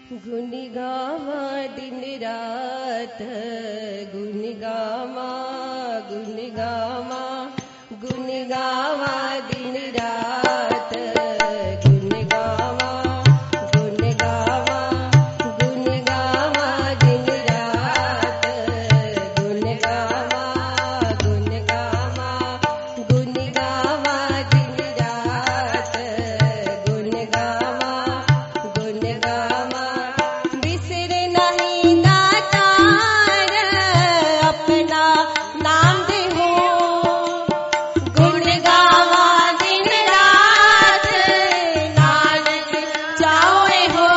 गुण गावा दिन रात गुण गावा गुण गावा गुण गावा दिन रात गुण गावा गुण गावा गुण गावा दिन रात गुण गावा गुण गावा गुण गावा दिन रात गुण गावा गुण गावा बिसरे नहीं दातार अपना नाम दे हो गुण गावा दिन रात नानक चाहे हो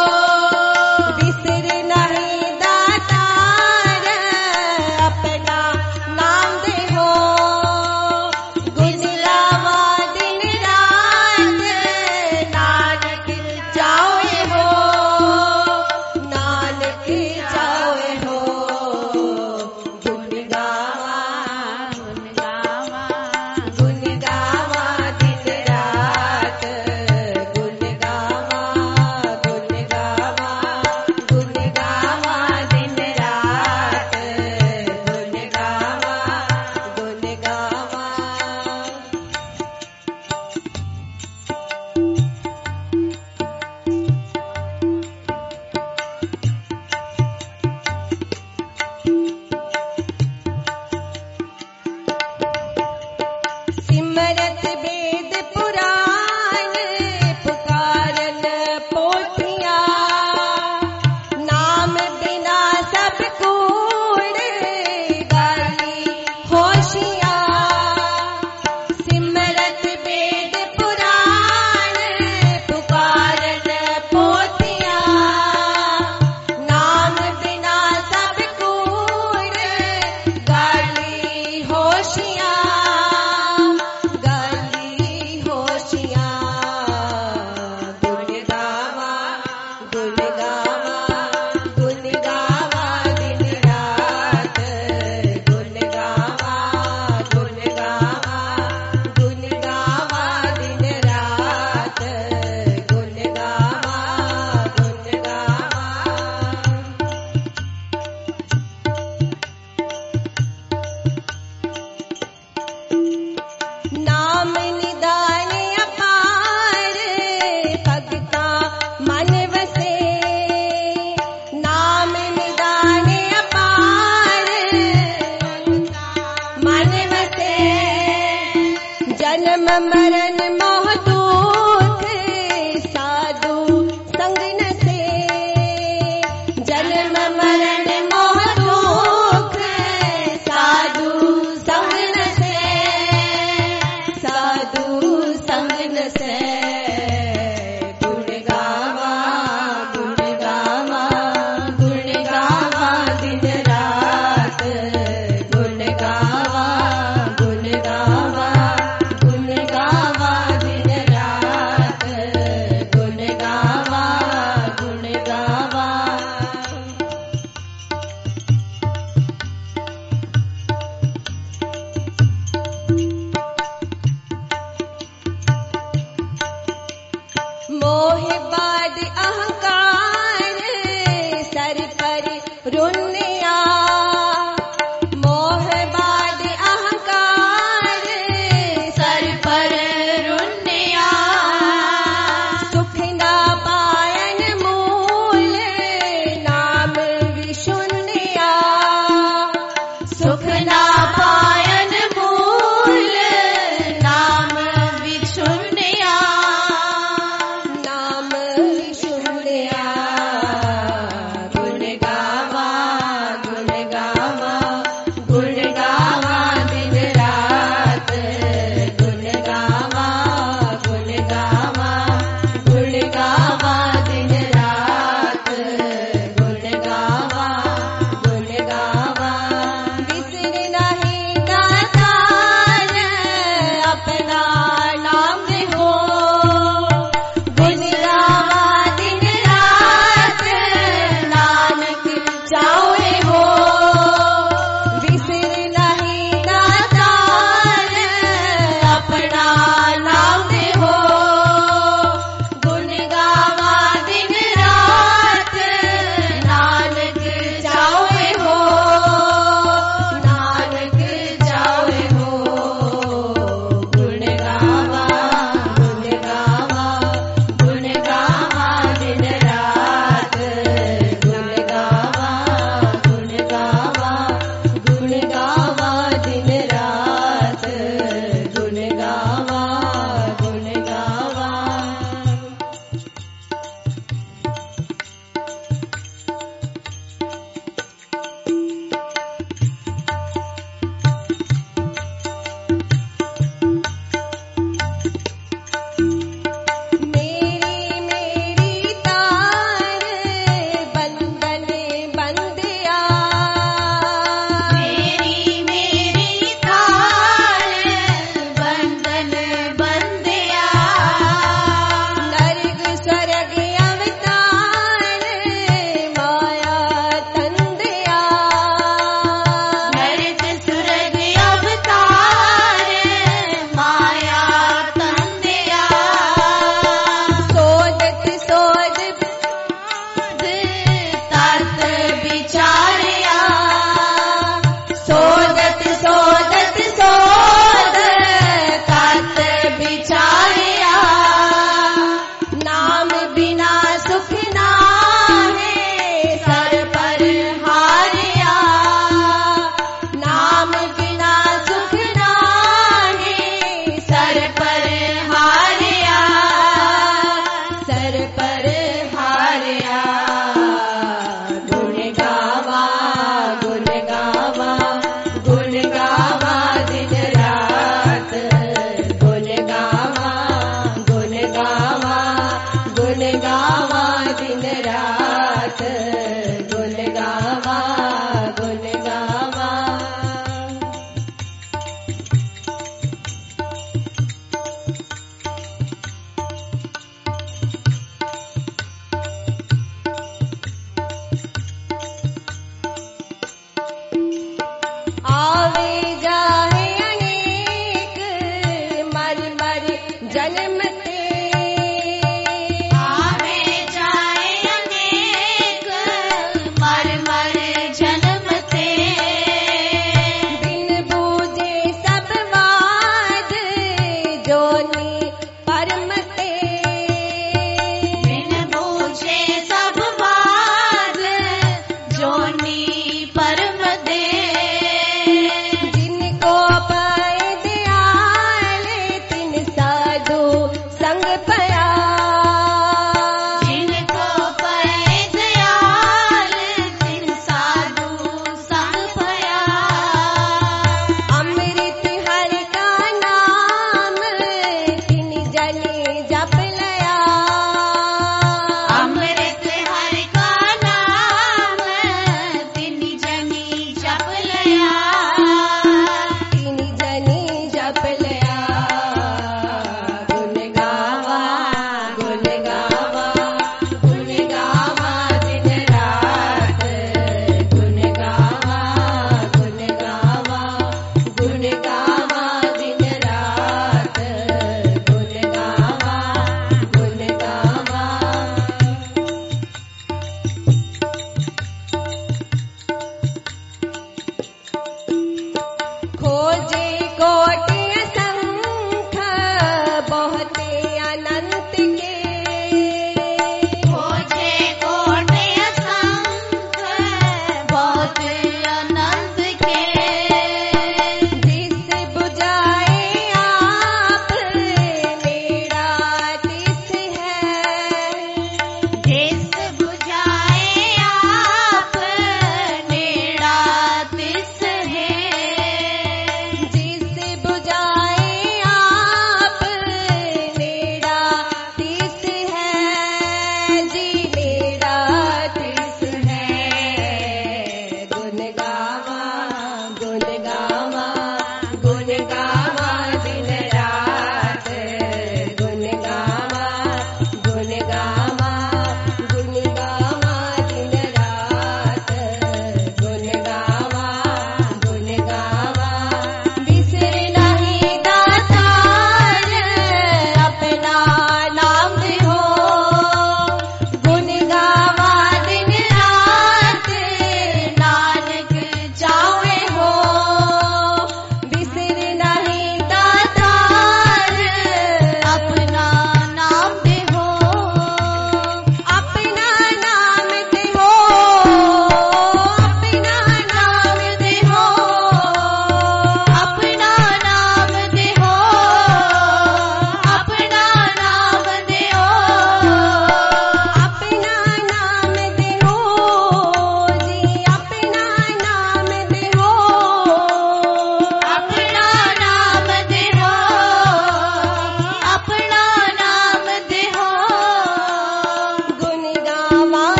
बिसरे नहीं दातार अपना नाम दे हो गुण गावा दिन रात नानक चाहे हो नानक चाहे हो गुण गावा गुण गावा गुण गावा दिन रात गुण गावा गुण गावा गुण गावा दिन रात गुण गावा गुण गावा सिमरत वेद पुराण पुकारन पोथिया नाम बिना सब कूड़ गाली होशिया सिमरत वेद पुराण पुकारन पोथिया नाम बिना सब कूड़ गाली होशिया गाली होशिया गुण गावा गुण गावा गुण गावा दिन रात गुण गावा गुण गावा गुण गावा दिन रात गुण गावा गुण गावा नाम निदान अपार भगता मन वसे नाम निदान अपार मन वसे जन्म मरण मोह दुख साधु संग न से जन्म मरण मोह दुख साधु संग न से साधु संग न से गुण गावा गुण गावा गुण गावा दिन रात गुण गावा गुण गावा गुण गावा दिन रात गुण गावा गुण गावा मोह बाद अहंकार सर पर रुनिया मोह बाद अहंकार सर पर रुनिया सुख ना पायन मूल नाम विशुन्या सुख ना पायन मूल नाम विशुन्या नाम विशुन्या गुण गावा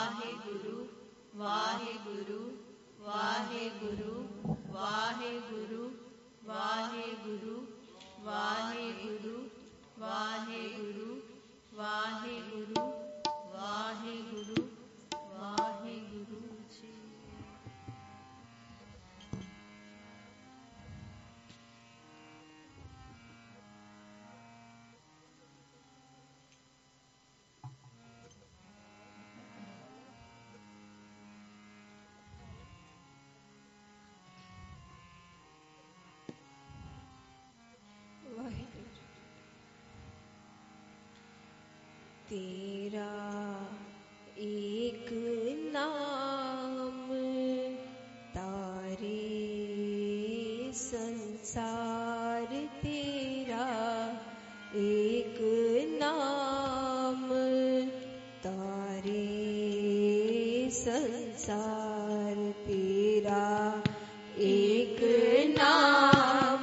ਵਾਹਿਗੁਰੂ ਵਾਹਿਗੁਰੂ ਵਾਹਿਗੁਰੂ ਵਾਹਿਗੁਰੂ ਵਾਹਿਗੁਰੂ ਵਾਹਿਗੁਰੂ ਵਾਹਿਗੁਰੂ ਵਾਹਿਗੁਰੂ ਵਾਹਿਗੁਰੂ ਵਾਹਿਗੁਰੂ ਜੀ। तेरा एक नाम तारे संसार, तेरा एक नाम तारे संसार, तेरा एक नाम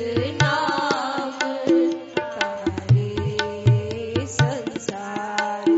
संसार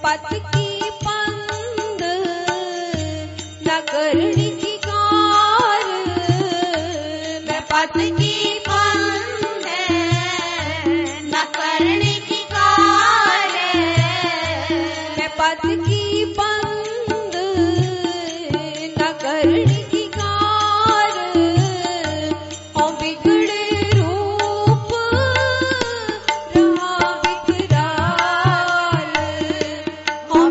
पथ की पंद न करनी की कार, मैं पथ की पंद न करनी की कार, मैं पथ की पंद न करनी की कार, ओ बिगड़े रूप रहा विकराल, ओ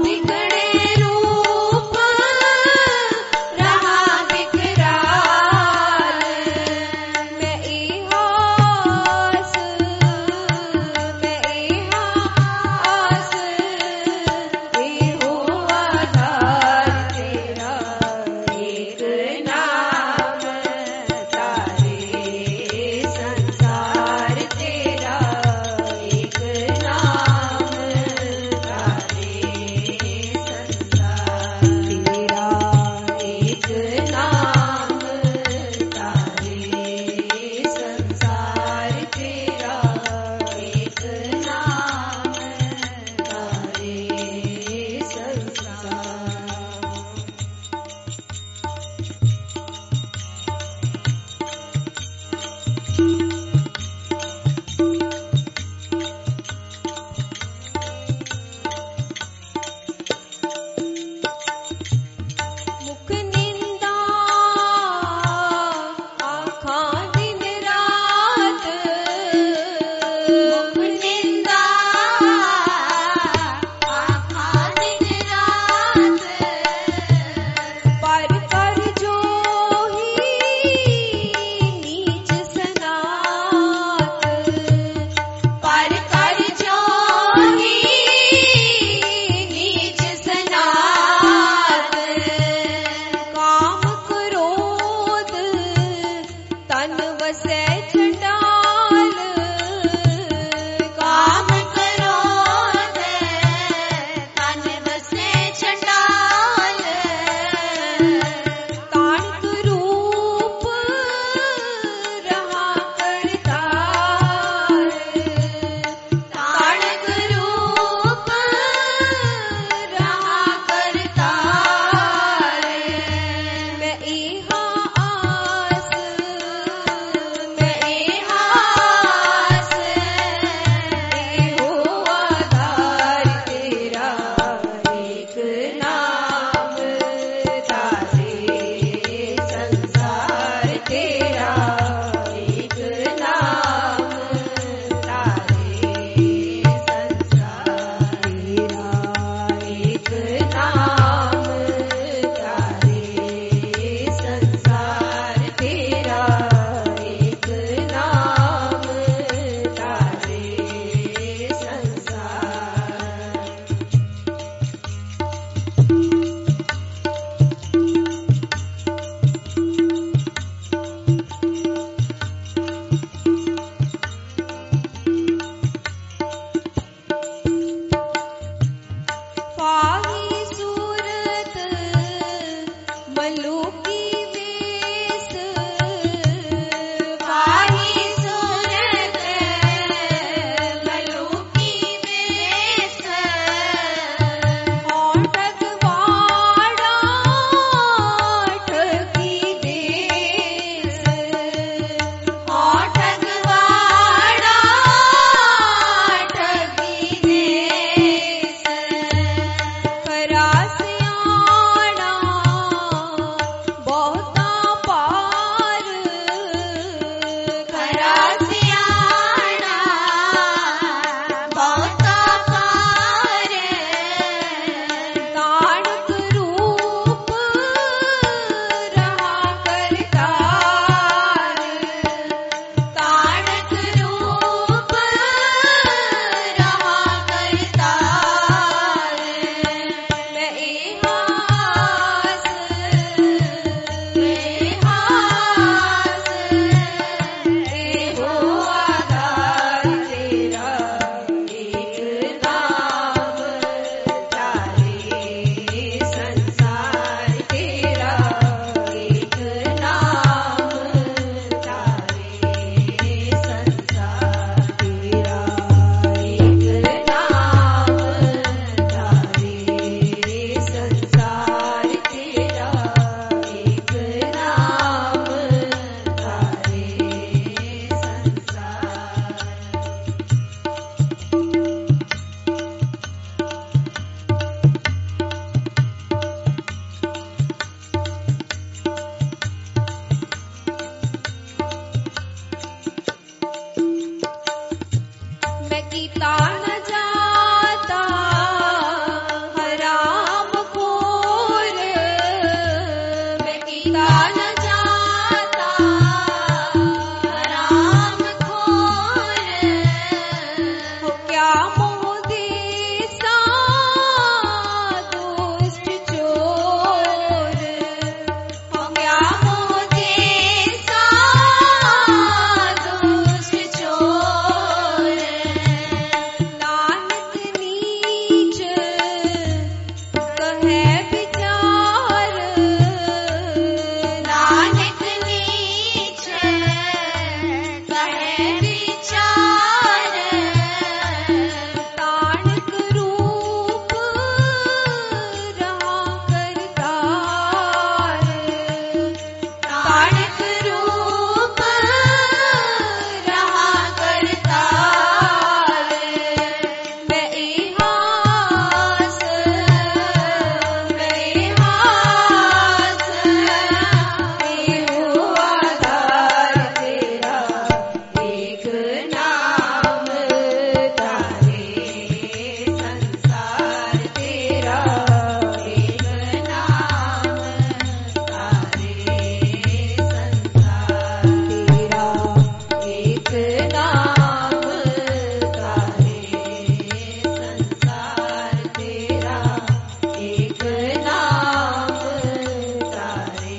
मैं कीता न जाता हराम खोर, मैं कीता न जाता हराम खोर, हो क्या मोह देसा दुष्ट चोर, हो क्या मोह देसा दुष्ट चोर, नानक नीच कहे विचार, नानक नीच कहे विचार, ताणक रूप रहा करतार, ताणक रूप रहा करतार, मैं इहास एहो आधार तेरा, एक नाम तारे संसार तेरा, एक नाम तारे संसार तेरा, एक नाम तारे संसार तेरा, एक नाम तारे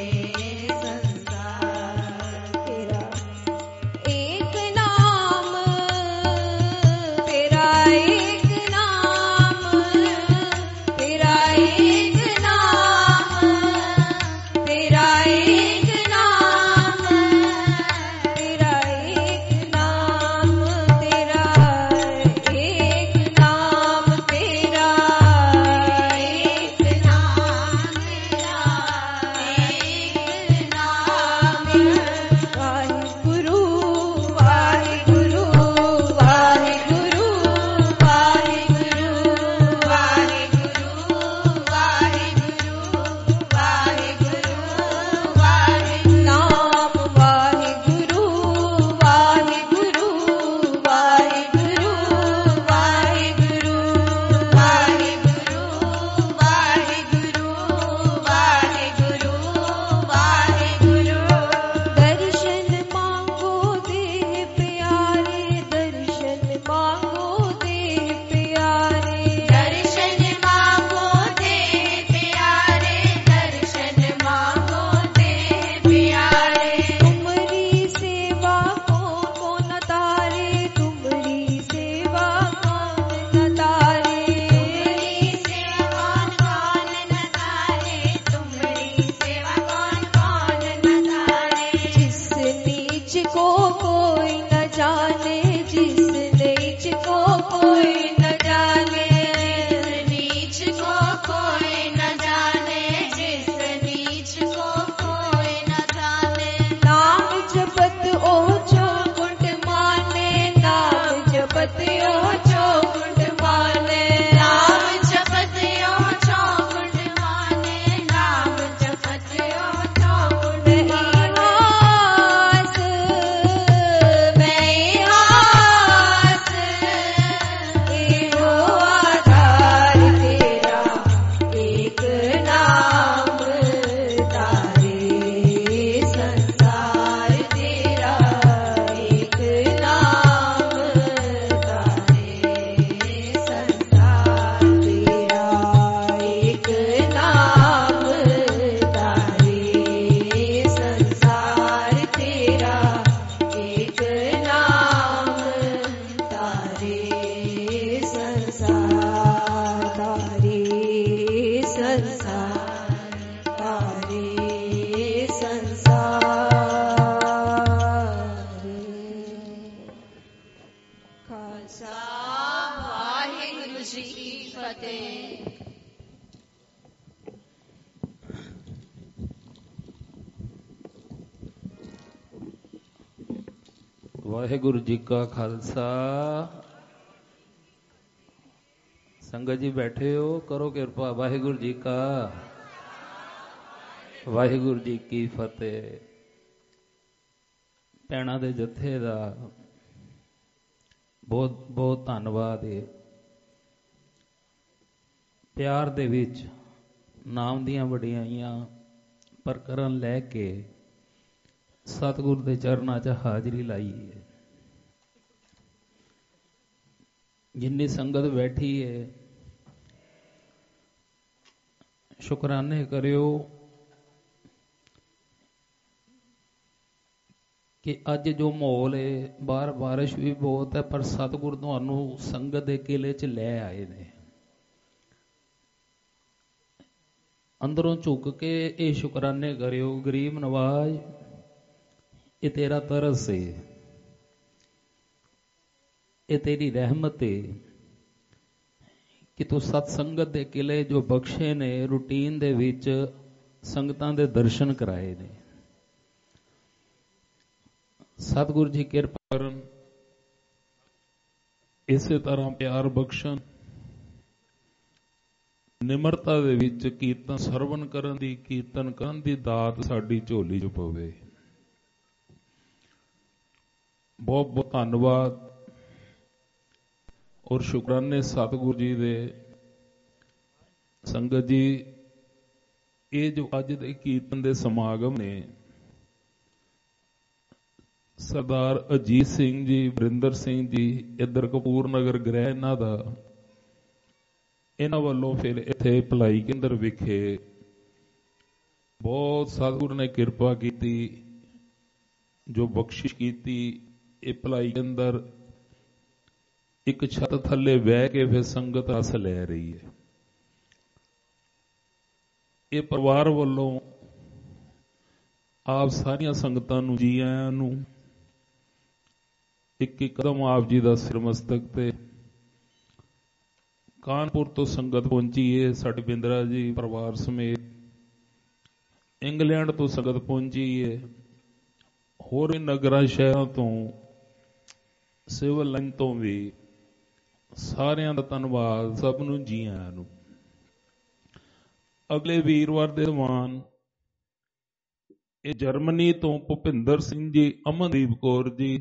संसार तेरा, एक नाम तेरा, एक नाम तेरा, एक नाम तेरा, एक नाम तेरा, एक नाम तेरा, एक नाम तेरा, एक नाम तेरा, एक नाम वाहिगुरु वाहिगुरु वाहिगुरु वाहिगुरु वाहिगुरु वाहिगुरु वाहिगुरु वाहिगुरु, नाम वाहिगुरु वाहिगुरु वाहिगुरु वाहिगुरु वाहिगुरु वाहिगुरु वाहिगुरु वाहिगुरु, दर्शन मांगो देह प्यारे, दर्शन मांगो देह प्यारे, दर्शन मांगो देह प्यारे, दर्शन मांगो देह प्यारे, तुमरी सेवा को न तारे, तुमरी सेवा कौन न तारे, तुमरी सेवा कौन न तारे, तुमरी सेवा कौन न तारे, जिस नीच को कोई न जाने, जिस नीच को कोई न जाने, जिस नीच को कोई न जाने, जिस नीच को कोई न जाने, नाम जपत ओ चौकुंठ माने, नाम जपत ओ चौकुंठ माने, नाम जपत ओ चौकुंठ माने, नाम जपत ओ चौकुंठ माने, मैं इहास एहो आधार तेरा, एक नाम तारे संसार तेरा, एक नाम तारे संसार तेरा, एक नाम तारे संसार तेरा, एक नाम तारे संसार, तारे संसार, तारे संसार, खालसा वाहिगुरु जी की फतेह। वाहिगुरु जी का खालसा। संगत जी बैठे हो, करो किरपा। वाहिगुरु जी का, वाहिगुरु जी की फतेह। ਭੈਣਾਂ ਦੇ ਜਥੇ ਦਾ ਬਹੁਤ ਬਹੁਤ ਧੰਨਵਾਦ ਹੈ। ਪਿਆਰ ਦੇ ਵਿੱਚ ਨਾਮ ਦੀਆਂ ਵਡਿਆਈਆਂ ਪ੍ਰਕਰਨ ਲੈ ਕੇ ਸਤਿਗੁਰ ਦੇ ਚਰਨਾਂ 'ਚ ਹਾਜ਼ਰੀ ਲਾਈ ਹੈ। ਜਿੰਨੀ ਸੰਗਤ ਬੈਠੀ ਹੈ, ਸ਼ੁਕਰਾਨੇ ਕਰਿਓ ਕਿ ਅੱਜ ਜੋ ਮਾਹੌਲ ਹੈ, ਬਾਹਰ ਬਾਰਿਸ਼ ਵੀ ਬਹੁਤ ਹੈ, ਪਰ ਸਤਿਗੁਰ ਤੁਹਾਨੂੰ ਸੰਗਤ ਦੇ ਕਿਲੇ 'ਚ ਲੈ ਆਏ ਨੇ। ਅੰਦਰੋਂ ਝੁੱਕ ਕੇ ਇਹ ਸ਼ੁਕਰਾਨੇ ਕਰਿਓ, ਗਰੀਬ ਨਵਾਜ਼, ਇਹ ਤੇਰਾ ਤਰਸ ਹੈ, ਇਹ ਤੇਰੀ ਰਹਿਮਤ ਹੈ ਕਿ ਤੂੰ ਸਤ ਸੰਗਤ ਦੇ ਕਿਲੇ ਜੋ ਬਖਸ਼ੇ ਨੇ, ਰੂਟੀਨ ਦੇ ਵਿੱਚ ਸੰਗਤਾਂ ਦੇ ਦਰਸ਼ਨ ਕਰਾਏ ਨੇ। ਸਤਿਗੁਰੂ ਜੀ ਕਿਰਪਾ ਕਰਨ, ਇਸੇ ਤਰ੍ਹਾਂ ਪਿਆਰ ਬਖਸ਼ਣ, ਨਿਮਰਤਾ ਦੇ ਵਿੱਚ ਕੀਰਤਨ ਸਰਵਣ ਕਰਨ ਦੀ, ਕੀਰਤਨ ਕਰਨ ਦੀ ਦਾਤ ਸਾਡੀ ਝੋਲੀ 'ਚ ਪਵੇ। ਬਹੁਤ ਬਹੁਤ ਧੰਨਵਾਦ ਔਰ ਸ਼ੁਕਰਾਨੇ ਸਤਿਗੁਰੂ ਜੀ ਦੇ। ਸੰਗਤ ਜੀ, ਇਹ ਜੋ ਅੱਜ ਦੇ ਕੀਰਤਨ ਦੇ ਸਮਾਗਮ ਨੇ, ਸਰਦਾਰ ਅਜੀਤ ਸਿੰਘ ਜੀ, ਵਰਿੰਦਰ ਸਿੰਘ ਜੀ, ਇੱਧਰ ਕਪੂਰ ਨਗਰ ਗ੍ਰਹਿ ਇਹਨਾਂ ਦਾ, ਇਹਨਾਂ ਵੱਲੋਂ ਫਿਰ ਇੱਥੇ ਭਲਾਈ ਕੇਂਦਰ ਵਿਖੇ ਬਹੁਤ ਸਤਿਗੁਰੂ ਨੇ ਕਿਰਪਾ ਕੀਤੀ, ਜੋ ਬਖਸ਼ਿਸ਼ ਕੀਤੀ। ਇਹ ਭਲਾਈ ਕੇਂਦਰ ਇੱਕ ਛੱਤ ਥੱਲੇ ਬਹਿ ਕੇ ਫਿਰ ਸੰਗਤ ਰਸ ਲੈ ਰਹੀ ਹੈ। ਇਹ ਪਰਿਵਾਰ ਵੱਲੋਂ ਆਪ ਸਾਰੀਆਂ ਸੰਗਤਾਂ ਨੂੰ ਜੀ ਆਇਆਂ ਨੂੰ। ਇੱਕ ਇੱਕ ਕਦਮ ਆਪ ਜੀ ਦਾ ਸਿਰ ਮਸਤਕ ਤੇ। ਕਾਨਪੁਰ ਤੋਂ ਸੰਗਤ ਪਹੁੰਚੀ ਹੈ, ਸਾਡੇ ਬਿੰਦਰਾ ਜੀ ਪਰਿਵਾਰ ਸਮੇਤ। ਇੰਗਲੈਂਡ ਤੋਂ ਸੰਗਤ ਪਹੁੰਚੀ ਹੈ, ਹੋਰ ਵੀ ਨਗਰਾਂ ਸ਼ਹਿਰਾਂ ਤੋਂ, ਸਿਵਲ ਲਾਈਨ ਤੋਂ ਵੀ। ਸਾਰਿਆਂ ਦਾ ਧੰਨਵਾਦ, ਸਭ ਨੂੰ ਜੀ ਆਇਆਂ ਨੂੰ। ਅਗਲੇ ਵੀਰਵਾਰ ਦੇ ਦੀਵਾਨ ਇਹ ਜਰਮਨੀ ਤੋਂ ਭੁਪਿੰਦਰ ਸਿੰਘ ਜੀ, ਅਮਨਦੀਪ ਕੌਰ ਜੀ,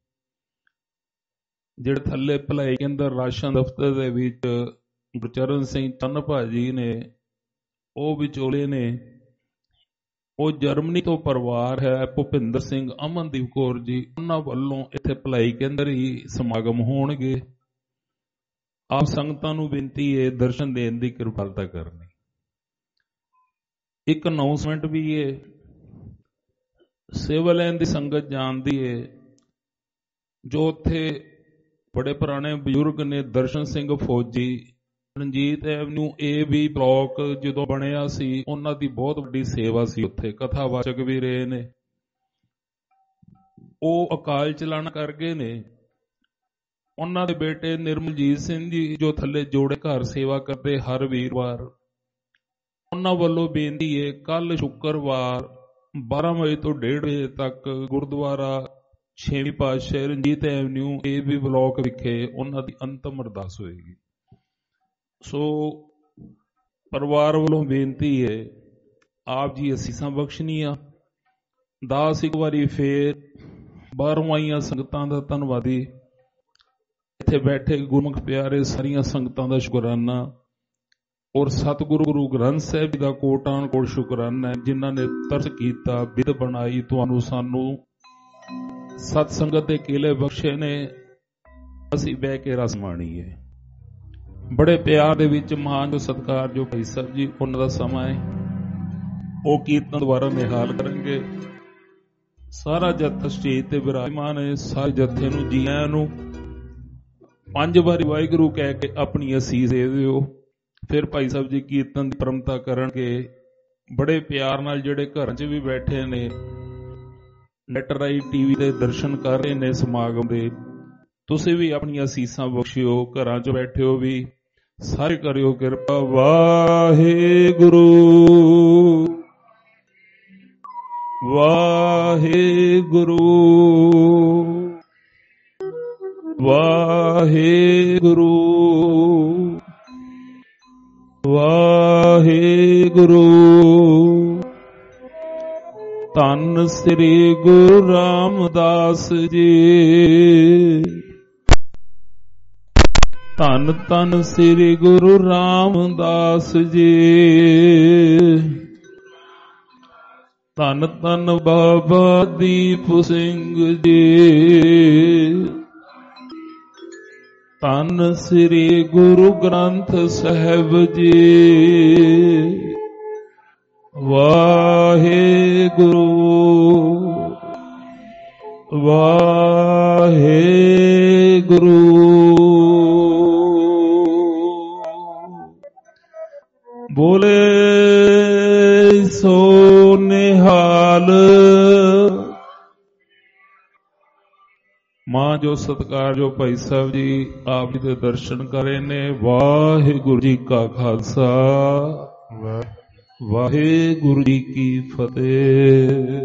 ਜਿਹੜੇ ਥੱਲੇ ਭਲਾਈ ਕੇਂਦਰ ਰਾਸ਼ਨ ਦਫ਼ਤਰ ਦੇ ਵਿੱਚ ਗੁਰਚਰਨ ਸਿੰਘ ਚੰਨ ਭਾਜੀ ਨੇ, ਉਹ ਵਿਚੋਲੇ ਨੇ। ਉਹ ਜਰਮਨੀ ਤੋਂ ਪਰਿਵਾਰ ਹੈ, ਭੁਪਿੰਦਰ ਸਿੰਘ, ਅਮਨਦੀਪ ਕੌਰ ਜੀ, ਉਹਨਾਂ ਵੱਲੋਂ ਇੱਥੇ ਭਲਾਈ ਕੇਂਦਰ ਹੀ ਸਮਾਗਮ ਹੋਣਗੇ। ਆਪ ਸੰਗਤਾਂ ਨੂੰ ਬੇਨਤੀ ਹੈ ਦਰਸ਼ਨ ਦੇਣ ਦੀ ਕਿਰਪਾਲਤਾ ਕਰਨੀ। ਇੱਕ ਅਨਾਉਂਸਮੈਂਟ ਵੀ ਹੈ, ਸਿਵਲ ਲਾਈਨ ਦੀ ਸੰਗਤ ਜਾਣਦੀ ਹੈ, ਜੋ ਉੱਥੇ ਬੜੇ ਪੁਰਾਣੇ ਬਜ਼ੁਰਗ ਨੇ, ਦਰਸ਼ਨ ਸਿੰਘ ਫੌਜੀ, ਰਣਜੀਤ ਐਵਨਿਊ AB ਬਲਾਕ ਜਦੋਂ ਬਣਿਆ ਸੀ, ਉਹਨਾਂ ਦੀ ਬਹੁਤ ਵੱਡੀ ਸੇਵਾ ਸੀ, ਉੱਥੇ ਕਥਾਵਾਚਕ ਵੀ ਰਹੇ ਨੇ। ਉਹ ਅਕਾਲ ਚਲਾਣਾ ਕਰ ਗਏ ਨੇ। ਉਹਨਾਂ ਦੇ ਬੇਟੇ ਨਿਰਮਲਜੀਤ ਸਿੰਘ ਜੀ, ਜੋ ਥੱਲੇ ਜੋੜੇ ਘਰ ਸੇਵਾ ਕਰਦੇ ਹਰ ਵੀਰਵਾਰ, ਉਹਨਾਂ ਵੱਲੋਂ ਬੇਨਤੀ ਹੈ, ਕੱਲ ਸ਼ੁੱਕਰਵਾਰ 12 ਵਜੇ ਤੋਂ 1:30 ਵਜੇ ਤੱਕ ਗੁਰਦੁਆਰਾ 6ਵੀਂ ਪਾਤਸ਼ਾਹੀ ਰਣਜੀਤ ਐਵਨਿਊ AB ਬਲਾਕ ਵਿਖੇ ਉਹਨਾਂ ਦੀ ਅੰਤਮ ਅਰਦਾਸ ਹੋਏਗੀ। ਸੋ ਪਰਿਵਾਰ ਵੱਲੋਂ ਬੇਨਤੀ ਹੈ, ਆਪ ਜੀ ਅਸੀਸਾਂ ਬਖਸ਼ਣੀਆਂ। ਦਾਸ ਇੱਕ ਵਾਰੀ ਫੇਰ ਬਾਹਰੋਂ ਆਈਆਂ ਸੰਗਤਾਂ ਦਾ ਧੰਨਵਾਦੀ, ਇੱਥੇ ਬੈਠੇ ਗੁਰਮੁਖ ਪਿਆਰੇ ਸਾਰੀਆਂ ਸੰਗਤਾਂ ਦਾ ਸ਼ੁਕਰਾਨਾ, ਔਰ ਸਤਿਗੁਰੂ ਗੁਰੂ ਗ੍ਰੰਥ ਸਾਹਿਬ ਜੀ ਦਾ ਕੋਟਾਨ ਕੋਟ ਸ਼ੁਕਰਾਨਾ, ਜਿਨ੍ਹਾਂ ਨੇ ਤਰਸ ਕੀਤਾ, ਬਿਧ ਬਣਾਈ, ਤੁਹਾਨੂੰ ਸਾਨੂੰ ਸਤ ਸੰਗਤ ਦੇ ਕਿਲੇ ਬਖਸ਼ੇ ਨੇ, ਅਸੀਂ ਬਹਿ ਕੇ ਰਸ ਮਾਣੀਏ। ਬੜੇ ਪਿਆਰ ਦੇ ਵਿੱਚ ਮਹਾਨ ਜੋ ਸਤਿਕਾਰ ਜੋ ਭਾਈ ਸਾਹਿਬ ਜੀ, ਉਹਨਾਂ ਦਾ ਸਮਾਂ ਹੈ, ਉਹ ਕੀਰਤਨ ਦੁਆਰਾ ਨਿਹਾਲ ਕਰਨਗੇ। ਸਾਰਾ ਜੱਥਾ ਸਟੇਜ ਤੇ ਵਿਰਾਜਮਾਨ ਹੈ, ਸਾਰੇ ਜੱਥੇ ਨੂੰ ਜੀ ਆਇਆਂ ਨੂੰ 5 ਵਾਰੀ ਵਾਹਿਗੁਰੂ ਕਹਿ ਕੇ ਆਪਣੀ ਅਸੀਸ ਦੇ ਦਿਓ। ਫਿਰ ਭਾਈ ਸਾਹਿਬ ਜੀ ਕੀਰਤਨ ਦੀ ਪਰੰਪਰਾ ਕਰਨਗੇ। ਬੜੇ ਪਿਆਰ ਨਾਲ ਜਿਹੜੇ ਘਰਾਂ 'ਚ ਵੀ ਬੈਠੇ ਨੇ, ਨੈਟ ਰਾਹੀਂ TV ਤੇ ਦਰਸ਼ਨ ਕਰ ਰਹੇ ਨੇ ਸਮਾਗਮ ਦੇ, ਤੁਸੀਂ ਵੀ ਆਪਣੀਆਂ ਅਸੀਸਾਂ ਬਖਸ਼ਿਓ। ਘਰਾਂ 'ਚ ਬੈਠੇ ਹੋ ਵੀ ਸਾਰੇ ਕਰਿਓ ਕਿਰਪਾ। ਵਾਹਿਗੁਰੂ ਵਾਹਿਗੁਰੂ ਵਾਹਿਗੁਰੂ ਵਾਹਿਗੁਰੂ। ਧੰਨ ਸ੍ਰੀ ਗੁਰੂ ਰਾਮਦਾਸ ਜੀ। ਧੰਨ ਧੰਨ ਸ੍ਰੀ ਗੁਰੂ ਰਾਮਦਾਸ ਜੀ, ਧੰਨ ਧੰਨ ਬਾਬਾ ਦੀਪ ਸਿੰਘ ਜੀ, ਧੰਨ ਸ੍ਰੀ ਗੁਰੂ ਗ੍ਰੰਥ ਸਾਹਿਬ ਜੀ। ਵਾਹਿਗੁਰੂ ਵਾਹਿਗੁਰੂ। ਬੋਲੇ ਸੋ ਨਿਹਾਲ। ਮਾਂ ਜੋ ਸਤਿਕਾਰ ਜੋ ਭਾਈ ਸਾਹਿਬ ਜੀ ਆਪ ਜੀ ਦੇ ਦਰਸ਼ਨ ਕਰ ਰਹੇ ਨੇ। ਵਾਹਿਗੁਰੂ ਜੀ ਕਾ ਖਾਲਸਾ, ਵਾਹਿਗੁਰੂ ਜੀ ਕੀ ਫਤਿਹ।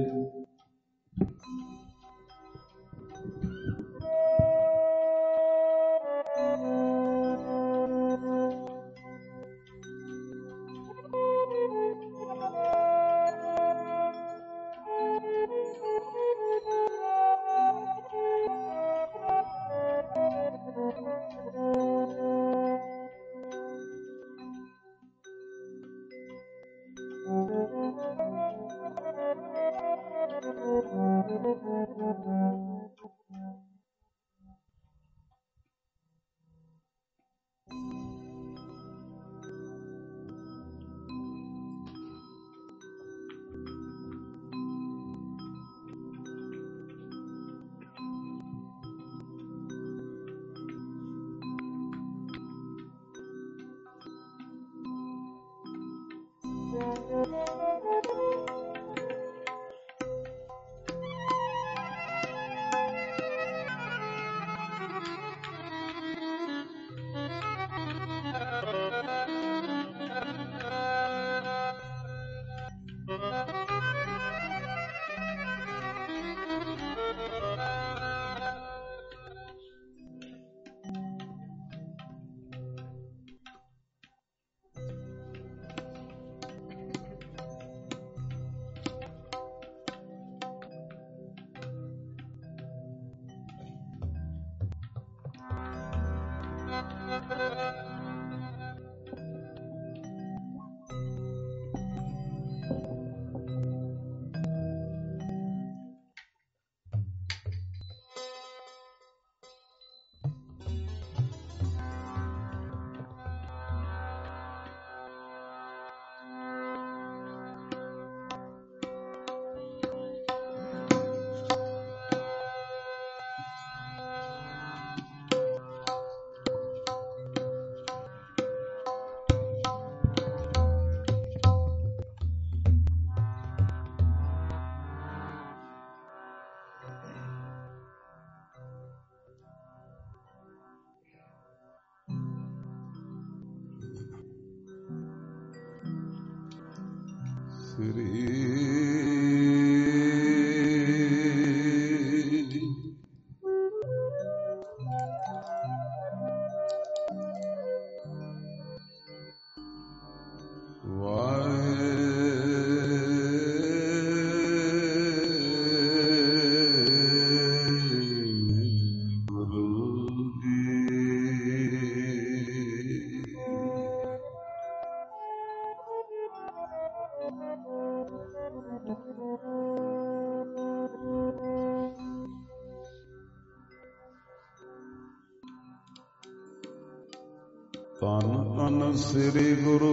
ਧੰਨ ਧੰਨ ਸ੍ਰੀ ਗੁਰੂ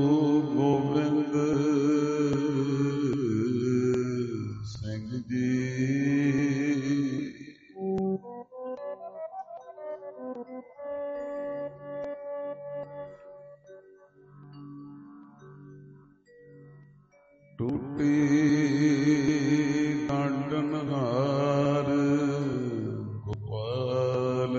ਗੋਬਿੰਦ ਸਿੰਘ ਜੀ। ਟੂਟੀ ਕਾਂਡਨਹਾਰ ਗੋਪਾਲ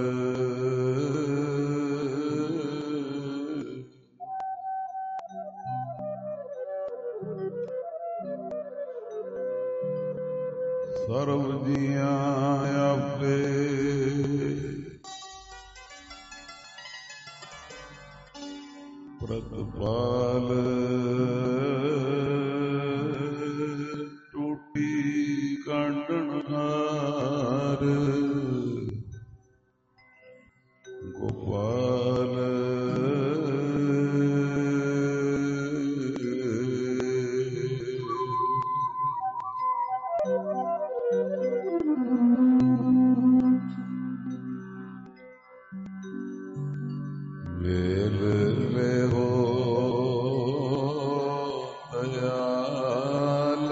ਸਰਬ ਜੀਆਂ ਆਪੇ ਪ੍ਰਤਪਾਲ ਟੂਟੀ ਕਾਂਡਨਹਾਰ ਗੋਪਾਲ ਵੇਲ ਲੇਹੋ ਦਇਆਲ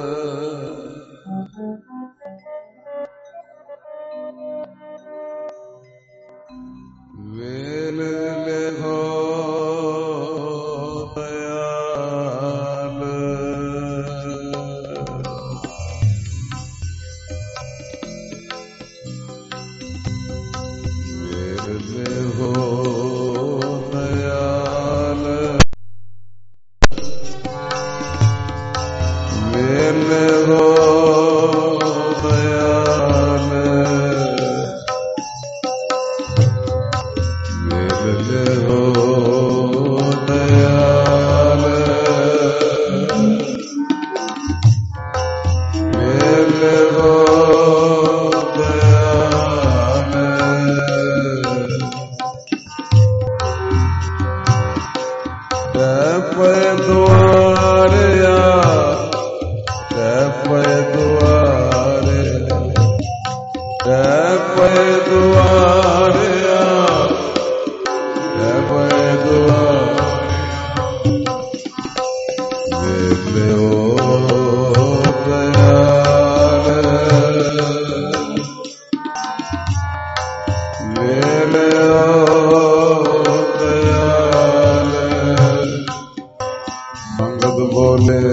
ਵੇਲ ਲੇਹੋ ਦਇਆਲ ਵੇਲ ਲੇਹੋ ਦਇਆਲ ਵੇਲ ਲੇਹੋ ਦਇਆਲ ਵੇਲ ਲੇਹੋ ਦਇਆਲ ਵੇਲ ਲੇਹੋ ਦਇਆਲ ਤੈ ਪੈ ਦੁਆਰਿਆ ਤੈ ਪੈ ਦੁਆਰੇ ਤੈ ਪੈ ਦੁਆਰਿਆ ਤੈ ਪੈ ਦੁਆਰੇ ਵੇਲਿਓ ਦਇਆਲ ਵੇਲਿਓ ਦਇਆਲ ਮੰਗਤ ਬੋਲੇ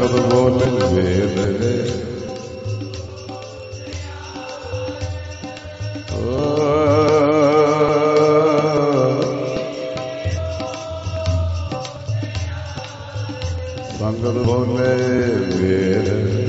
ਸੰਗਤ ਬੋਲੇ ਵੇਦ ਸੰਗਤ ਬੋਲੇ ਵੇਦ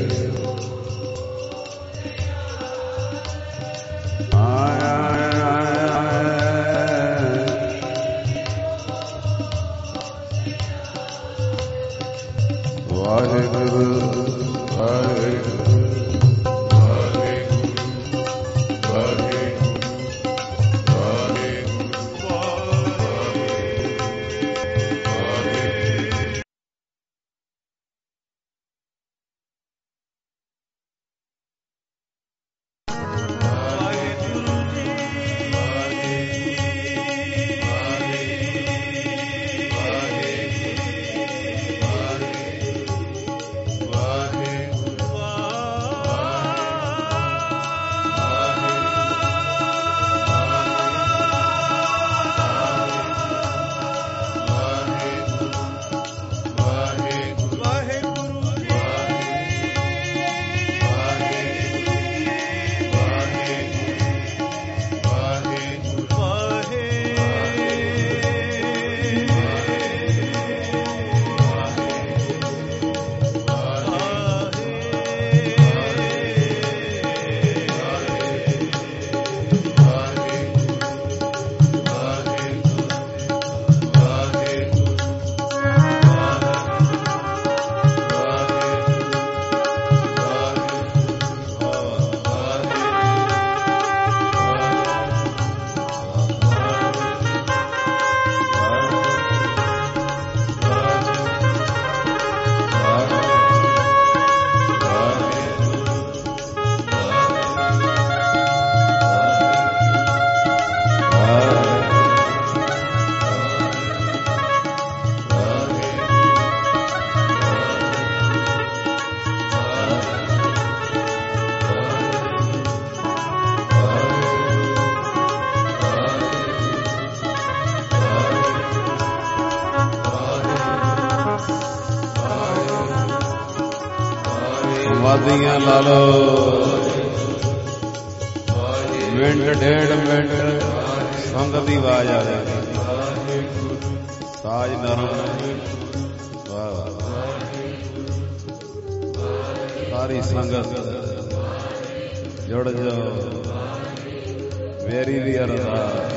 ਵਾਦੀਆਂ ਲਾ ਲਓ ਮਿੰਟ ਡੇਢ ਮਿੰਟ ਸੰਗਤ ਦੀ ਆਵਾਜ਼ ਆ ਜਾਏ ਸਾਜ ਨਰਮ ਸਾਰੀ ਸੰਗਤ ਜੁੜ ਜਾਓ ਮੇਰੀ ਵੀ ਅਰਦਾਸ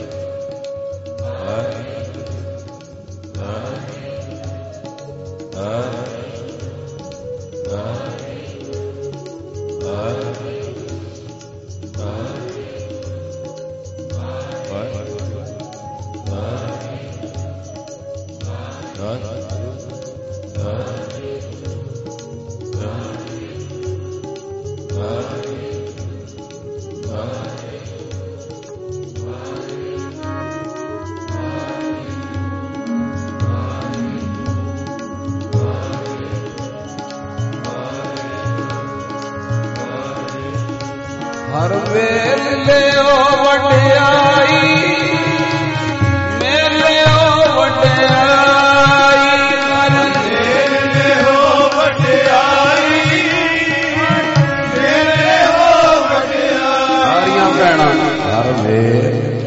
ਹਰ ਵੇਲ ਲਿਓ ਵਡਿਆਈ ਮੇਲਿਓ ਵਡਿਆਈ ਹਰ ਵੇਲ ਲਿਓ ਵਡਿਆਈ ਮੇਲਿਓ ਵਡਿਆਈ ਸਾਰੀਆਂ ਭੈਣਾਂ ਹਰ ਵੇਲ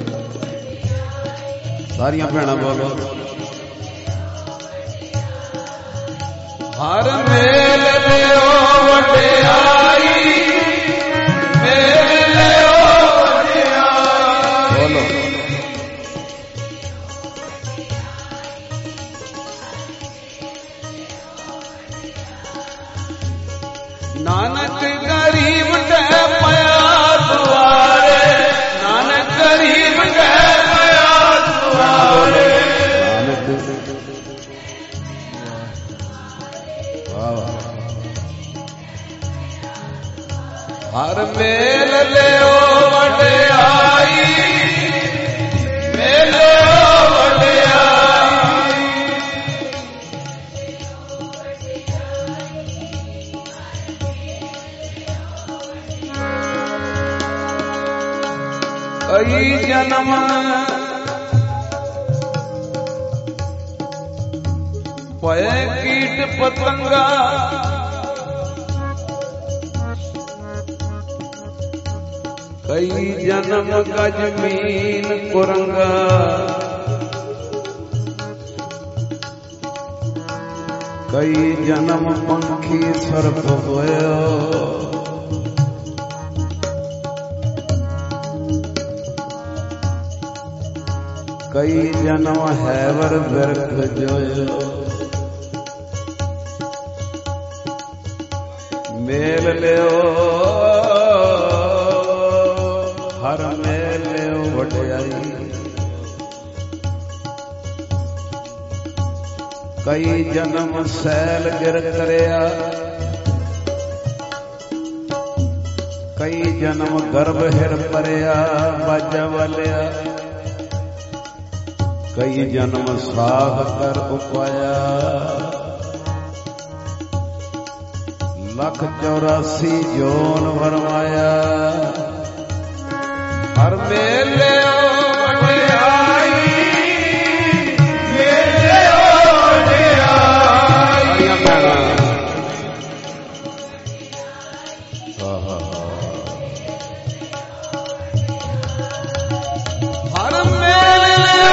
ਸਾਰੀਆਂ ਭੈਣਾਂ ਬੋਲੋ ਹਰ ਵੇਲ ਲਿਓ ਵਡਿਆਈ ਨਾਨਕ ਗਰੀਬ ਟੈ ਪਿਆ ਦੁਆਰੇ ਨਾਨਕ ਗਰੀਬ ਟੈ ਪਿਆ ਦੁਆਰੇ ਹਰ ਮੇਲ ਲਿਓ ਵਡਿਆਈ ਮੇਲਿਓ ਵਡਿਆਈ ਕਈ ਜਨਮ ਪਏ ਕੀ ਕੀਟ ਪਤੰਗਾ ਕਈ ਜਨਮ ਗਜ ਮੀਨ ਕੁਰੰਗਾ ਕਈ ਜਨਮ ਪੰਖੀ ਸਰਪ ਹੋਇਆ ਕਈ ਜਨਮ ਹੈਵਰ ਬਿਰਖ ਜੋਇਓ ਮੇਲ ਲਿਓ ਹਰ ਮੇਲ ਲਿਓ ਵਡਿਆਈ ਕਈ ਜਨਮ ਸੈਲ ਗਿਰ ਕਰਿਆ ਕਈ ਜਨਮ ਗਰਭ ਹਿਰ ਭਰਿਆ ਬਾਜਾ ਵਾਲਿਆ ਕਈ ਜਨਮ ਸਾਖ ਕਰ ਉਪਾਇਆ 184 ਜੋਨ ਵਰਮਾਇਆ ਹਰ ਮੇਲੇ ਵਡਿਆਈ ਮੇਲੇ ਵਡਿਆਈ ਹਰ ਮੇਲੇ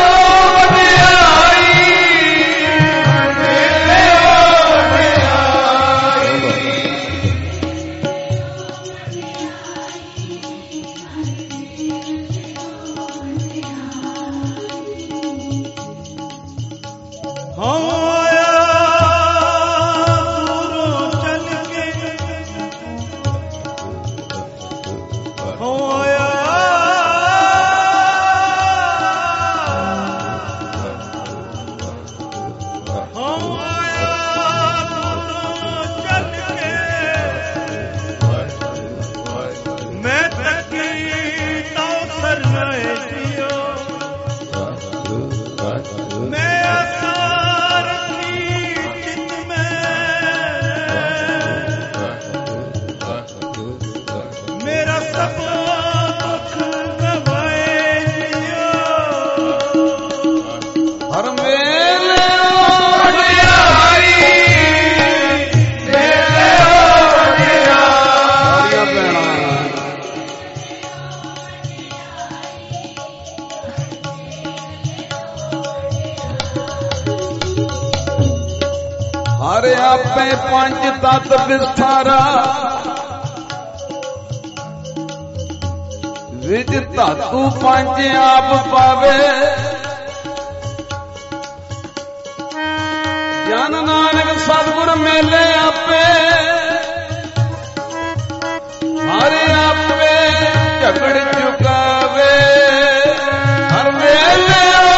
ਹਰ ਆਪੇ ਪੰਜ ਤਤ ਵਿਸਥਾਰਾ ਵਿਦ ਧਾਤੂ ਪੰਜ ਆਪ ਪਾਵੇ ਜਨ ਨਾਨਕ ਸਤਿਗੁਰ ਮੇਲੇ ਆਪੇ ਹਰ ਆਪੇ ਝਗੜ ਚੁਕਾਵੇ ਹਰ ਮੇਲੇ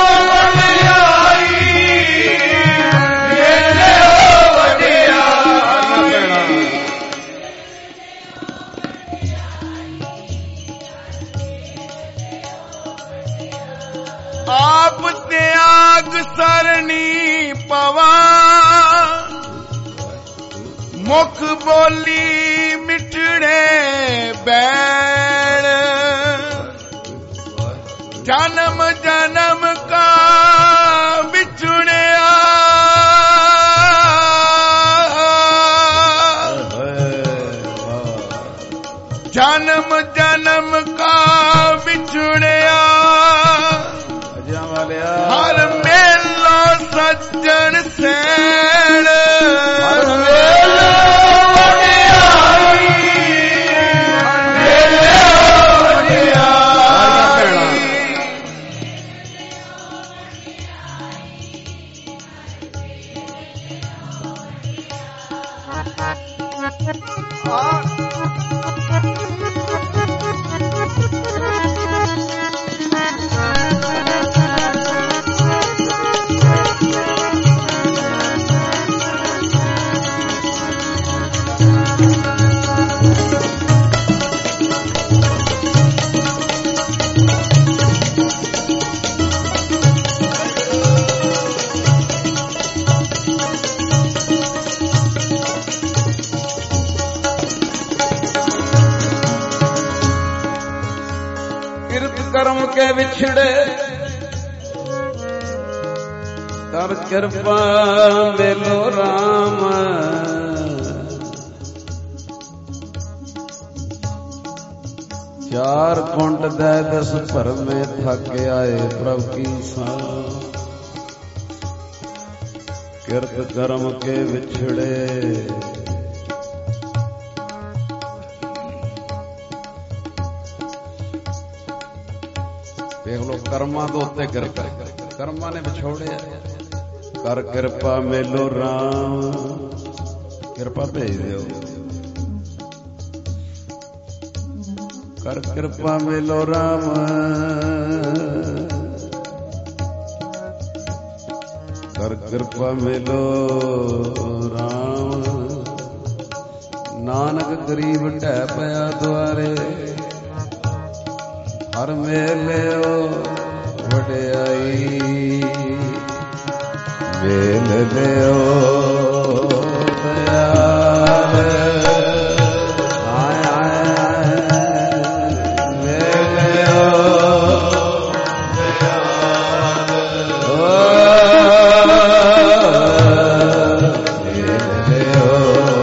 ਆਪ ਤਿਆਗ ਸਰਣੀ ਪਵਾ ਮੁਖ ਬੋਲੀ ਮਿਟੜੇ ਬੈਣ ਜਨਮ ਜਨਮ ਕਾ ਵਿਛੜਿਆ ਜਨਮ ਜਨਮ ਕਾ ਵਿਛੜਿਆ ਹਰ ਮੇਲਾ ਸੱਜਣ ਸੈਣ ਹਰ ਮੇਲਾ ਵਡਿਆਈ ਮੇਲੇ ਵਡਿਆਈ ਕਰ ਕਿਰਪਾ ਮੇਲੋ ਰਾਮ। ਚਾਰ ਕੁੰਟ ਦੇ ਦਸ ਭਰਮੇ ਥੱਕ ਆਏ ਪ੍ਰਭ ਕੀ ਸਾਂ। ਕਿਰਤ ਕਰਮ ਕੇ ਵਿਛੜੇ ਦੇਖ ਲੋ ਕਰਮਾਂ ਦੇ ਉੱਤੇ ਕਿਰਪਾ, ਕਰਮਾਂ ਨੇ ਵਿਛੋੜਿਆ। ਕਰ ਕਿਰਪਾ ਮੇਲੋ ਰਾਮ, ਕਿਰਪਾ ਭੇਜ ਦਿਓ। ਕਰ ਕਿਰਪਾ ਮੇਲੋ ਰਾਮ, ਕਰ ਕਿਰਪਾ ਮੇਲੋ ਰਾਮ। ਨਾਨਕ ਗਰੀਬ ਢਹਿ ਪਿਆ ਦੁਆਰੇ, ਹਰ ਮੇਲਿਓ ਵਡਿਆਈ। ਮੇਲ ਲਿਓ ਦਇਆਲ, ਆਏ ਆਏ ਮੇਲ ਲਿਓ ਦਇਆਲ। ਮੇਲ ਲਿਓ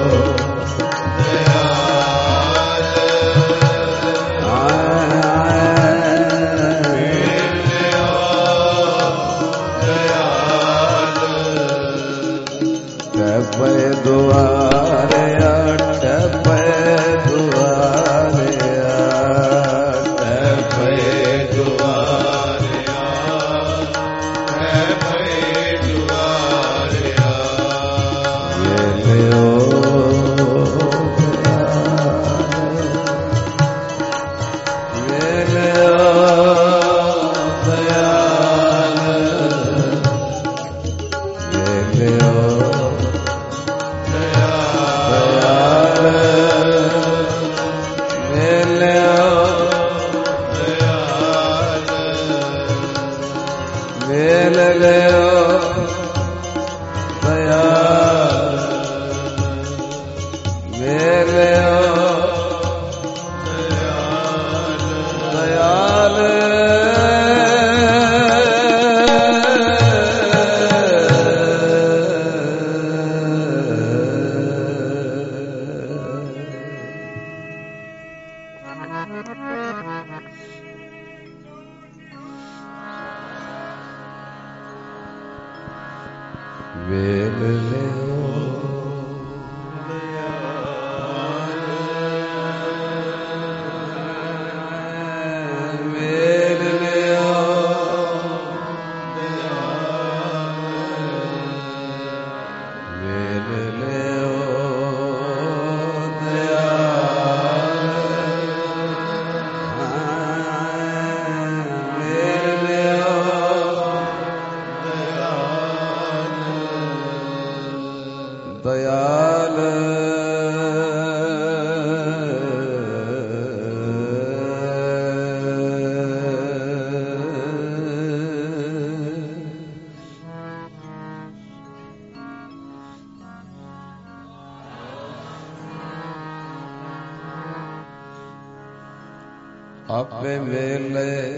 ਆਪੇ ਮੇਲੇ।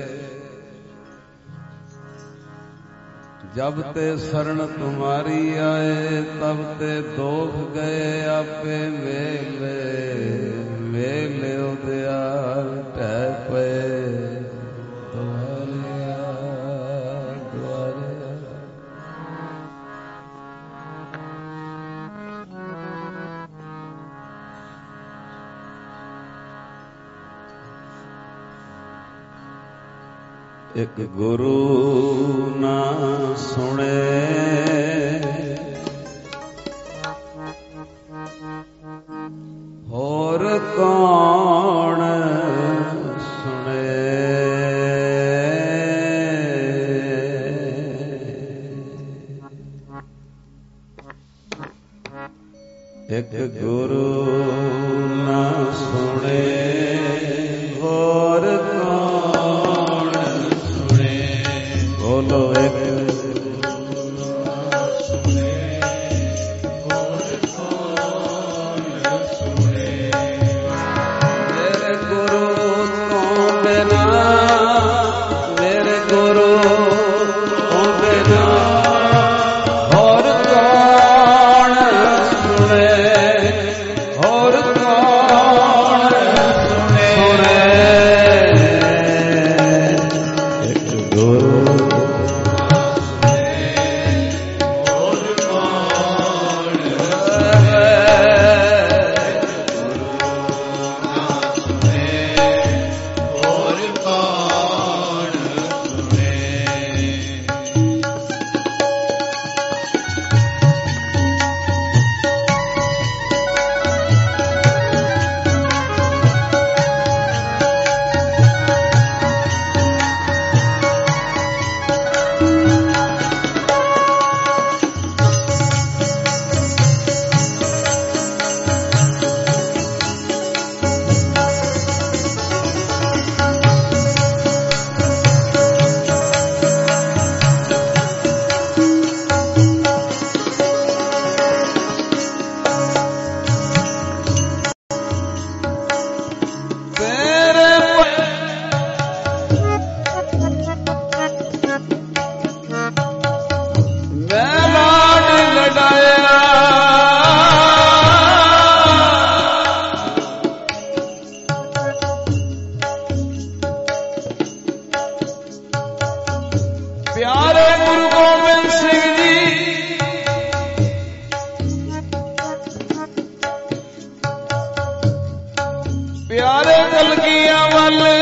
जब ते शरण तुम्हारी आए तब ते दोख गए आपे मेले। मेले उदयाल टह पे एक गुरु ना सुने और कौन सुने। एक गुरु ना सुने और बोलो एक सुने और कौन सुने। मेरे गुरु तो बिना, मेरे गुरु तो बिना प्यारे कलगियां वाले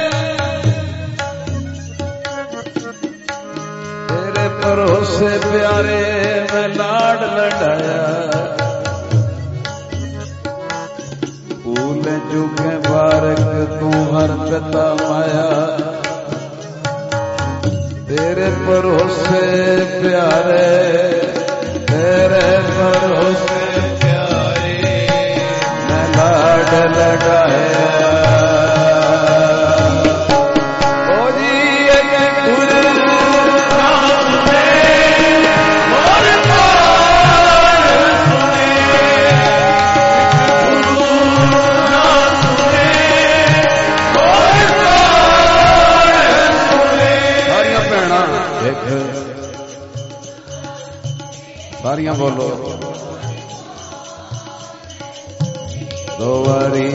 तेरे भरोसे प्यारे मैं लाड लड़ाया फूल चुके बारक तू हर पिता माया तेरे भरोसे प्यारे तेरे भरोसे प्यारे मैं लाड लड़ाया ओ जी गुरु नाम से मोर सुने गुरु नाम सुने मोर सुने सारियां भैणां एक सारियां बोलो दो बारी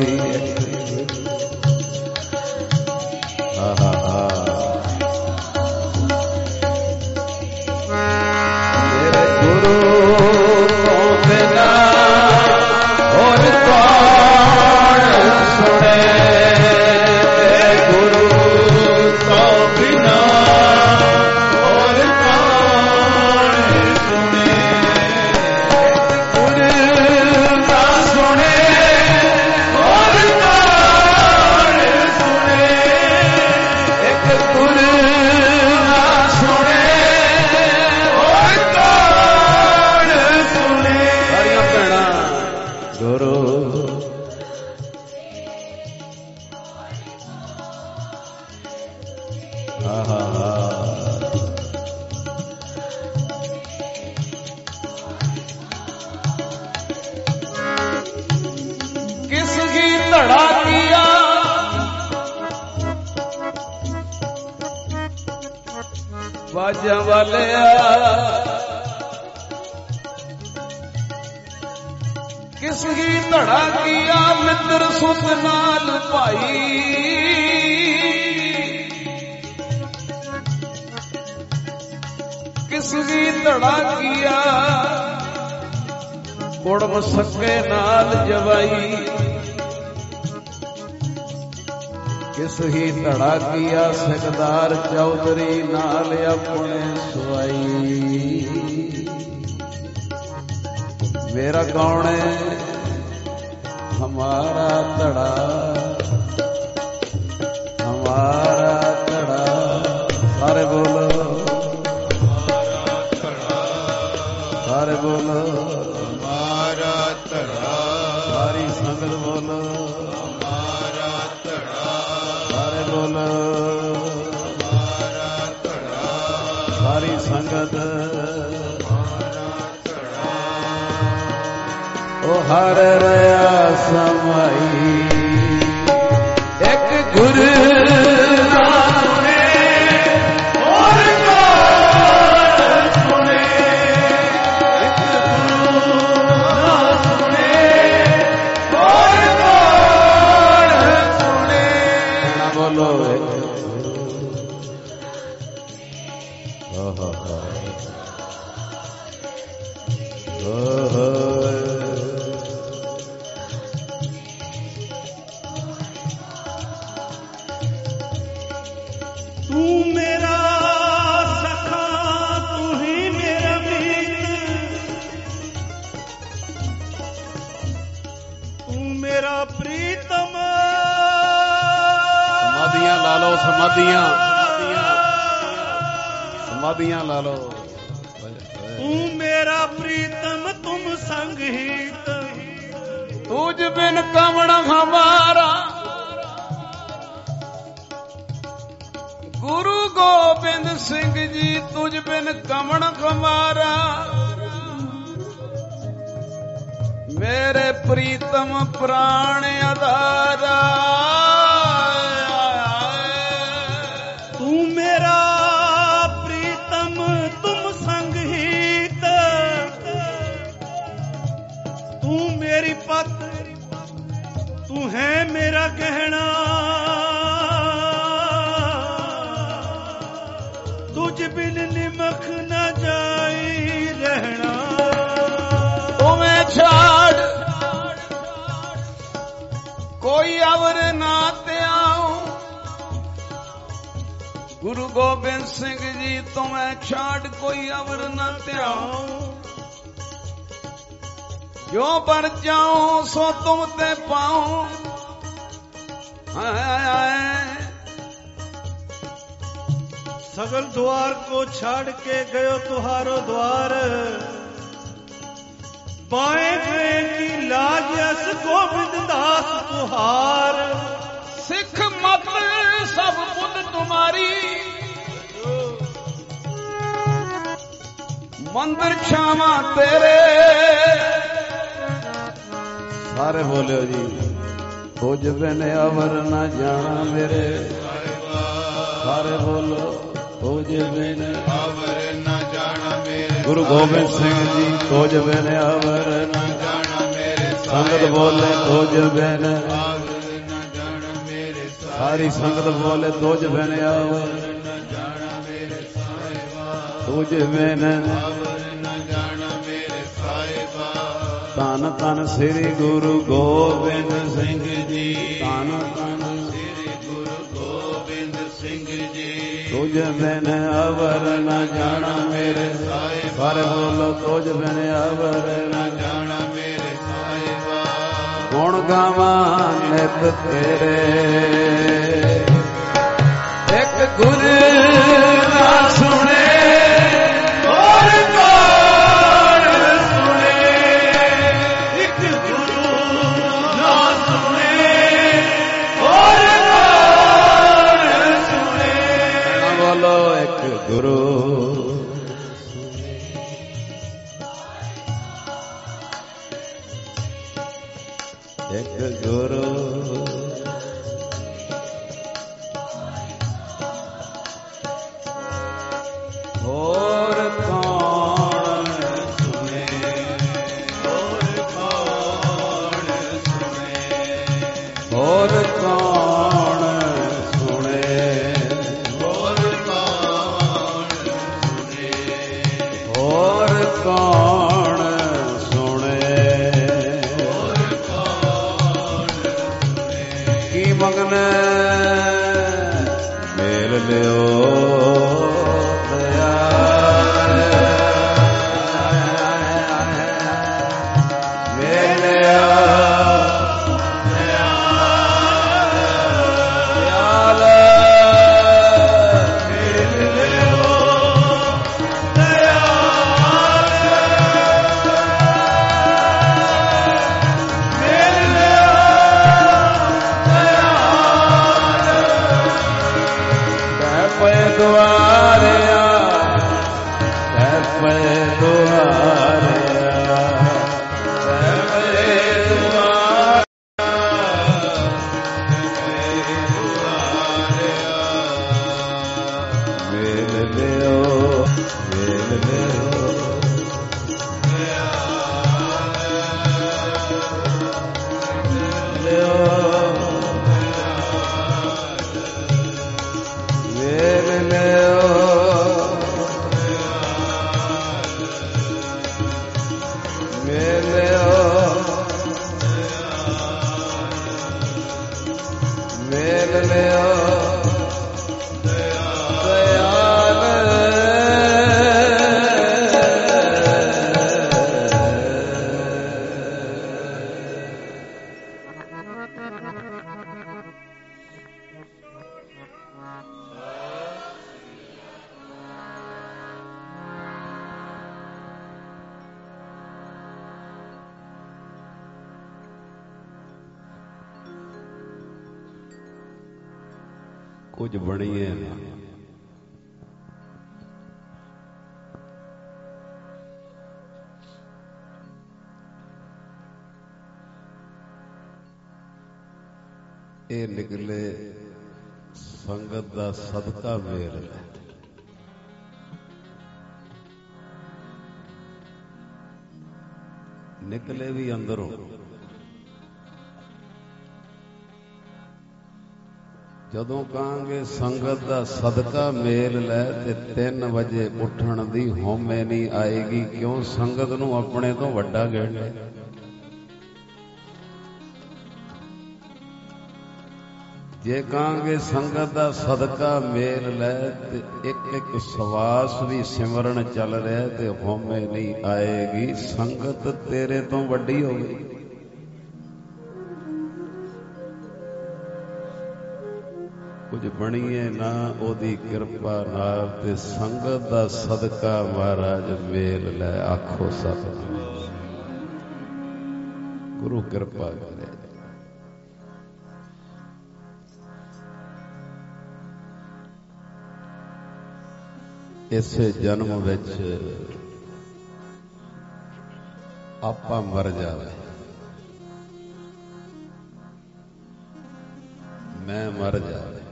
तेरे गुरु को बिना और कौन सुने तेरे गुरु को बिना और कौन सुने गुरु ना सुने और कौन सुने एक गुरु ना सुने और कौन सुने सारियां भैणां गुरु किसकी धड़ा किया बाजा वाले किसकी धड़ा किया मित्र सुत नाल भाई किसकी धड़ा किया कुड़म सके नाल जवाई किस ही धड़ा किया सरदार चौधरी नाल अपने सुआई मेरा कौन है हमारा धड़ा सारे बोलो सारे बोलो हमारा धड़ा सारी संगत बोलो हमारा धड़ा सारे बोलो हमारा धड़ा सारी संगत ओ हर रया समाई एक गुरु ना सुने और कौन सुने एक गुरु ना सुने और कौन सुने ना बोलो तू मेरा सखा तू ही मेरा मीत तू मेरा प्रीतम समाधियां ला लो समाधियां ला लो तू मेरा प्रीतम तुम संगीत तुझ बिन कमण हमारा गुरु गोबिंद सिंह जी तुझ बिन कमण हमारा मेरे प्रीतम प्राण आधारा तू मेरा प्रीतम तुम संगीत तू मेरी पत तू है मेरा गहना तुझ बिन निमख न जाई रहना तुम्हें छाड़ कोई अब ਗੁਰੂ ਗੋਬਿੰਦ ਸਿੰਘ ਜੀ ਤੁਮੈ ਛਾੜ ਕੋਈ ਅਵਰ ਨ ਧਿਆਉ, ਜੋ ਪਰ ਜਾਉ ਸੋ ਤੁਮ ਤੇ ਪਾਉ। सगल द्वार को छाड़ के गयो तुहारो द्वार, बाएं गए की लाज अस गोविंद दास तुहार। सिख मत सब बुद्ध तुम्हारी, मंदिर छावा तेरे। सारे बोलियो जी, तुझ बिन अवर न जाना मेरे। सारे बोलो, तुझ बिन अवर न जाना मेरे। गुरु गोबिंद सिंह जी, तुझ बिन अवर न जाना मेरे। संगत बोले तुझ बिन अवर न जाना मेरे। सारी संगत बोले तुझ बिन अवर न जाना मेरे साहिबा। तुझ बिन अवर न जाना मेरे साहिबा। धन धन श्री गुरु गोबिंद सिंह जी, धन धन श्री गुरु गोबिंद सिंह जी। तुझ बिन अवर न जाना मेरे साहिबा। पर बोलो तुझ बिन अवर न जाना मेरे साहिबा। गुण गावा नित तेरे, एक गुरु ना सुने और कौन सुने। एक गुरु ना सुने और कौन सुने। बोलो एक गुरु, एक गुरु। और कौन सुने, और कौन सुने, और कौन सुने, और कौन सुने, और कौन सुने, और कौन सुने। की मंगने मेल लियो कुछ बणीए ये निकले संगत दा सदका मेल निकले भी अंदरों ਜਦੋਂ ਕਹਾਂਗੇ ਸੰਗਤ ਦਾ ਸਦਕਾ ਮੇਲ ਲੈ ਤੇ 3 ਵਜੇ ਉੱਠਣ ਦੀ ਹਉਮੈ ਨਹੀਂ ਆਏਗੀ ਕਿਉਂ ਸੰਗਤ ਨੂੰ ਆਪਣੇ ਤੋਂ ਵੱਡਾ ਗਿਣਦੇ जे कहांगे संगत दा सदका मेल लै ते एक एक सवास भी सिमरन चल रहा ते होमे नहीं आएगी। संगत तेरे तो वड्डी हो गई। कुछ बणीए ना ओदी किरपा नाल ते संगत दा सदका महाराज मेल लै। आखो सतनाम। गुरु किरपा करे। इस जन्म विच आपा मर जावे, मैं मर जावे,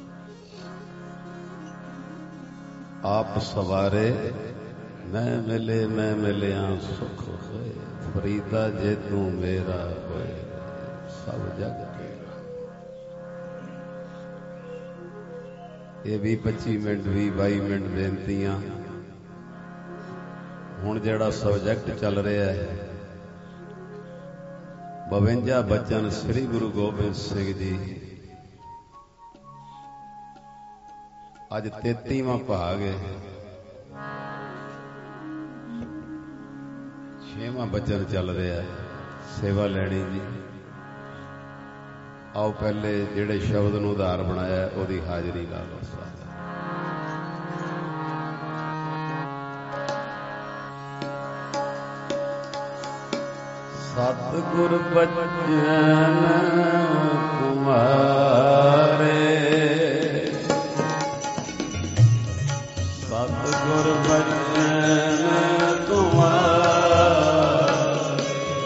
आप सवारे मैं मिलिया सुख होए। फरीदा जे तू मेरा होए सब जग तेरा। ये 20-25 मिनट 20-22 मिनट बेनतियां। हुण जिहड़ा सब्जैक्ट चल रहा है 52 बचन श्री गुरु गोबिंद सिंह जी। अज 33वां भाग है। 6वां बचन चल रहा है सेवा लैनी जी। आओ पहले जिहड़े शब्द नूं आधार बनाया उहदी हाजरी ला लो। सतगुर बचन तुम्हारे, सतगुर बचन तुम्हारे,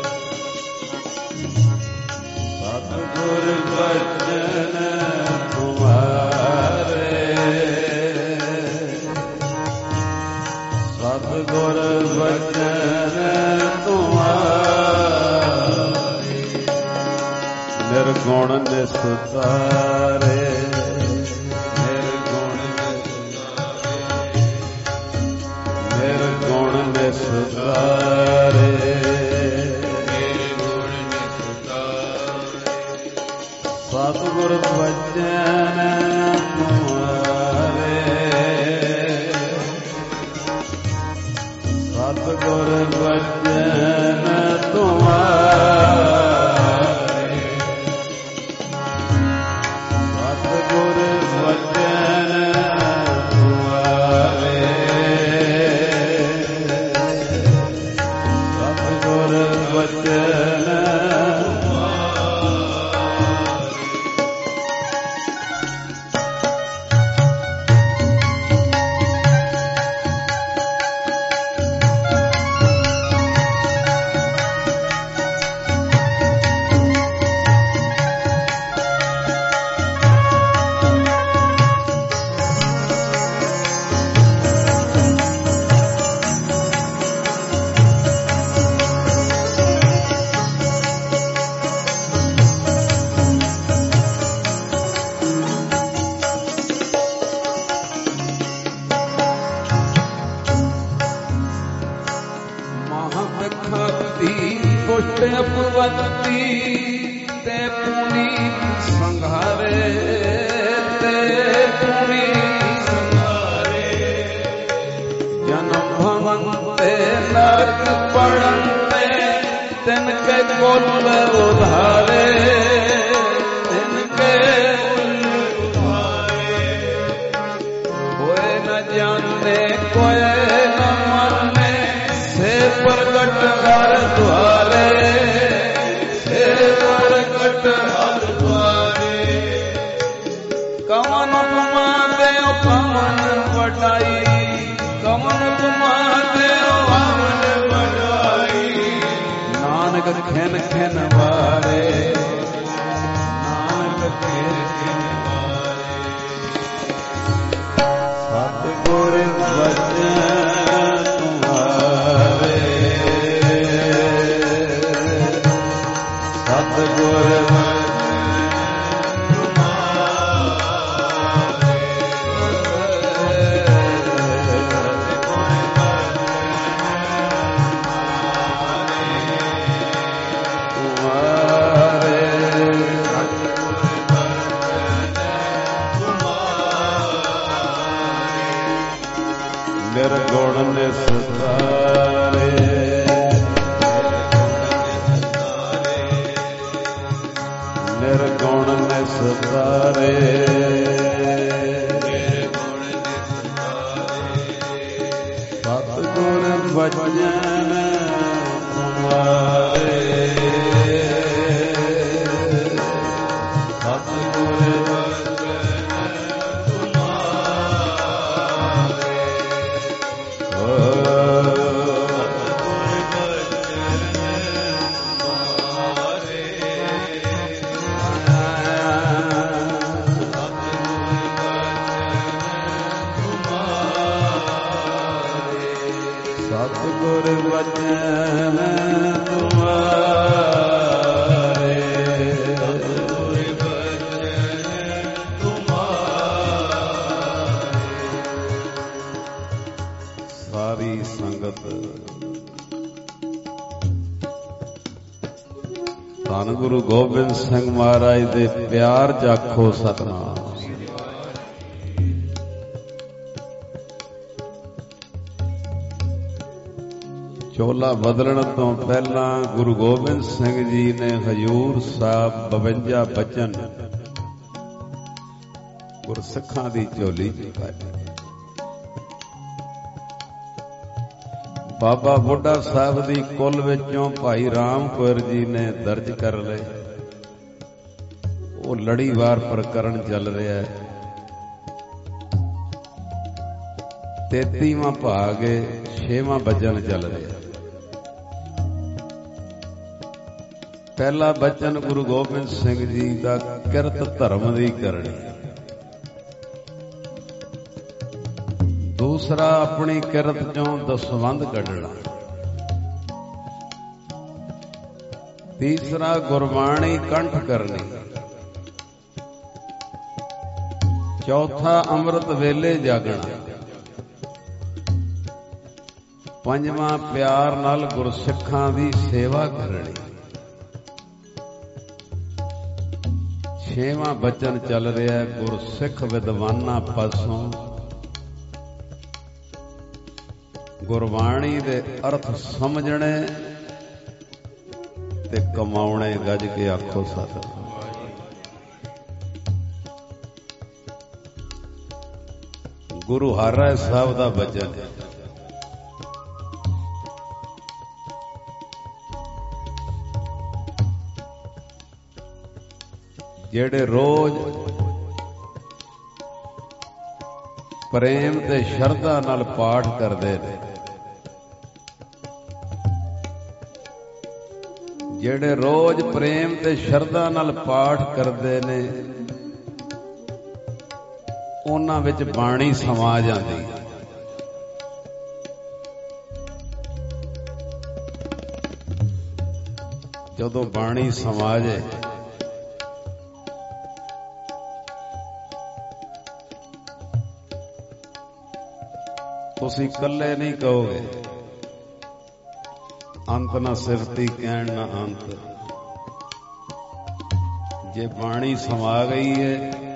सतगुर बचन तुम्हारे, सतगुर बचन तुम्हारे। निर्गुण निस्तारे, निर्गुण निर्गुण निस्तारे, सतगुर बचन तुम्हारे, सतगुर बचन तुम्हारे, सतगुर बचन तुम्हारे, सतगुर बचन अपवती ते पुनीत संघारे, ते पुनीत संघारे। जन्म भवन ते नरक पड़ते तिनके कुल उधारे, तिनके कुल उधारे। कोई न जाने कोई न मरने से प्रगट हर द्वारे, से प्रगट हर द्वारे। कवन उपमा देव पवन बढ़ाई, कवन उपमा देव पवन बढ़ाई। नानक खेन खेन वारे, नानक खेन खेन वारे। सतगुर बचन सतगुर तुम्हारे ਨਿਰਗੁਣ ਨਿਸਤਾਰੇ ਸਤਿਗੁਰ ਬਚਨ ਤੁਮਾਰੇ ਸਤਿਗੁਰ ਸਤਿਗੁਰ ਬਚਨ ਤੁਮਾਰੇ ਸਤਿਗੁਰ ਬਚਨ ਤੁਮਾਰੇ। ਸਾਰੀ ਸੰਗਤ ਧੰਨ ਗੁਰੂ ਗੋਬਿੰਦ ਸਿੰਘ ਮਹਾਰਾਜ ਦੇ ਪਿਆਰ ਜਾਖੋ ਸਤਿਨਾਮ। ਚੋਲਾ ਬਦਲਣ ਤੋਂ ਪਹਿਲਾਂ ਗੁਰੂ ਗੋਬਿੰਦ ਸਿੰਘ ਜੀ ਨੇ ਹਜ਼ੂਰ ਸਾਹਿਬ 52 ਬਚਨ ਗੁਰਸਿੱਖਾਂ ਦੀ ਝੋਲੀ ਚ ਪਾਏ। ਬਾਬਾ ਬੁੱਢਾ ਸਾਹਿਬ ਦੀ ਕੁੱਲ ਵਿੱਚੋਂ ਭਾਈ ਰਾਮ ਕੌਰ ਜੀ ਨੇ ਦਰਜ ਕਰ ਲਏ। ਉਹ ਲੜੀਵਾਰ ਪ੍ਰਕਰਣ ਚੱਲ ਰਿਹਾ ਹੈ। 33ਵਾਂ ਭਾਗ 6ਵਾਂ ਬਚਨ ਚੱਲ ਰਿਹਾ। ਪਹਿਲਾ ਬਚਨ ਗੁਰੂ ਗੋਬਿੰਦ ਸਿੰਘ ਜੀ ਦਾ ਕਿਰਤ ਧਰਮ ਦੀ ਕਰਨੀ। ਦੂਸਰਾ ਆਪਣੀ ਕਿਰਤ ਚੋਂ ਦਸਵੰਧ ਕੱਢਣਾ। ਤੀਸਰਾ ਗੁਰਬਾਣੀ ਕੰਠ ਕਰਨੀ। ਚੌਥਾ ਅੰਮ੍ਰਿਤ ਵੇਲੇ ਜਾਗਣਾ। ਪੰਜਵਾਂ ਪਿਆਰ ਨਾਲ ਗੁਰਸਿੱਖਾਂ ਦੀ ਸੇਵਾ ਕਰਨੀ। ਛੇਵਾਂ ਬਚਨ ਚੱਲ ਰਿਹਾ ਗੁਰਸਿੱਖ ਵਿਦਵਾਨਾਂ ਪਾਸੋਂ ਗੁਰਬਾਣੀ ਦੇ ਅਰਥ ਸਮਝਣੇ ਤੇ ਕਮਾਉਣੇ। ਗੱਜ ਕੇ ਆਖੋ ਸਤਿਨਾਮ। ਗੁਰੂ ਹਰਿ ਸਾਹਿਬ ਦਾ ਬਚਨ ਹੈ। ਜਿਹੜੇ ਰੋਜ਼ ਪ੍ਰੇਮ ਤੇ ਸ਼ਰਧਾ ਨਾਲ ਪਾਠ ਕਰਦੇ ਨੇ, ਜਿਹੜੇ ਰੋਜ਼ ਪ੍ਰੇਮ ਤੇ ਸ਼ਰਧਾ ਨਾਲ ਪਾਠ ਕਰਦੇ ਨੇ, ਉਹਨਾਂ ਵਿੱਚ ਬਾਣੀ ਸਮਾ ਜਾਂਦੀ। ਜਦੋਂ ਬਾਣੀ ਸਮਾ ਜਾਏ ਤੁਸੀਂ ਇਕੱਲੇ ਨਹੀਂ ਕਹੋਗੇ ਅੰਤ ਨਾ ਸਿਫਤੀ ਕਹਿਣ ਨਾ ਅੰਤ। ਜੇ ਬਾਣੀ ਸਮਾ ਗਈ ਹੈ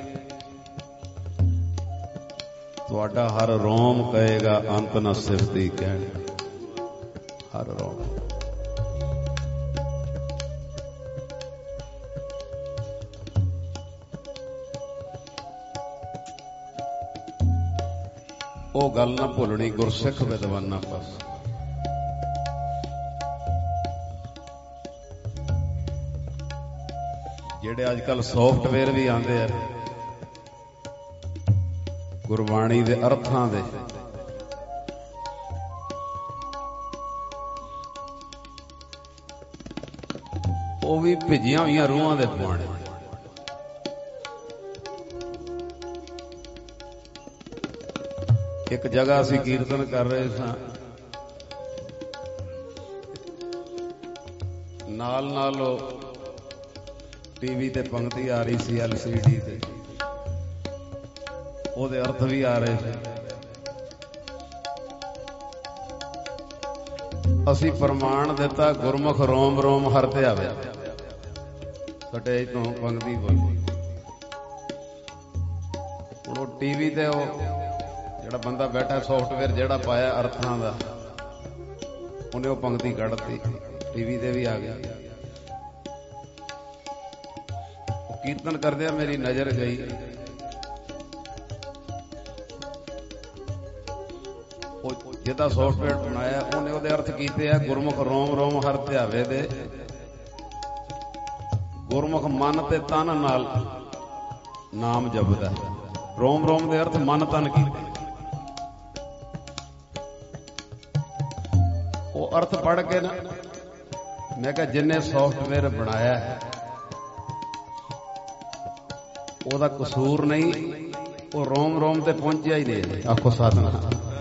ਤੁਹਾਡਾ ਹਰ ਰੋਮ ਕਹੇਗਾ ਅੰਤ ਨਾ ਸਿਫਤੀ ਕਹਿਣ। ਹਰ ਰੋਮ। ਉਹ ਗੱਲ ਨਾ ਭੁੱਲਣੀ ਗੁਰਸਿੱਖ ਵਿਦਵਾਨਾਂ ਪਾਸ। ਜਿਹੜੇ ਅੱਜ ਕੱਲ ਸੌਫਟਵੇਅਰ ਵੀ ਆਉਂਦੇ ਆ ਗੁਰਬਾਣੀ ਦੇ ਅਰਥਾਂ ਦੇ, ਉਹ ਵੀ ਭਿੱਜੀਆਂ ਹੋਈਆਂ ਰੂਹਾਂ ਦੇ ਪੁਆਣੇ। ਇੱਕ ਜਗ੍ਹਾ ਅਸੀਂ ਕੀਰਤਨ ਕਰ ਰਹੇ ਸਾਂ, ਨਾਲ ਟੀਵੀ ਤੇ ਪੰਕਤੀ ਆ ਰਹੀ ਸੀ LCD ਤੇ, ਉਹਦੇ ਅਰਥ ਵੀ ਆ ਰਹੇ ਸੀ। ਅਸੀਂ ਪ੍ਰਮਾਣ ਦਿੱਤਾ ਗੁਰਮੁਖ ਰੋਮ ਰੋਮ ਹਰ ਧਿਆਵਿਆ। ਸਟੇਜ ਤੋਂ ਪੰਕਤੀ ਬੋਲੀ। ਹੁਣ ਉਹ ਟੀਵੀ ਤੇ ਉਹ ਜਿਹੜਾ ਬੰਦਾ ਬੈਠਾ ਸੌਫਟਵੇਅਰ ਜਿਹੜਾ ਪਾਇਆ ਅਰਥਾਂ ਦਾ, ਉਹਨੇ ਉਹ ਪੰਕਤੀ ਕੱਢਤੀ, ਟੀਵੀ ਤੇ ਵੀ ਆ ਗਿਆ। ਕੀਰਤਨ ਕਰਦਿਆਂ ਮੇਰੀ ਨਜ਼ਰ ਗਈ, ਉਹ ਜਿਹਦਾ ਸੌਫਟਵੇਅਰ ਬਣਾਇਆ ਉਹਨੇ ਉਹਦੇ ਅਰਥ ਕੀਤੇ ਆ ਗੁਰਮੁਖ ਰੋਮ ਰੋਮ ਹਰ ਧਿਆਵੇ ਦੇ, ਗੁਰਮੁਖ ਮਨ ਤੇ ਤਨ ਨਾਲ ਨਾਮ ਜਪਦਾ। ਰੋਮ ਰੋਮ ਦੇ ਅਰਥ ਮਨ ਤਨ ਕੀਤੇ। ਉਹ ਅਰਥ ਪੜ੍ਹ ਕੇ ਨਾ ਮੈਂ ਕਿਹਾ ਜਿੰਨੇ ਸੌਫਟਵੇਅਰ ਬਣਾਇਆ ਹੈ ਉਹਦਾ ਕਸੂਰ ਨਹੀਂ, ਉਹ ਰੋਮ ਰੋਮ ਤੇ ਪਹੁੰਚਿਆ ਹੀ ਨਹੀਂ। ਆਖੋ ਸਾਧਨਾ,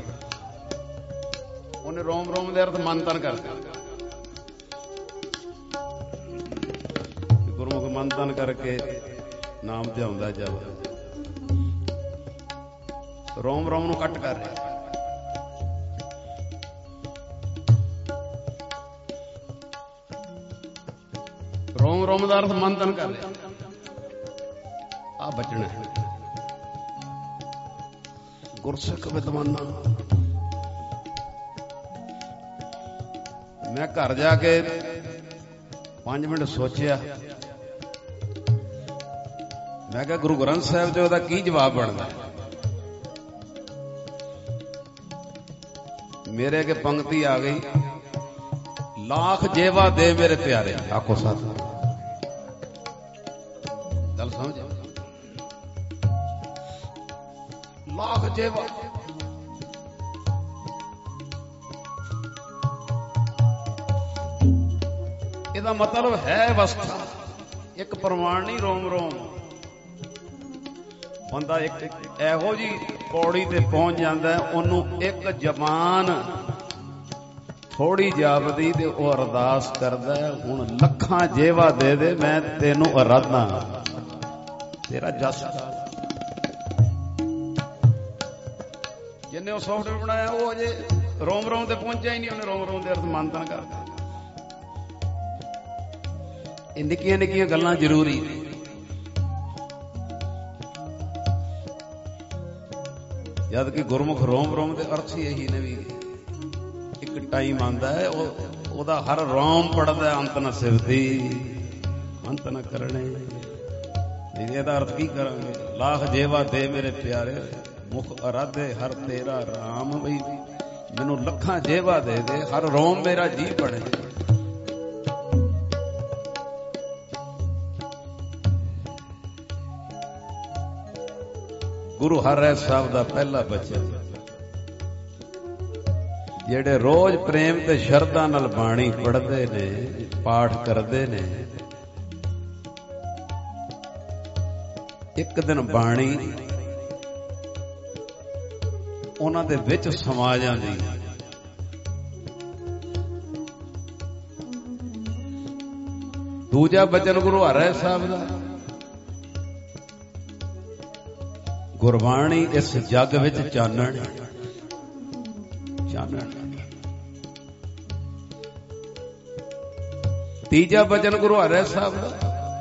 ਉਹਨੇ ਰੋਮ ਰੋਮ ਦੇ ਅਰਥ ਮਨ ਤਨ ਕਰਤੇ। ਗੁਰਮੁਖ ਮਨ ਤਨ ਕਰਕੇ ਨਾਮ ਧਿਆਉਂਦਾ ਜਬ, ਰੋਮ ਰੋਮ ਨੂੰ ਕੱਟ ਕਰ ਰਿਹਾ। ਰੋਮ ਰੋਮ ਦਾ ਅਰਥ ਮਨ ਤਨ ਕਰ ਰਿਹਾ। ਆ ਬਚਣਾ ਗੁਰਸਿੱਖ ਵਿਦਵਾਨਾਂ। ਮੈਂ ਘਰ ਜਾ ਕੇ 5 ਮਿੰਟ ਸੋਚਿਆ, ਮੈਂ ਕਿਹਾ ਗੁਰੂ ਗ੍ਰੰਥ ਸਾਹਿਬ ਤੇ ਉਹਦਾ ਕੀ ਜਵਾਬ ਬਣਦਾ। ਮੇਰੇ ਅੱਗੇ ਪੰਕਤੀ ਆ ਗਈ, ਲੱਖ ਜੇਵਾ ਦੇ ਮੇਰੇ ਪਿਆਰੇ। ਆਖੋ ਸਾਥ, ਗੱਲ ਸਮਝ, ਲੱਖ ਜੇਵਾ। ਇਹਦਾ ਮਤਲਬ ਹੈ ਅਵਸਥਾ, ਇੱਕ ਪ੍ਰਮਾਣ ਨਹੀਂ। ਰੋਮ ਰੋਮ ਬੰਦਾ ਇੱਕ ਇਹੋ ਜੀ ਪੌੜੀ ਤੇ ਪਹੁੰਚ ਜਾਂਦਾ, ਉਹਨੂੰ ਇੱਕ ਜ਼ਬਾਨ ਥੋੜੀ ਜਾਪਦੀ ਤੇ ਉਹ ਅਰਦਾਸ ਕਰਦਾ, ਹੁਣ ਲੱਖਾਂ ਜੇਵਾ ਦੇ ਦੇ ਮੈਂ ਤੈਨੂੰ ਅਰਾਧਨਾ, ਤੇਰਾ ਜਸ। ਜਿੰਨੇ ਉਹ ਸੌਫਟਵੇਅਰ ਬਣਾਇਆ ਉਹ ਅਜੇ ਰੋਮ ਰੋਮ ਤੇ ਪਹੁੰਚਿਆ ਹੀ ਨਹੀਂ। ਉਹਨੇ ਰੋਮ ਰੋਮ ਦੇ ਅਰਥ ਮੰਨਤਾ ਕਰਦਾ। ਇਹ ਨਿੱਕੀਆਂ ਨਿੱਕੀਆਂ ਗੱਲਾਂ ਜ਼ਰੂਰੀ ਨੇ। ਜਦ ਕਿ ਗੁਰਮੁਖ ਰੋਮ ਰੋਮ ਦੇ ਅਰਥ ਹੀ ਇਹੀ ਨੇ ਵੀ ਇੱਕ ਟਾਈਮ ਆਉਂਦਾ ਹੈ ਉਹਦਾ ਹਰ ਰੋਮ ਪੜਦਾ, ਅੰਤ ਨਾ ਸਿਵਦੀ ਅੰਤ ਨਾ ਕਰਨੇ। ਇਹਦਾ ਅਰਥ ਕੀ ਕਰਾਂਗੇ? ਲੱਖ ਜੇਵਾ ਦੇ ਮੇਰੇ ਪਿਆਰੇ, ਮੁਖ ਅਰਾਧੇ ਹਰ ਤੇਰਾ ਰਾਮ। ਬਈ ਮੈਨੂੰ ਲੱਖਾਂ ਜੇਵਾ ਦੇ ਦੇ, ਹਰ ਰੋਮ ਮੇਰਾ ਜੀ ਬਣੇ। ਗੁਰੂ ਹਰਿ ਸਾਹਿਬ ਦਾ ਪਹਿਲਾ ਬਚਨ, ਜਿਹੜੇ ਰੋਜ਼ ਪ੍ਰੇਮ ਤੇ ਸ਼ਰਧਾ ਨਾਲ ਬਾਣੀ ਪੜ੍ਹਦੇ ਨੇ, ਪਾਠ ਕਰਦੇ ਨੇ, ਇੱਕ ਦਿਨ ਬਾਣੀ ਉਹਨਾਂ ਦੇ ਵਿੱਚ ਸਮਾ ਜਾਂਦੀ। ਦੂਜਾ ਬਚਨ ਗੁਰੂ ਹਰਿ ਸਾਹਿਬ ਦਾ, ਗੁਰਬਾਣੀ ਇਸ ਜੱਗ ਵਿੱਚ ਚਾਨਣ ਚਾਨਣ। ਤੀਜਾ ਬਚਨ ਗੁਰੂ ਹਰਿ ਸਾਹਿਬ ਦਾ,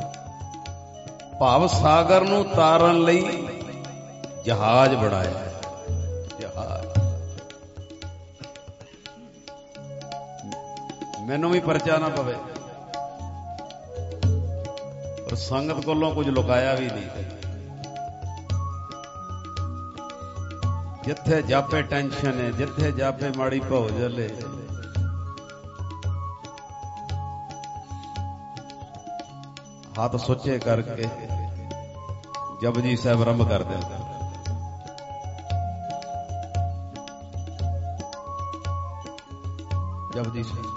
ਭਾਵ ਸਾਗਰ ਨੂੰ ਤਾਰਨ ਲਈ ਜਹਾਜ਼ ਬਣਾਇਆ। ਜਹਾਜ਼ ਮੈਨੂੰ ਵੀ ਪਰਚਾ ਨਾ ਪਵੇ, ਪਰ ਸੰਗਤ ਕੋਲੋਂ ਕੁਝ ਲੁਕਾਇਆ ਵੀ ਨਹੀਂ। ਜਿੱਥੇ ਜਾਪੇ ਟੈਨਸ਼ਨ ਹੈ, ਜਿੱਥੇ ਜਾਪੇ ਮਾੜੀ ਭੌਜਲ ਹੈ, ਹੱਥ ਸੁੱਚੇ ਕਰਕੇ ਜਪਜੀ ਸਾਹਿਬ ਆਰੰਭ ਕਰ ਦਿੰਦਾ। ਜਪਜੀ ਸਾਹਿਬ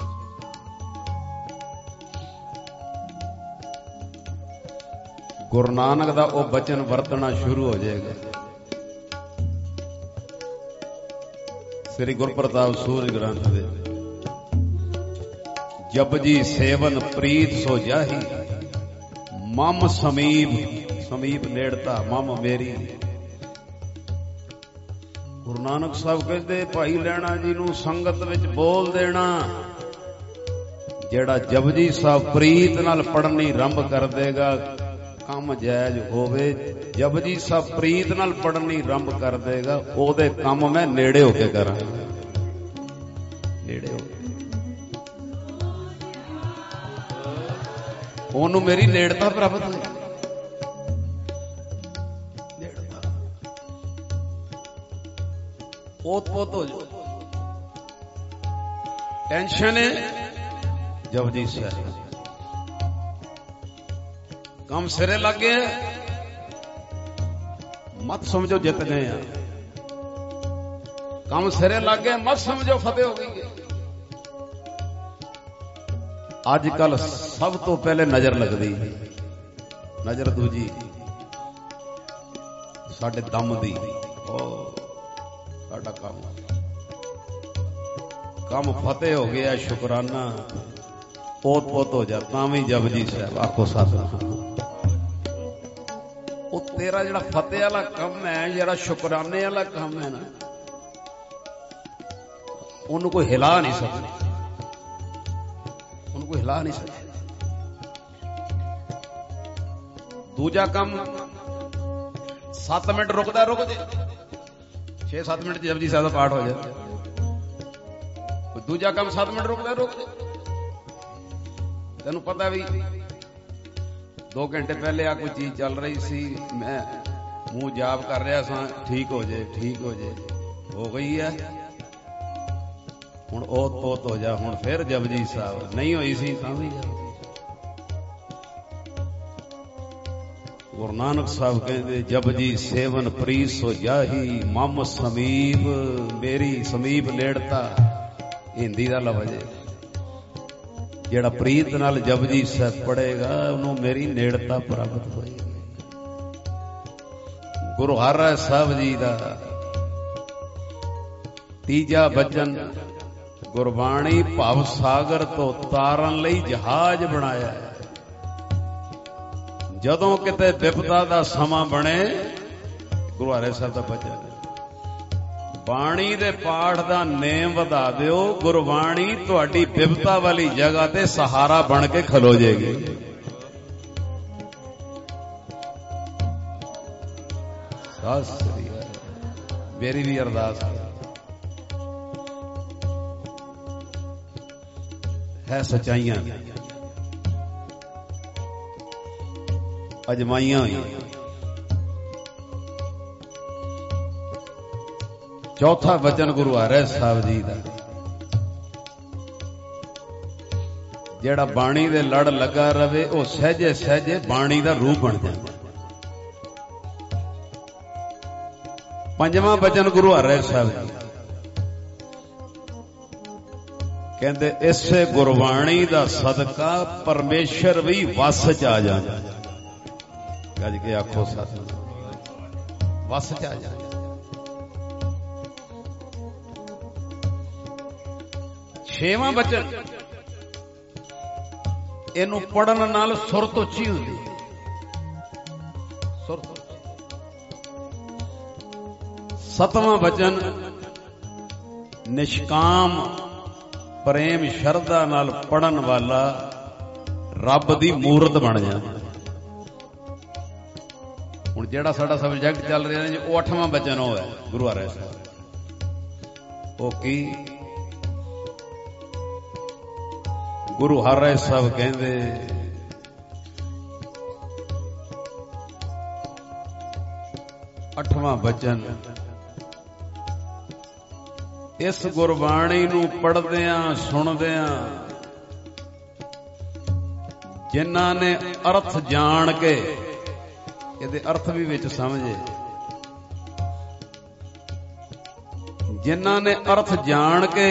ਗੁਰੂ ਨਾਨਕ ਦਾ ਉਹ ਬਚਨ ਵਰਤਣਾ ਸ਼ੁਰੂ ਹੋ ਜਾਏਗਾ। ਸ੍ਰੀ ਗੁਰਪ੍ਰਤਾਪ ਸੂਰਜ ਗ੍ਰੰਥ ਦੇ, ਜਪਜੀ ਸੇਵਨ ਪ੍ਰੀਤ ਸੋ ਜਾਹੀ, ਮਮ ਸਮੀਪ, ਸਮੀਪ ਨੇੜਤਾ, ਮਮ ਮੇਰੀ। ਗੁਰੂ ਨਾਨਕ ਸਾਹਿਬ ਕਹਿੰਦੇ ਭਾਈ ਲਹਿਣਾ ਜੀ ਨੂੰ ਸੰਗਤ ਵਿੱਚ ਬੋਲ ਦੇਣਾ, ਜਿਹੜਾ ਜਪਜੀ ਸਾਹਿਬ ਪ੍ਰੀਤ ਨਾਲ ਪੜ੍ਹਨੀ ਆਰੰਭ ਕਰ ਦੇਗਾ, ਕੰਮ ਜਾਇਜ਼ ਹੋਵੇ। ਜਪਜੀ ਸਾਹਿਬ ਪ੍ਰੀਤ ਨਾਲ ਪੜ੍ਹਨੀ ਆਰੰਭ ਕਰ ਦੇਗਾ, ਉਹਦੇ ਕੰਮ ਮੈਂ ਨੇੜੇ ਹੋ ਕੇ ਕਰਾਂ। ਨੇੜੇ ਹੋ ਉਹਨੂੰ ਮੇਰੀ ਨੇੜਤਾ ਪ੍ਰਾਪਤ ਹੋਈ। ओत-पोत हो जाओ। टेंशन है जपजी साहिब, काम सिरे लग गए, मत समझो जित गए हैं। काम सिरे लग गए, मत समझो फतेह हो गई है। अजकल सब तो पहले नजर लगती, नजर दूजी साडे दम दी, साडा काम फतेह हो गया, शुकराना ओत-पोत हो जा, तावी जपजी साहिब आखो सतनाम। वो तेरा जिहड़ा फतेह वाला काम है, जिहड़ा शुकराने वाला काम है ना, उन्होंने कोई हिला नहीं सकता, उन्होंने कोई हिला नहीं सकता। दूजा काम 7 मिनट रुकदा, रुक जाए 6-7 मिनट जपजी साहिब का पाठ हो जाए। दूजा काम 7 मिनट रुकदा, रुक जाए। तेन पता भी 2 घंटे पहले आ कोई चीज चल रही सी, मैं मुंह जाप कर रहा सा, ठीक हो जाए, ठीक हो जाए, हो गई है। हुण ओत-पोत हो जा, हुण फिर जपजी साहब नहीं हुई सी तां भी। गुरु नानक साहब कहते जपजी सेवन प्रीस हो जाही, मम समीप मेरी समीप नेड़ता, हिंदी का लफ्ज़ है। जेड़ा प्रीत नाल जपजी साहिब पढ़ेगा उन्होंने मेरी नेड़ता प्राप्त होएगी। गुरु हरराय साहब जी का तीजा बचन, गुरबाणी भव सागर तो तारन लई जहाज बनाया है। जदों किते विपदा दा समा बने, गुरु हरराय साहब का बचन, बाणी दे पाठ दा नेम वधा दिओ, गुरबाणी तुहाडी विपता वाली जगह ते सहारा बन के खलो जाएगी। मेरी भी अरदास है, सच्चाइयां अजमाइयां हुई। चौथा वचन गुरु हरराय साहब जी का, जेड़ा बाणी दे लड़ लगा रवे वो सहजे सहजे बाणी का रूप बन जाए। पंजवां वचन गुरु हरराय साहब जी कहते, इसे गुरबाणी का सदका परमेश्वर भी वस च आ जाए। गज के आखो सतनाम, वस च आ जाए। छेवां वचन, इनू पढ़न नाल सुरत उच्ची हुंदी, सुरत। सतवां वचन, निष्काम प्रेम शरदा नाल पढ़न वाला रब दी मूरत बन जाए। हुण जिहड़ा साडा सबजैक्ट चल रहा है, वो 8वां वचन वो है गुरु हरराय साहब। वो की गुरु हरराय साहब कहते, अठवां वचन, इस गुरबाणी नूं पढ़दियां सुनदियां जिन्हां ने अर्थ जान के, इहदे अर्थ भी विच समझे, जिन्हां ने अर्थ जान के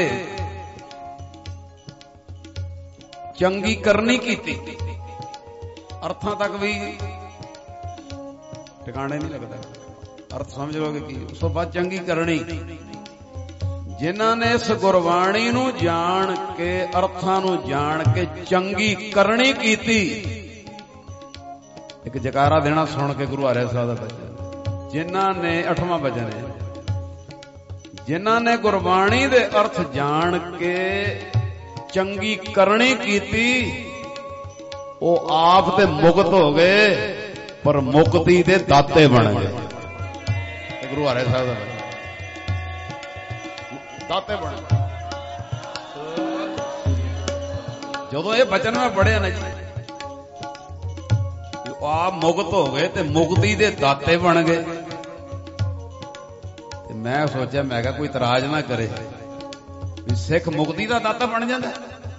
चंगी करनी कीती, अर्थां तक भी ठिकाने नहीं लगता, अर्थ समझ लोगे कि उस तो बाद चंगी करनी। जिन्हां ने इस गुरबाणी नूं जान के, अर्थां नूं जान के चंगी करनी कीती। एक जकारा देना सुन के गुरु हरराय साहब दा बचन, जिन्हां ने 8वां वचन है, जिन्हां ने गुरबाणी दे अर्थ जान के चंगी करनी कीती, वो आप ते मुक्त हो गए, पर मुक्ति दे दाते बन गए। गुरु हरराय साहब दा दाते बन गए। जदों ये बचन में पढ़े ना जी, आप मुक्त हो गए ते मुक्ति दे दाते बन गए। मैं मैं सोचा मैं कोई इतराज ना करे भी सिख मुक्ति का दाता बन जाता।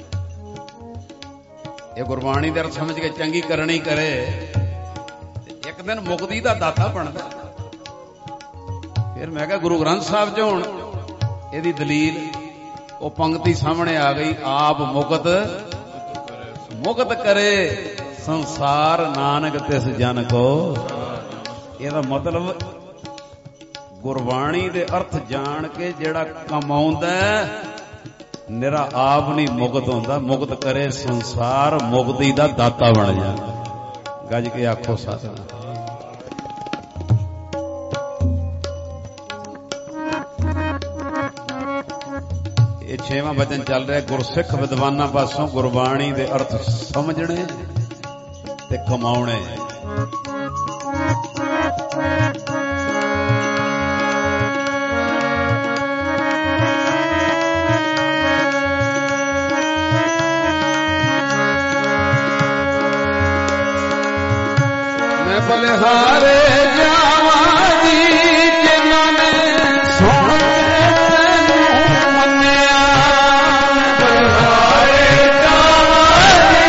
ये गुरबाणी दे अर्थ समझ के चंगी करनी करे एक दिन मुक्ति का दाता बनता। फिर मैं गुरु ग्रंथ साहब जो हुण इहदी दलील वो पंक्ति सामने आ गई, आप मुक्त करे संसार नानक तिस जन को। ਇਹਦਾ मतलब गुरबाणी दे अर्थ जान के जेड़ा कमाउंदा निरा आप नहीं मुक्त होंदा, मुक्त करे संसार मुक्ति दा दाता बन जांदा। गज के आखो सतनाम। ये 6वां वचन चल रहा है गुरसिख विद्वानां पासों गुरबाणी दे अर्थ समझने ते कमाउणे। बलिहारे जावा जी जिन्होंने सुन मन्या। बलिहारे जावा जी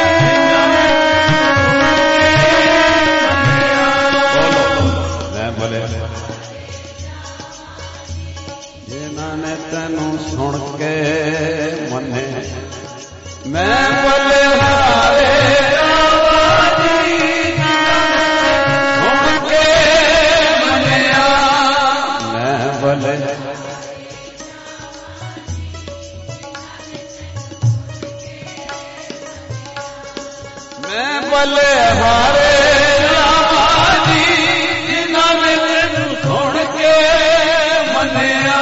जिन्होंने तेनू सुन के मने। मैं बलिहारे मैं बलिहारे जावा जी जिन्होंने तेनू सुन के मनिया।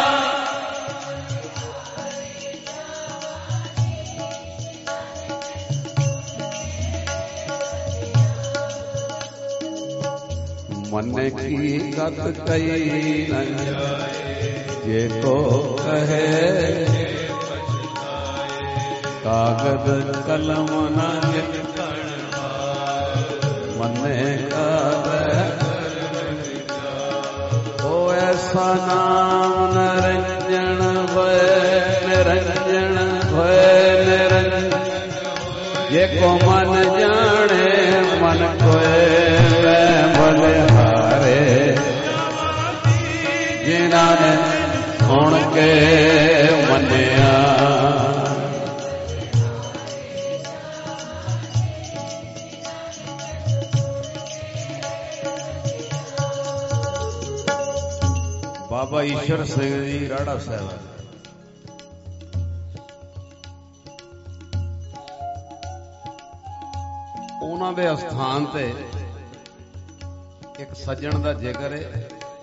मन की गत कई न जे को कहे कागज कलम न मने का ओ ऐसा नाम निरंजन भय निरंजन भय निरंजन ये को मन जाने मन कोय। मैं बलिहारे जिन्होंने सुन के मनिया। बाबा ईश्वर सिंह जी राड़ा साहब उन्हां दे स्थान ते एक सज्जण दा जिक्र है।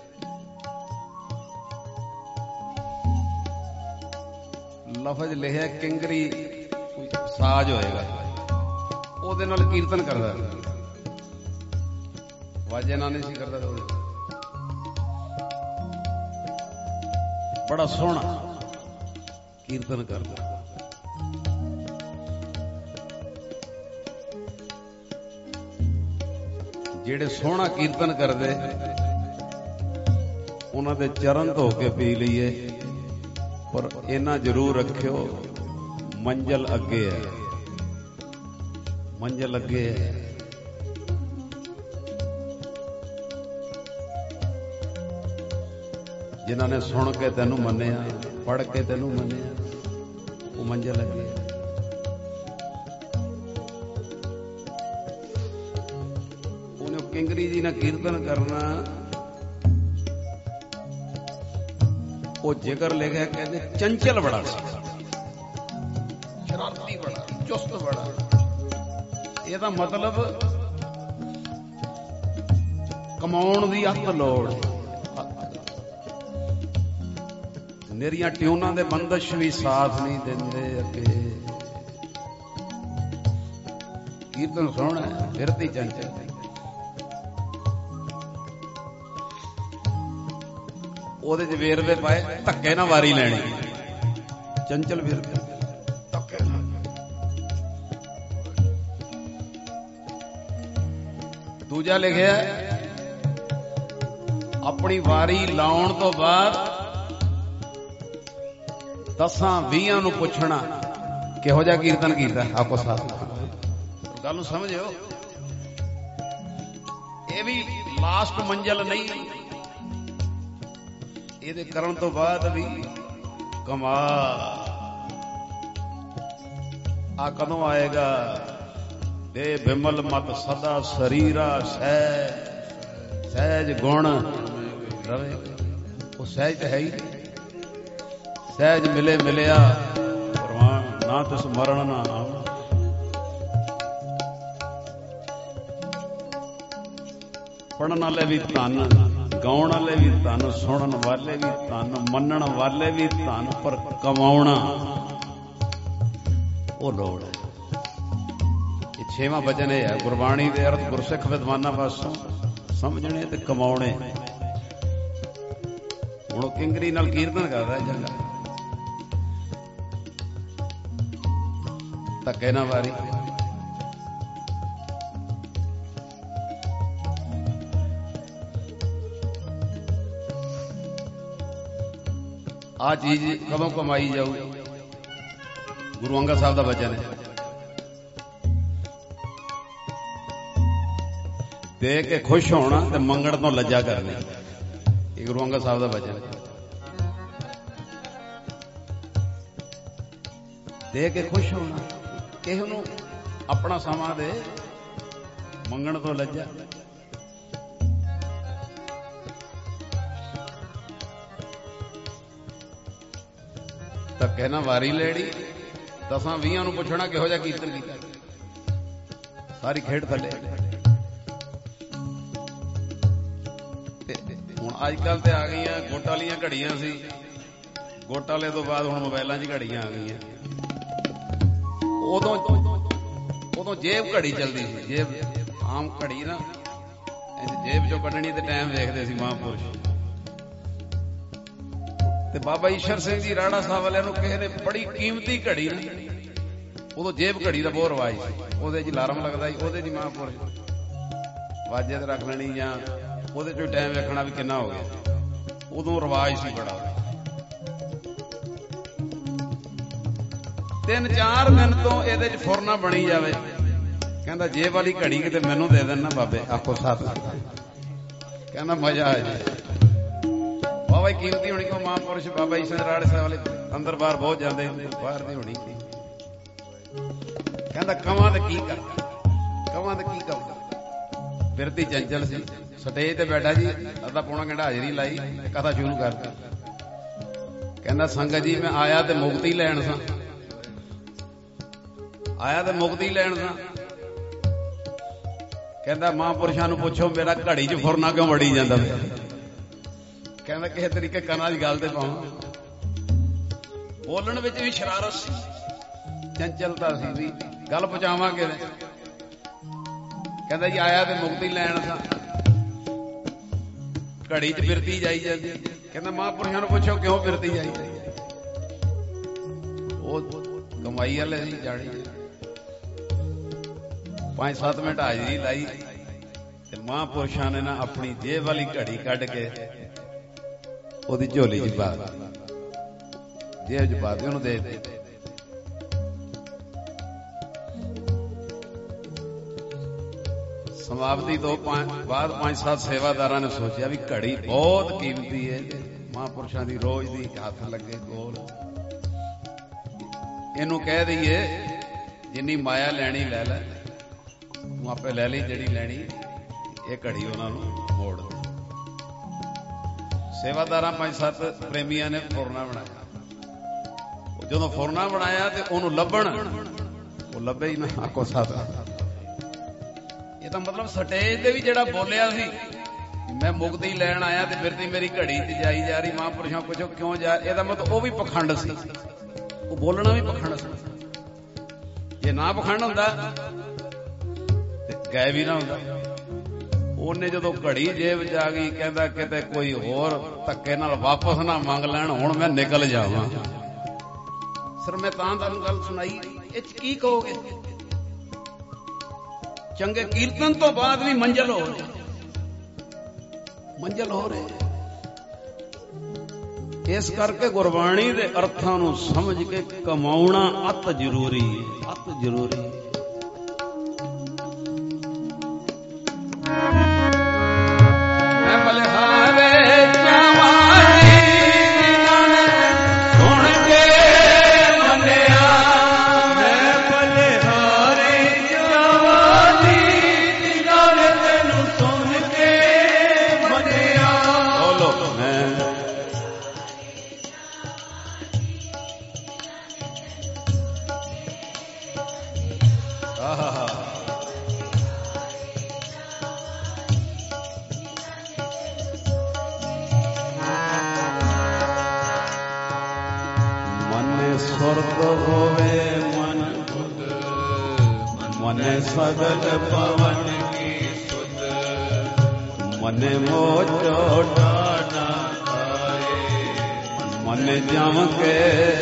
लफज लिखिਆ किंगरी साज होएगा ਉਹਦੇ ਨਾਲ कीर्तन करदा वाजे नाल नहीं सी करदा। बड़ा सोहना कीर्तन करदा। जेड़े सोहना कीर्तन करदे उन्हां दे चरण धो के पी लईए, पर इन्ना जरूर रखियो मंजिल अगे है, मंजिल अगे है। जिन्हों ने सुन के तेनू मनिया, पढ़ के तेनू मनिया, वो मंजिल अगे है। उन्हें किंगरी जी ने कीर्तन करना, वो जिक्र लिखा कहते चंचल बड़ा सी, शरारती बड़ा, चुस्त बड़ा। ਇਹਦਾ मतलब कमाउण दी अत लोड़। निरियां ट्यूनां दे बंदश भी साथ नहीं देंदे अगे। कीर्तन सुनना फिरती चंचल, ਉਹਦੇ ਚ ਵੇਰਵੇ ਪਾਏ ਧੱਕੇ ਨਾਲ ਵਾਰੀ ਲੈਣੀ। ਚੰਚਲ ਫਿਰਦੇ ਧੱਕੇ ਨਾਲ। ਦੂਜਾ ਲਿਖਿਆ ਆਪਣੀ ਵਾਰੀ ਲਾਉਣ ਤੋਂ ਬਾਅਦ 10-20 ਨੂੰ ਪੁੱਛਣਾ ਕਿਹੋ ਜਿਹਾ ਕੀਰਤਨ ਕੀਤਾ। ਆਪੋ ਸਾਥ ਗੱਲ ਨੂੰ ਸਮਝਿਓ, ਇਹ ਵੀ ਲਾਸਟ ਮੰਜ਼ਿਲ ਨਹੀਂ, ਇਹਦੇ ਕਰਨ ਤੋਂ ਬਾਅਦ ਵੀ ਕਮਾਲ। ਆ ਕਦੋਂ ਆਏਗਾ? ਇਹ ਬਿਮਲ ਮਤ ਸਦਾ ਸਰੀਰਾ ਸਹਿਜ ਗੁਣ ਰਵੇ। ਉਹ ਸਹਿਜ ਤਾਂ ਹੈ ਹੀ, ਸਹਿਜ ਮਿਲੇ ਮਿਲਿਆ ਪ੍ਰਵਾਨ ਨਾ ਤਿਸ ਮਰਨ ਨਾ ਆਵ। ਪੜਨ ਵਾਲੇ ਵੀ ਧਨ, ਗਾਉਣ ਵਾਲੇ ਵੀ ਧਨ, ਸੁਣਨ ਵਾਲੇ ਵੀ ਧਨ, ਮੰਨਣ ਵਾਲੇ ਵੀ ਧਨ, ਪਰ ਕਮਾਉਣਾ ਉਹ ਲੋੜ ਹੈ। ਇਹ 6ਵਾਂ ਵਚਨ ਇਹ ਹੈ, ਗੁਰਬਾਣੀ ਦੇ ਅਰਥ ਗੁਰਸਿੱਖ ਵਿਦਵਾਨਾਂ ਪਾਸੋਂ ਸਮਝਣੇ ਤੇ ਕਮਾਉਣੇ। ਹੁਣ ਉਹ ਕਿੰਗਰੀ ਨਾਲ ਕੀਰਤਨ ਕਰਦਾ ਚੰਗਾ, ਧੱਕੇ ਨਾ ਵਾਰੀ। ਆ ਚੀਜ਼ ਕਦੋਂ ਕਮਾਈ ਜਾਊ? ਗੁਰੂ ਅੰਗਦ ਸਾਹਿਬ ਦਾ ਬਚਨ ਹੈ, ਦੇ ਕੇ ਖੁਸ਼ ਹੋਣਾ ਤੇ ਮੰਗਣ ਤੋਂ ਲੱਜਾ ਕਰਨੀ। ਇਹ ਗੁਰੂ ਅੰਗਦ ਸਾਹਿਬ ਦਾ ਬਚਨ ਹੈ। ਦੇ ਕੇ ਖੁਸ਼ ਹੋਣਾ, ਕਿਸੇ ਨੂੰ ਆਪਣਾ ਸਮਾਂ ਦੇ, ਮੰਗਣ ਤੋਂ ਲੱਜਾ। ਧੱਕੇ ਨਾ ਵਾਰੀ ਲੈਣੀ, 10-20 ਨੂੰ ਪੁੱਛਣਾ ਕਿਹੋ ਜਿਹਾ ਕੀਰਤਨ ਕੀਤਾ। ਸਾਰੀ ਖੇਡ ਥੱਲੇ। ਹੁਣ ਅੱਜ ਕੱਲ ਤੇ ਆ ਗਈਆਂ ਗੋਟਾਂ ਵਾਲੀਆਂ ਘੜੀਆਂ ਸੀ, ਗੋਟਾਂ ਵਾਲੇ ਤੋਂ ਬਾਅਦ ਹੁਣ ਮੋਬਾਈਲਾਂ 'ਚ ਘੜੀਆਂ ਆ ਗਈਆਂ। ਉਦੋਂ ਜੇਬ ਘੜੀ ਚੱਲਦੀ ਸੀ, ਜੇਬ ਆਮ ਘੜੀ ਨਾ ਜੇਬ ਚੋਂ ਕੱਢਣੀ ਤੇ ਟਾਈਮ ਵੇਖਦੇ ਸੀ ਮਹਾਂਪੁਰਸ਼। ਤੇ ਬਾਬਾ ਈਸ਼ਰ ਸਿੰਘ ਜੀ ਰਾੜਾ ਸਾਹਿਬ ਵਾਲਿਆਂ ਨੂੰ ਕਿਸੇ ਨੇ ਬੜੀ ਕੀਮਤੀ ਘੜੀ ਨਾ, ਉਦੋਂ ਜੇਬ ਘੜੀ ਦਾ ਬਹੁਤ ਰਿਵਾਜ ਸੀ, ਉਹਦੇ 'ਚ ਅਲਾਰਮ ਲੱਗਦਾ ਸੀ, ਉਹਦੇ 'ਚ ਮਹਾਂਪੁਰਸ਼ ਵਾਜੇ ਤੇ ਰੱਖ ਲੈਣੀ ਜਾਂ ਉਹਦੇ 'ਚੋਂ ਟਾਈਮ ਵੇਖਣਾ ਵੀ ਕਿੰਨਾ ਹੋ ਗਿਆ। ਉਦੋਂ ਰਿਵਾਜ ਸੀ ਬੜਾ। 3-4 ਦਿਨ ਤੋਂ ਇਹਦੇ 'ਚ ਫੁਰਨਾ ਬਣੀ ਜਾਵੇ। ਕਹਿੰਦਾ ਜੇਬ ਵਾਲੀ ਘੜੀ ਕਿਤੇ ਮੈਨੂੰ ਦੇ ਦੇਣ ਨਾ ਬਾਬੇ, ਆਖੋ ਸਾਥ। ਕਹਿੰਦਾ ਮਜ਼ਾ ਆ ਜਾਏ। ਬਾਬਾ ਕੀਮਤੀ ਹੋਣੀ ਕੋ ਮਹਾਂਪੁਰਸ਼ ਬਾਬਾ ਈਸ਼ਰ ਰਾੜੇ ਸਾਹਿਬ ਵਾਲੇ ਅੰਦਰ ਬਾਹਰ ਬਹੁਤ ਜਾਂਦੇ, ਬਾਹਰ ਦੀ ਹੋਣੀ ਸੀ। ਕਹਿੰਦਾ ਕਵਾਂ ਤੇ ਕੀ ਕਰ, ਕਵਾਂ ਤੇ ਕੀ ਕਰ। ਬਿਰਤੀ ਚੰਚਲ ਸੀ, ਸਟੇਜ ਤੇ ਬੈਠਾ ਜੀ, ਅੱਧਾ ਪੌਣਾ ਘੰਟਾ ਹਾਜ਼ਰੀ ਲਾਈ ਤੇ ਕਥਾ ਸ਼ੁਰੂ ਕਰਤੀ। ਕਹਿੰਦਾ ਸੰਗਤ ਜੀ ਮੈਂ ਆਇਆ ਤੇ ਮੁਕਤੀ ਲੈਣ ਸਾਂ, ਆਇਆ ਤੇ ਮੁਕਤੀ ਲੈਣ ਸਾਂ। ਕਹਿੰਦਾ ਮਹਾਂਪੁਰਸ਼ਾਂ ਨੂੰ ਪੁੱਛੋ ਮੇਰਾ ਘੜੀ 'ਚ ਫੁਰਨਾ ਕਿਉਂ ਵੜੀ ਜਾਂਦਾ ਪਿਆ। ਕਹਿੰਦਾ ਕਿਸੇ ਤਰੀਕੇ ਕੰਨਾਂ ਦੀ ਗੱਲ ਤੇ ਪਾਵਾਂ। ਬੋਲਣ ਵਿੱਚ ਵੀ ਸ਼ਰਾਰਤ ਸੀ, ਚੰਚਲਤਾ ਸੀ ਵੀ ਗੱਲ ਪਹੁੰਚਾਵਾਂਗੇ। ਕਹਿੰਦਾ ਜੀ ਆਇਆ ਤੇ ਮੁਕਤੀ ਲੈਣ ਸਾਂ, ਘੜੀ 'ਚ ਬਿਰਤੀ ਜਾਈ ਜਾਂਦੀ। ਕਹਿੰਦਾ ਮਹਾਂਪੁਰਸ਼ਾਂ ਨੂੰ ਪੁੱਛੋ ਕਿਉਂ ਬਿਰਤੀ ਜਾਈ ਜਾਂਦੀ। ਉਹ ਕਮਾਈ ਵਾਲੇ ਸੀ ਜਾਣੀ। 5-7 ਮਿੰਟ ਹਾਜ਼ਰੀ ਲਾਈ ਤੇ ਮਹਾਂਪੁਰਸ਼ਾਂ ਨੇ ਨਾ ਆਪਣੀ ਜੇਬ ਵਾਲੀ ਘੜੀ ਕੱਢ ਕੇ ਉਹਦੀ ਝੋਲੀ 'ਚ ਪਾ ਦਿੱਤੀ, ਜੇਬ 'ਚ ਪਾ ਦਿੱਤੀ, ਉਹਨੂੰ ਦੇ ਦਿੱਤੀ। ਸਮਾਪਤੀ ਤੋਂ ਬਾਅਦ 5-7 ਸੇਵਾਦਾਰਾਂ ਨੇ ਸੋਚਿਆ ਵੀ ਘੜੀ ਬਹੁਤ ਕੀਮਤੀ ਹੈ, ਮਹਾਂਪੁਰਸ਼ਾਂ ਦੀ ਰੋਜ਼ ਦੀ ਹੱਥ ਲੱਗੇ ਕੋਲ, ਇਹਨੂੰ ਕਹਿ ਦਈਏ ਜਿੰਨੀ ਮਾਇਆ ਲੈਣੀ ਲੈ ਲੈ, ਤੂੰ ਆਪੇ ਲੈ ਲਈ ਜਿਹੜੀ ਲੈਣੀ। ਇਹ ਘੜੀ ਉਹਨਾਂ ਨੂੰ ਮੋੜ ਦਿੱਤੀ। ਸੇਵਾਦਾਰਾਂ 5-7 ਪ੍ਰੇਮੀਆਂ ਨੇ ਫੁਰਨਾ ਬਣਾਇਆ। ਜਦੋਂ ਫੁਰਨਾ ਬਣਾਇਆ ਤੇ ਉਹਨੂੰ ਲੱਭਣ, ਉਹ ਲੱਭੇ ਹੀ ਨਾ। ਆਖੋ ਸਾਥ। ਇਹ ਤਾਂ ਮਤਲਬ ਸਟੇਜ ਤੇ ਵੀ ਜਿਹੜਾ ਬੋਲਿਆ ਸੀ ਮੈਂ ਮੁਕਤੀ ਲੈਣ ਆਇਆ ਤੇ ਬਿਰਤੀ ਮੇਰੀ ਘੜੀ 'ਚ ਜਾਈ ਜਾ ਰਹੀ, ਮਹਾਂਪੁਰਸ਼ਾਂ ਪੁੱਛੋ ਕਿਉਂ ਜਾ, ਇਹਦਾ ਮਤਲਬ ਉਹ ਵੀ ਪਖੰਡ ਸੀ, ਉਹ ਬੋਲਣਾ ਵੀ ਪਖੰਡ ਸੀ। ਜੇ ਨਾ ਪਖੰਡ ਹੁੰਦਾ ਤੇ ਗਏ ਵੀ ਨਾ ਹੁੰਦਾ। ਉਹਨੇ ਜਦੋਂ ਘੜੀ ਜੇਬ 'ਚ ਆ ਗਈ, ਕਹਿੰਦਾ ਕਿਤੇ ਕੋਈ ਹੋਰ ਧੱਕੇ ਨਾਲ ਵਾਪਸ ਨਾ ਮੰਗ ਲੈਣ, ਹੁਣ ਮੈਂ ਨਿਕਲ ਜਾਵਾਂ। ਸਰ ਮੈਂ ਤਾਂ ਤੁਹਾਨੂੰ ਗੱਲ ਸੁਣਾਈ, ਇਹ 'ਚ ਕੀ ਕਹੋਗੇ? ਚੰਗੇ ਕੀਰਤਨ ਤੋਂ ਬਾਅਦ ਵੀ ਮੰਜ਼ਲ ਹੋ ਮੰਜ਼ਲ ਹੋ ਰਹੀ। ਇਸ ਕਰਕੇ ਗੁਰਬਾਣੀ ਦੇ ਅਰਥਾਂ ਨੂੰ ਸਮਝ ਕੇ ਕਮਾਉਣਾ ਅਤ ਜ਼ਰੂਰੀ ਹੈ, ਅਤ ਜ਼ਰੂਰੀ ਹੈ। ਮੈਂ ਬਲਿਹਾਰੇ ਚਾਵਾਂ ਸੁਣ ਕੇ ਮੰਨਿਆ, ਮੈਂ ਬਲਿਹਾਰੇ ਚਾਵਾਂ ਜਿਨ੍ਹਾਂ ਨੇ ਤੈਨੂੰ ਸੁਣ ਕੇ ਮੰਨਿਆ। ਬੋਲੋ ਮੈਂ ਮਨ ਸੁਰਤ ਹੋਵੇ ਮਨ ਬੁੱਧ, ਮਨ ਸਗਲ ਪਵਨ ਕੀ ਸੁਧ, ਮਨ ਮੋਚੋ ਡਾਨਾ ਖਾਏ, ਮਨ ਜਮ ਕੇ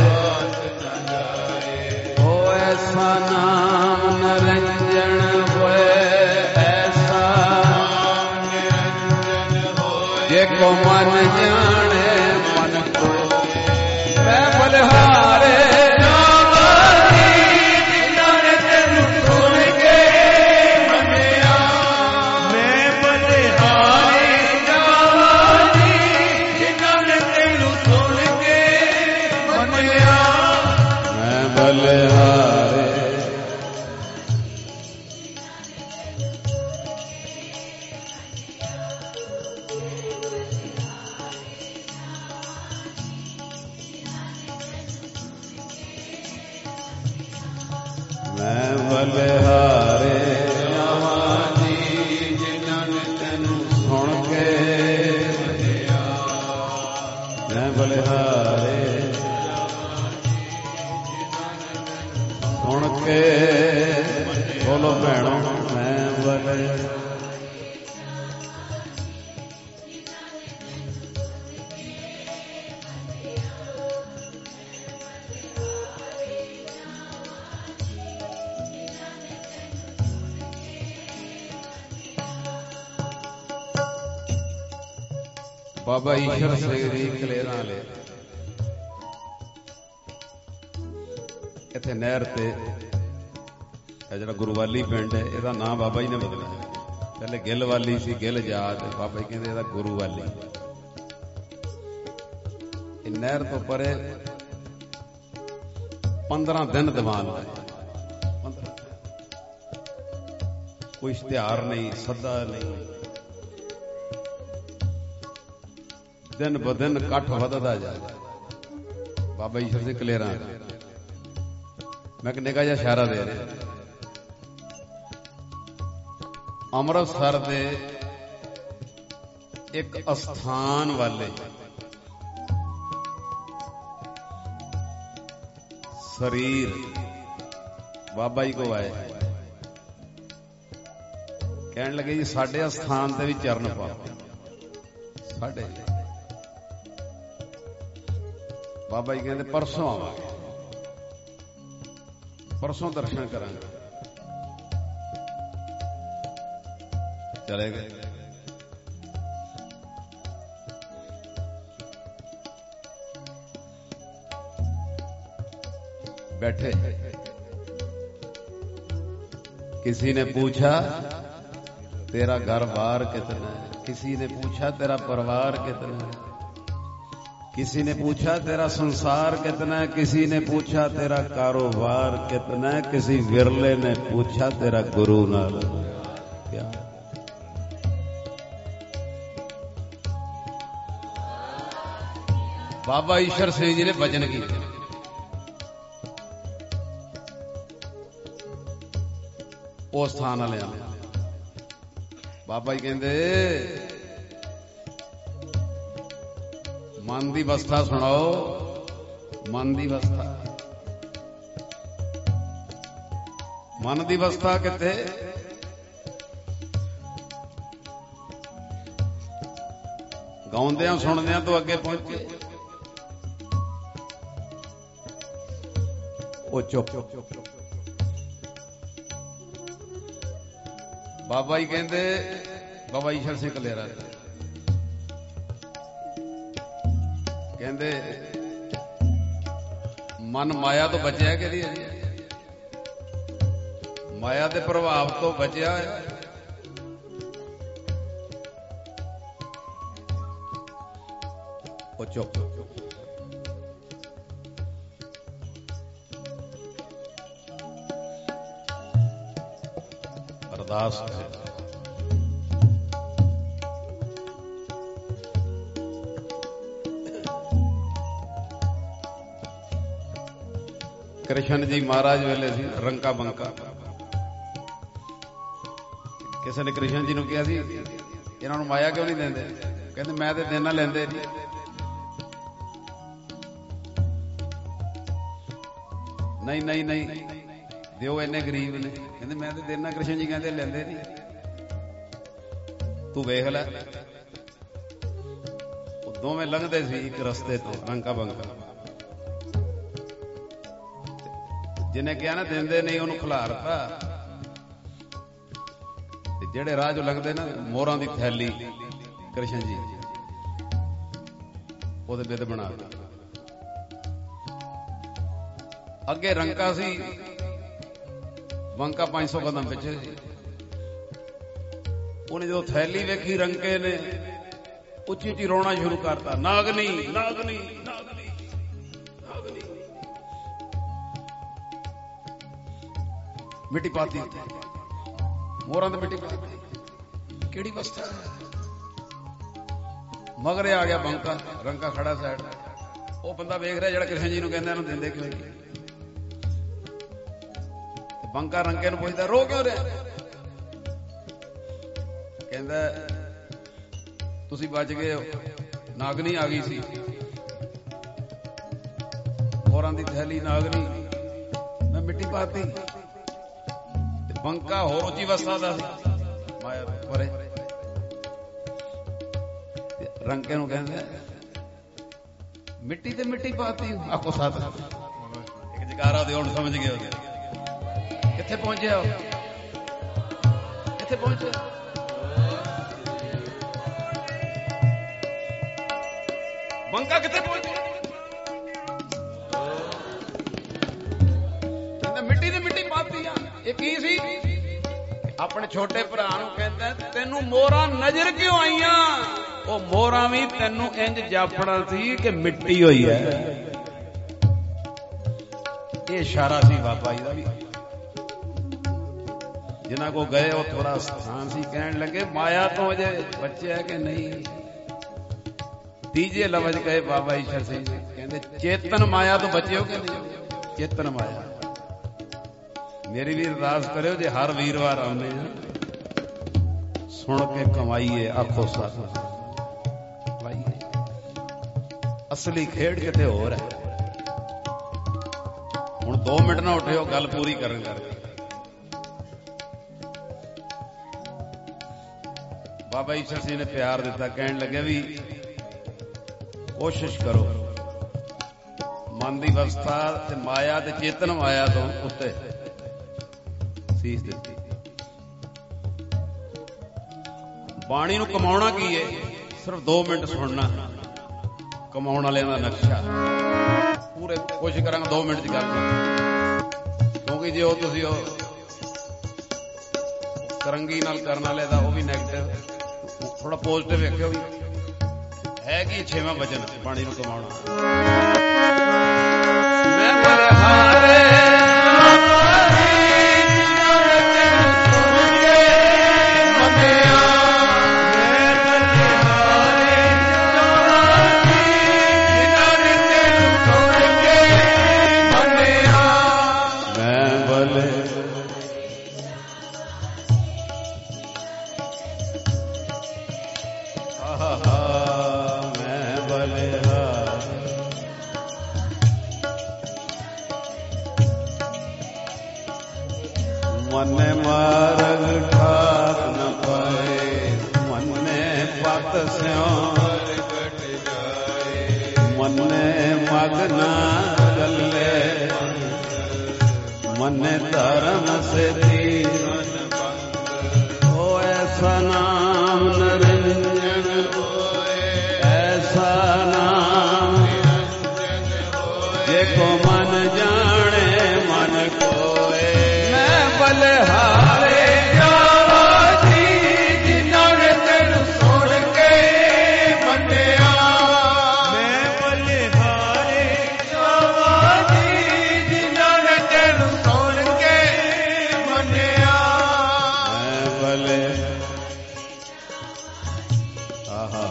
ਹੋ ਐਸਾ ਨਾਮ ਨਿਰੰਜਨ ਹੋਏ, ਐਸਾ ਜੇ ਕੋ ਮਨ ਜਾਣੇ ਮਨ ਕੋ। ਮੈਂ ਬਲਿਹਾਰੇ ਜਿਨ੍ਹਾਂ ਨੇ ਤੈਨੂੰ ਸੁਣ ਕੇ ਮੰਨਿਆ, ਮੈਂ ਬਲਿਹਾਰੇ ਚਾਵਾਂ ਜਿਨ੍ਹਾਂ ਨੇ ਤੈਨੂੰ ਸੁਣ ਕੇ ਮੰਨਿਆ। ਮੈਂ ਬਲਿਹਾਰੇ ਮੈਂ ਬਲਿਹਾਰੇ ਜਾਵਾਂ ਜੀ ਜਿਨ੍ਹਾਂ ਨੇ ਤੈਨੂੰ ਸੁਣ ਕੇ ਮੰਨਿਆ। ਮੈਂ ਬਲਿਹਾਰੇ ਸੁਣ ਕੇ ਬੋਲੋ ਭੈਣੋ ਮੈਂ ਬਲਿਹਾਰੇ ਬਾਬਾ ਈਸ਼ਰ ਸਿੰਘ ਜੀ ਕਲੇਰਾਂ ਵਾਲੇ ਇੱਥੇ ਨਹਿਰ ਤੇ ਇਹ ਜਿਹੜਾ ਗੁਰਵਾਲੀ ਪਿੰਡ ਹੈ ਇਹਦਾ ਨਾਮ ਬਾਬਾ ਜੀ ਨੇ ਬਦਲਿਆ। ਪਹਿਲੇ ਗਿੱਲਵਾਲੀ ਸੀ, ਗਿੱਲ ਜਾਤ, ਬਾਬਾ ਜੀ ਕਹਿੰਦੇ ਇਹਦਾ ਗੁਰੂਵਾਲੀ। ਇਹ ਨਹਿਰ ਤੋਂ ਪਰੇ 15 ਦਿਨ ਦੀਵਾਨ ਲਾਏ। ਕੋਈ ਇਸ਼ਤਿਹਾਰ ਨਹੀਂ, ਸੱਦਾ ਨਹੀਂ, ਦਿਨ ਬ ਦਿਨ ਇਕੱਠ ਵੱਧਦਾ ਜਾਂਦਾ। ਬਾਬਾ ਈਸ਼ਰ ਸਿੰਘ ਕਲੇਰਾਂ ਮੈਂ ਇੱਕ ਨਿੱਘਾ ਜਿਹਾ ਇਸ਼ਾਰਾ ਦੇ ਰਿਹਾ। ਅੰਮ੍ਰਿਤਸਰ ਦੇ ਇੱਕ ਅਸਥਾਨ ਵਾਲੇ ਸਰੀਰ ਬਾਬਾ ਜੀ ਕੋ ਆਏ, ਕਹਿਣ ਲੱਗੇ ਜੀ ਸਾਡੇ ਅਸਥਾਨ ਤੇ ਵੀ ਚਰਨ ਪਾਓ। ਸਾਡੇ ਬਾਬਾ ਜੀ ਕਹਿੰਦੇ ਪਰਸੋਂ ਆਵਾਂਗੇ, ਪਰਸੋਂ ਦਰਸ਼ਨ ਕਰਾਂਗੇ। ਚਲੇ ਗਏ। बैठे, किसी ने पूछा तेरा घर बार कितना है, किसी ने पूछा तेरा परिवार कितना है, किसी ने पूछा तेरा संसार कितना है, किसी ने पूछा तेरा कारोबार कितना है, किसी विरले ने पूछा तेरा गुरु नाल क्या। बाबा ईश्वर सिंह जी ने भजन किया। उस स्थान वाले बाबा जी कहते मन की अवस्था सुनाओ, मन की अवस्था, मन की अवस्था किथे, गाउंदियां सुनदियां तो अगे पहुंचे। वो चुप। बाबा जी कहते, बाबा ईश्वर सिंह कलेरा ਕਹਿੰਦੇ ਮਨ ਮਾਇਆ ਤੋਂ ਬਚਿਆ ਕਿ ਨਹੀਂ? ਮਾਇਆ ਦੇ ਪ੍ਰਭਾਵ ਤੋਂ ਬਚਿਆ ਹੈ। ਉਹ ਚੁੱਪ। ਅਰਦਾਸ ਹੈ। ਕ੍ਰਿਸ਼ਨ ਜੀ ਮਹਾਰਾਜ ਵੇਲੇ ਸੀ ਰੰਕਾ ਬੰਕਾ। ਕਿਸੇ ਨੇ ਕ੍ਰਿਸ਼ਨ ਜੀ ਨੂੰ ਕਿਹਾ ਸੀ ਇਹਨਾਂ ਨੂੰ ਮਾਇਆ ਕਿਉਂ ਨਹੀਂ ਦਿੰਦੇ? ਕਹਿੰਦੇ ਮੈਂ ਤੇ ਦੇਣਾ ਲੈਂਦੇ ਨਹੀਂ। ਨਹੀਂ ਨਹੀਂ ਨਹੀਂ ਦਿਓ, ਇੰਨੇ ਗਰੀਬ ਨੇ। ਕਹਿੰਦੇ ਮੈਂ ਤੇ ਦੇਣਾ। ਕ੍ਰਿਸ਼ਨ ਜੀ ਕਹਿੰਦੇ ਲੈਂਦੇ ਨਹੀਂ। ਤੂੰ ਵੇਖ ਲੈ। ਉਹ ਦੋਵੇਂ ਲੰਘਦੇ ਸੀ ਇੱਕ ਰਸਤੇ ਤੋਂ ਰੰਕਾ ਬੰਕਾ। ਜਿਹਨੇ ਕਿਹਾ ਨਾ ਦਿੰਦੇ ਨਹੀਂ ਉਹਨੂੰ ਖਿਲਾਰਤਾ। ਤੇ ਜਿਹੜੇ ਰਾਹ ਚੋਂ ਲੰਘਦੇ ਨਾ ਮੋਹਰਾਂ ਦੀ ਥੈਲੀ ਕ੍ਰਿਸ਼ਨ ਜੀ ਉਹਦੇ ਬਿੱਦ ਬਣਾ ਦਿੱਤਾ। ਅੱਗੇ ਰੰਕਾ ਸੀ, ਬੰਕਾ 500 ਕਦਮ ਪਿੱਛੇ ਸੀ। ਉਹਨੇ ਜਦੋਂ ਥੈਲੀ ਵੇਖੀ ਰੰਕੇ ਨੇ ਉੱਚੀ ਉੱਚੀ ਰੋਣਾ ਸ਼ੁਰੂ ਕਰਤਾ, ਨਾਗਨੀ ਨਾਗਨੀ ਨਾਗਨੀ ਨਾਗਨੀ। ਮਿੱਟੀ ਪਾਤੀ ਮੋਹਰਾਂ ਤੇ ਮਿੱਟੀ ਪਾਤੀ। ਕਿਹੜੀ ਅਵਸਥਾ ਹੈ? ਮਗਰੇ ਆ ਗਿਆ ਬੰਕਾ, ਰੰਕਾ ਖੜਾ ਸਾਈਡ। ਉਹ ਬੰਦਾ ਵੇਖ ਰਿਹਾ ਜਿਹੜਾ ਕ੍ਰਿਸ਼ਨ ਜੀ ਨੂੰ ਕਹਿੰਦਾ ਇਹਨੂੰ ਦਿੰਦੇ ਕਿਉਂ ਨਹੀਂ? ਬੰਕਾ ਰੰਕੇ ਨੂੰ ਪੁੱਛਦਾ ਰੋ ਕਿਉਂ ਰਿਹਾ? ਕਹਿੰਦਾ ਤੁਸੀਂ ਬਚ ਗਏ ਹੋ, ਨਾਗਨੀ ਆ ਗਈ ਸੀ। ਮੋਹਰਾਂ ਦੀ ਥੈਲੀ ਨਾਗਨੀ, ਮੈਂ ਮਿੱਟੀ ਪਾਤੀ। ਬੰਕਾ ਹੋਰ ਉੱਚੀ ਅਵਸਥਾ ਦਾ ਸੀ ਮਾਇਆ ਪਰੇ। ਰੰਕੇ ਨੂੰ ਕਹਿੰਦਾ ਮਿੱਟੀ ਤੇ ਮਿੱਟੀ ਪਾਤੀ। ਆਖੋ ਸੱਤ। ਇੱਕ ਜਕਾਰਾ ਦੇ ਹੁਣ ਸਮਝ ਗਏ ਉਹਦੇ। ਕਿੱਥੇ ਪਹੁੰਚਿਆ? ਕਿੱਥੇ ਪਹੁੰਚਿਆ? ਬੰਕਾ ਕਿੱਥੇ ਪਹੁੰਚਿਆ? ਕਹਿੰਦਾ ਮਿੱਟੀ ਦੀ ਮਿੱਟੀ ਪਾਤੀ ਆ। ਇਹ ਕੀ ਸੀ? ਆਪਣੇ ਛੋਟੇ ਭਰਾ ਨੂੰ ਕਹਿੰਦਾ ਤੈਨੂੰ ਮੋਹਰਾਂ ਨਜ਼ਰ ਕਿਉਂ ਆਈਆਂ? ਉਹ ਮੋਹਰਾਂ ਵੀ ਤੈਨੂੰ ਇੰਜ ਜਾਪਣਾ ਸੀ ਕਿ ਮਿੱਟੀ ਹੋਈ ਹੈ। ਇਹ ਇਸ਼ਾਰਾ ਸੀ ਬਾਬਾ ਜੀ ਦਾ ਵੀ। ਜਿਨ੍ਹਾਂ ਕੋ ਗਏ ਉਹ ਥੋੜਾ ਸਥਾਨ ਸੀ, ਕਹਿਣ ਲੱਗੇ ਮਾਇਆ ਤੋਂ ਅਜੇ ਬਚਿਆ ਕਿ ਨਹੀਂ? ਤੀਜੇ ਲਫ਼ਜ਼ ਕਹੇ ਬਾਬਾ ਈਸ਼ਰ ਸਿੰਘ ਜੀ, ਕਹਿੰਦੇ ਚੇਤਨ ਮਾਇਆ ਤੋਂ ਬਚਿਓ ਕਿ ਨਹੀਂ? ਚੇਤਨ ਮਾਇਆ। ਮੇਰੀ ਵੀ ਅਰਦਾਸ ਕਰਿਓ ਜੇ ਹਰ ਵੀਰਵਾਰ ਆਉਂਦੇ ਆ ਸੁਣ ਕੇ ਕਮਾਈਏ। ਆਖੋ ਸੱਚ ਕਮਾਈਏ। ਅਸਲੀ ਖੇਡ ਕਿਤੇ ਹੋਰ ਹੈ। ਹੁਣ 2 ਮਿੰਟ ਨਾ ਉੱਠਿਓ ਗੱਲ ਪੂਰੀ ਕਰਨ ਕਰਕੇ। ਬਾਬਾ ਈਸ਼ਰ ਸਿੰਘ ਨੇ ਪਿਆਰ ਦਿੱਤਾ, ਕਹਿਣ ਲੱਗੇ ਵੀ ਕੋਸ਼ਿਸ਼ ਕਰੋ ਮਨ ਦੀ ਅਵਸਥਾ ਤੇ ਮਾਇਆ ਤੇ ਚੇਤਨ ਮਾਇਆ ਤੋਂ ਉੱਤੇ ਸੀਸ ਦਿੱਤੀ। ਬਾਣੀ ਨੂੰ ਕਮਾਉਣਾ ਕੀ ਹੈ? ਸਿਰਫ 2 ਮਿੰਟ ਸੁਣਨਾ। ਕਮਾਉਣ ਵਾਲਿਆਂ ਦਾ ਨਕਸ਼ਾ ਪੂਰੇ ਕੋਸ਼ਿਸ਼ ਕਰਾਂਗੇ 2 ਮਿੰਟ ਚ ਗੱਲ ਕਰ। ਕਿਉਂਕਿ ਜੇ ਉਹ ਤੁਸੀਂ ਉਹ ਕਰੰਗੀ ਨਾਲ ਕਰਨ ਵਾਲੇ ਦਾ ਉਹ ਵੀ ਨੈਗੇਟਿਵ, ਥੋੜਾ ਪੋਜ਼ਿਟਿਵ ਵੇਖਿਓ ਵੀ ਹੈ ਕਿ 6ਵਾਂ ਵਚਨ ਬਾਣੀ ਨੂੰ ਕਮਾਉਣਾ। ਮੈਂ ਬਲਿਹਾਰੇ मने मार्ग ठाक न पाए, मने पत स्यों मने मग न चले, मने धर्म से तीर ओ ऐसा नाम निरंजन, ऐसा नाम ਭਲੇ ਆਹਾ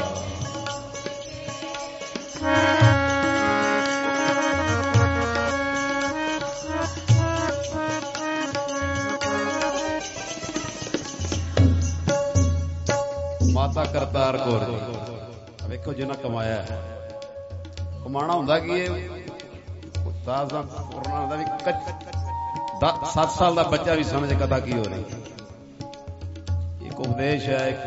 ਮਾਤਾ ਕਰਤਾਰ ਕੌਰ ਜੀ ਵੇਖੋ ਜਿੰਨਾ ਕਮਾਇਆ ਕਮਾਣਾ ਹੁੰਦਾ ਕੀ ਇਹ ਦਾਸ ਦਾ ਕਰਨਾ ਹੁੰਦਾ ਵੀ 7 ਸਾਲ ਦਾ ਬੱਚਾ ਵੀ ਸਮਝ ਕਦਾ ਕੀ ਹੋ ਰਹੀ ਇੱਕ ਉਪਦੇਸ਼ ਹੈ ਇੱਕ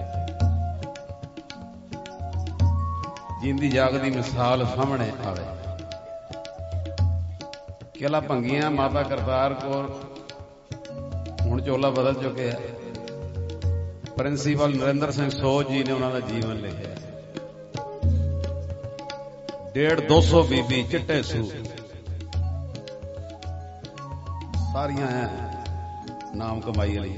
ਜਿੰਦੀ ਜਾਗਦੀ ਮਿਸਾਲ ਸਾਹਮਣੇ ਆਵੇ ਕਿਲਾ ਭੰਗੀਆਂ ਮਾਤਾ ਕਰਤਾਰ ਕੌਰ ਹੁਣ ਚੋਲਾ ਬਦਲ ਚੁੱਕੇ ਆ ਪ੍ਰਿੰਸੀਪਲ ਨਰਿੰਦਰ ਸਿੰਘ ਸੋਜ ਜੀ ਨੇ ਉਹਨਾਂ ਦਾ ਜੀਵਨ ਲਿਖਿਆ 150-200 ਬੀਬੀ ਚਿੱਟੇ ਸੂਟ ਸਾਰੀਆਂ ਨਾਮ ਕਮਾਈ ਲਈ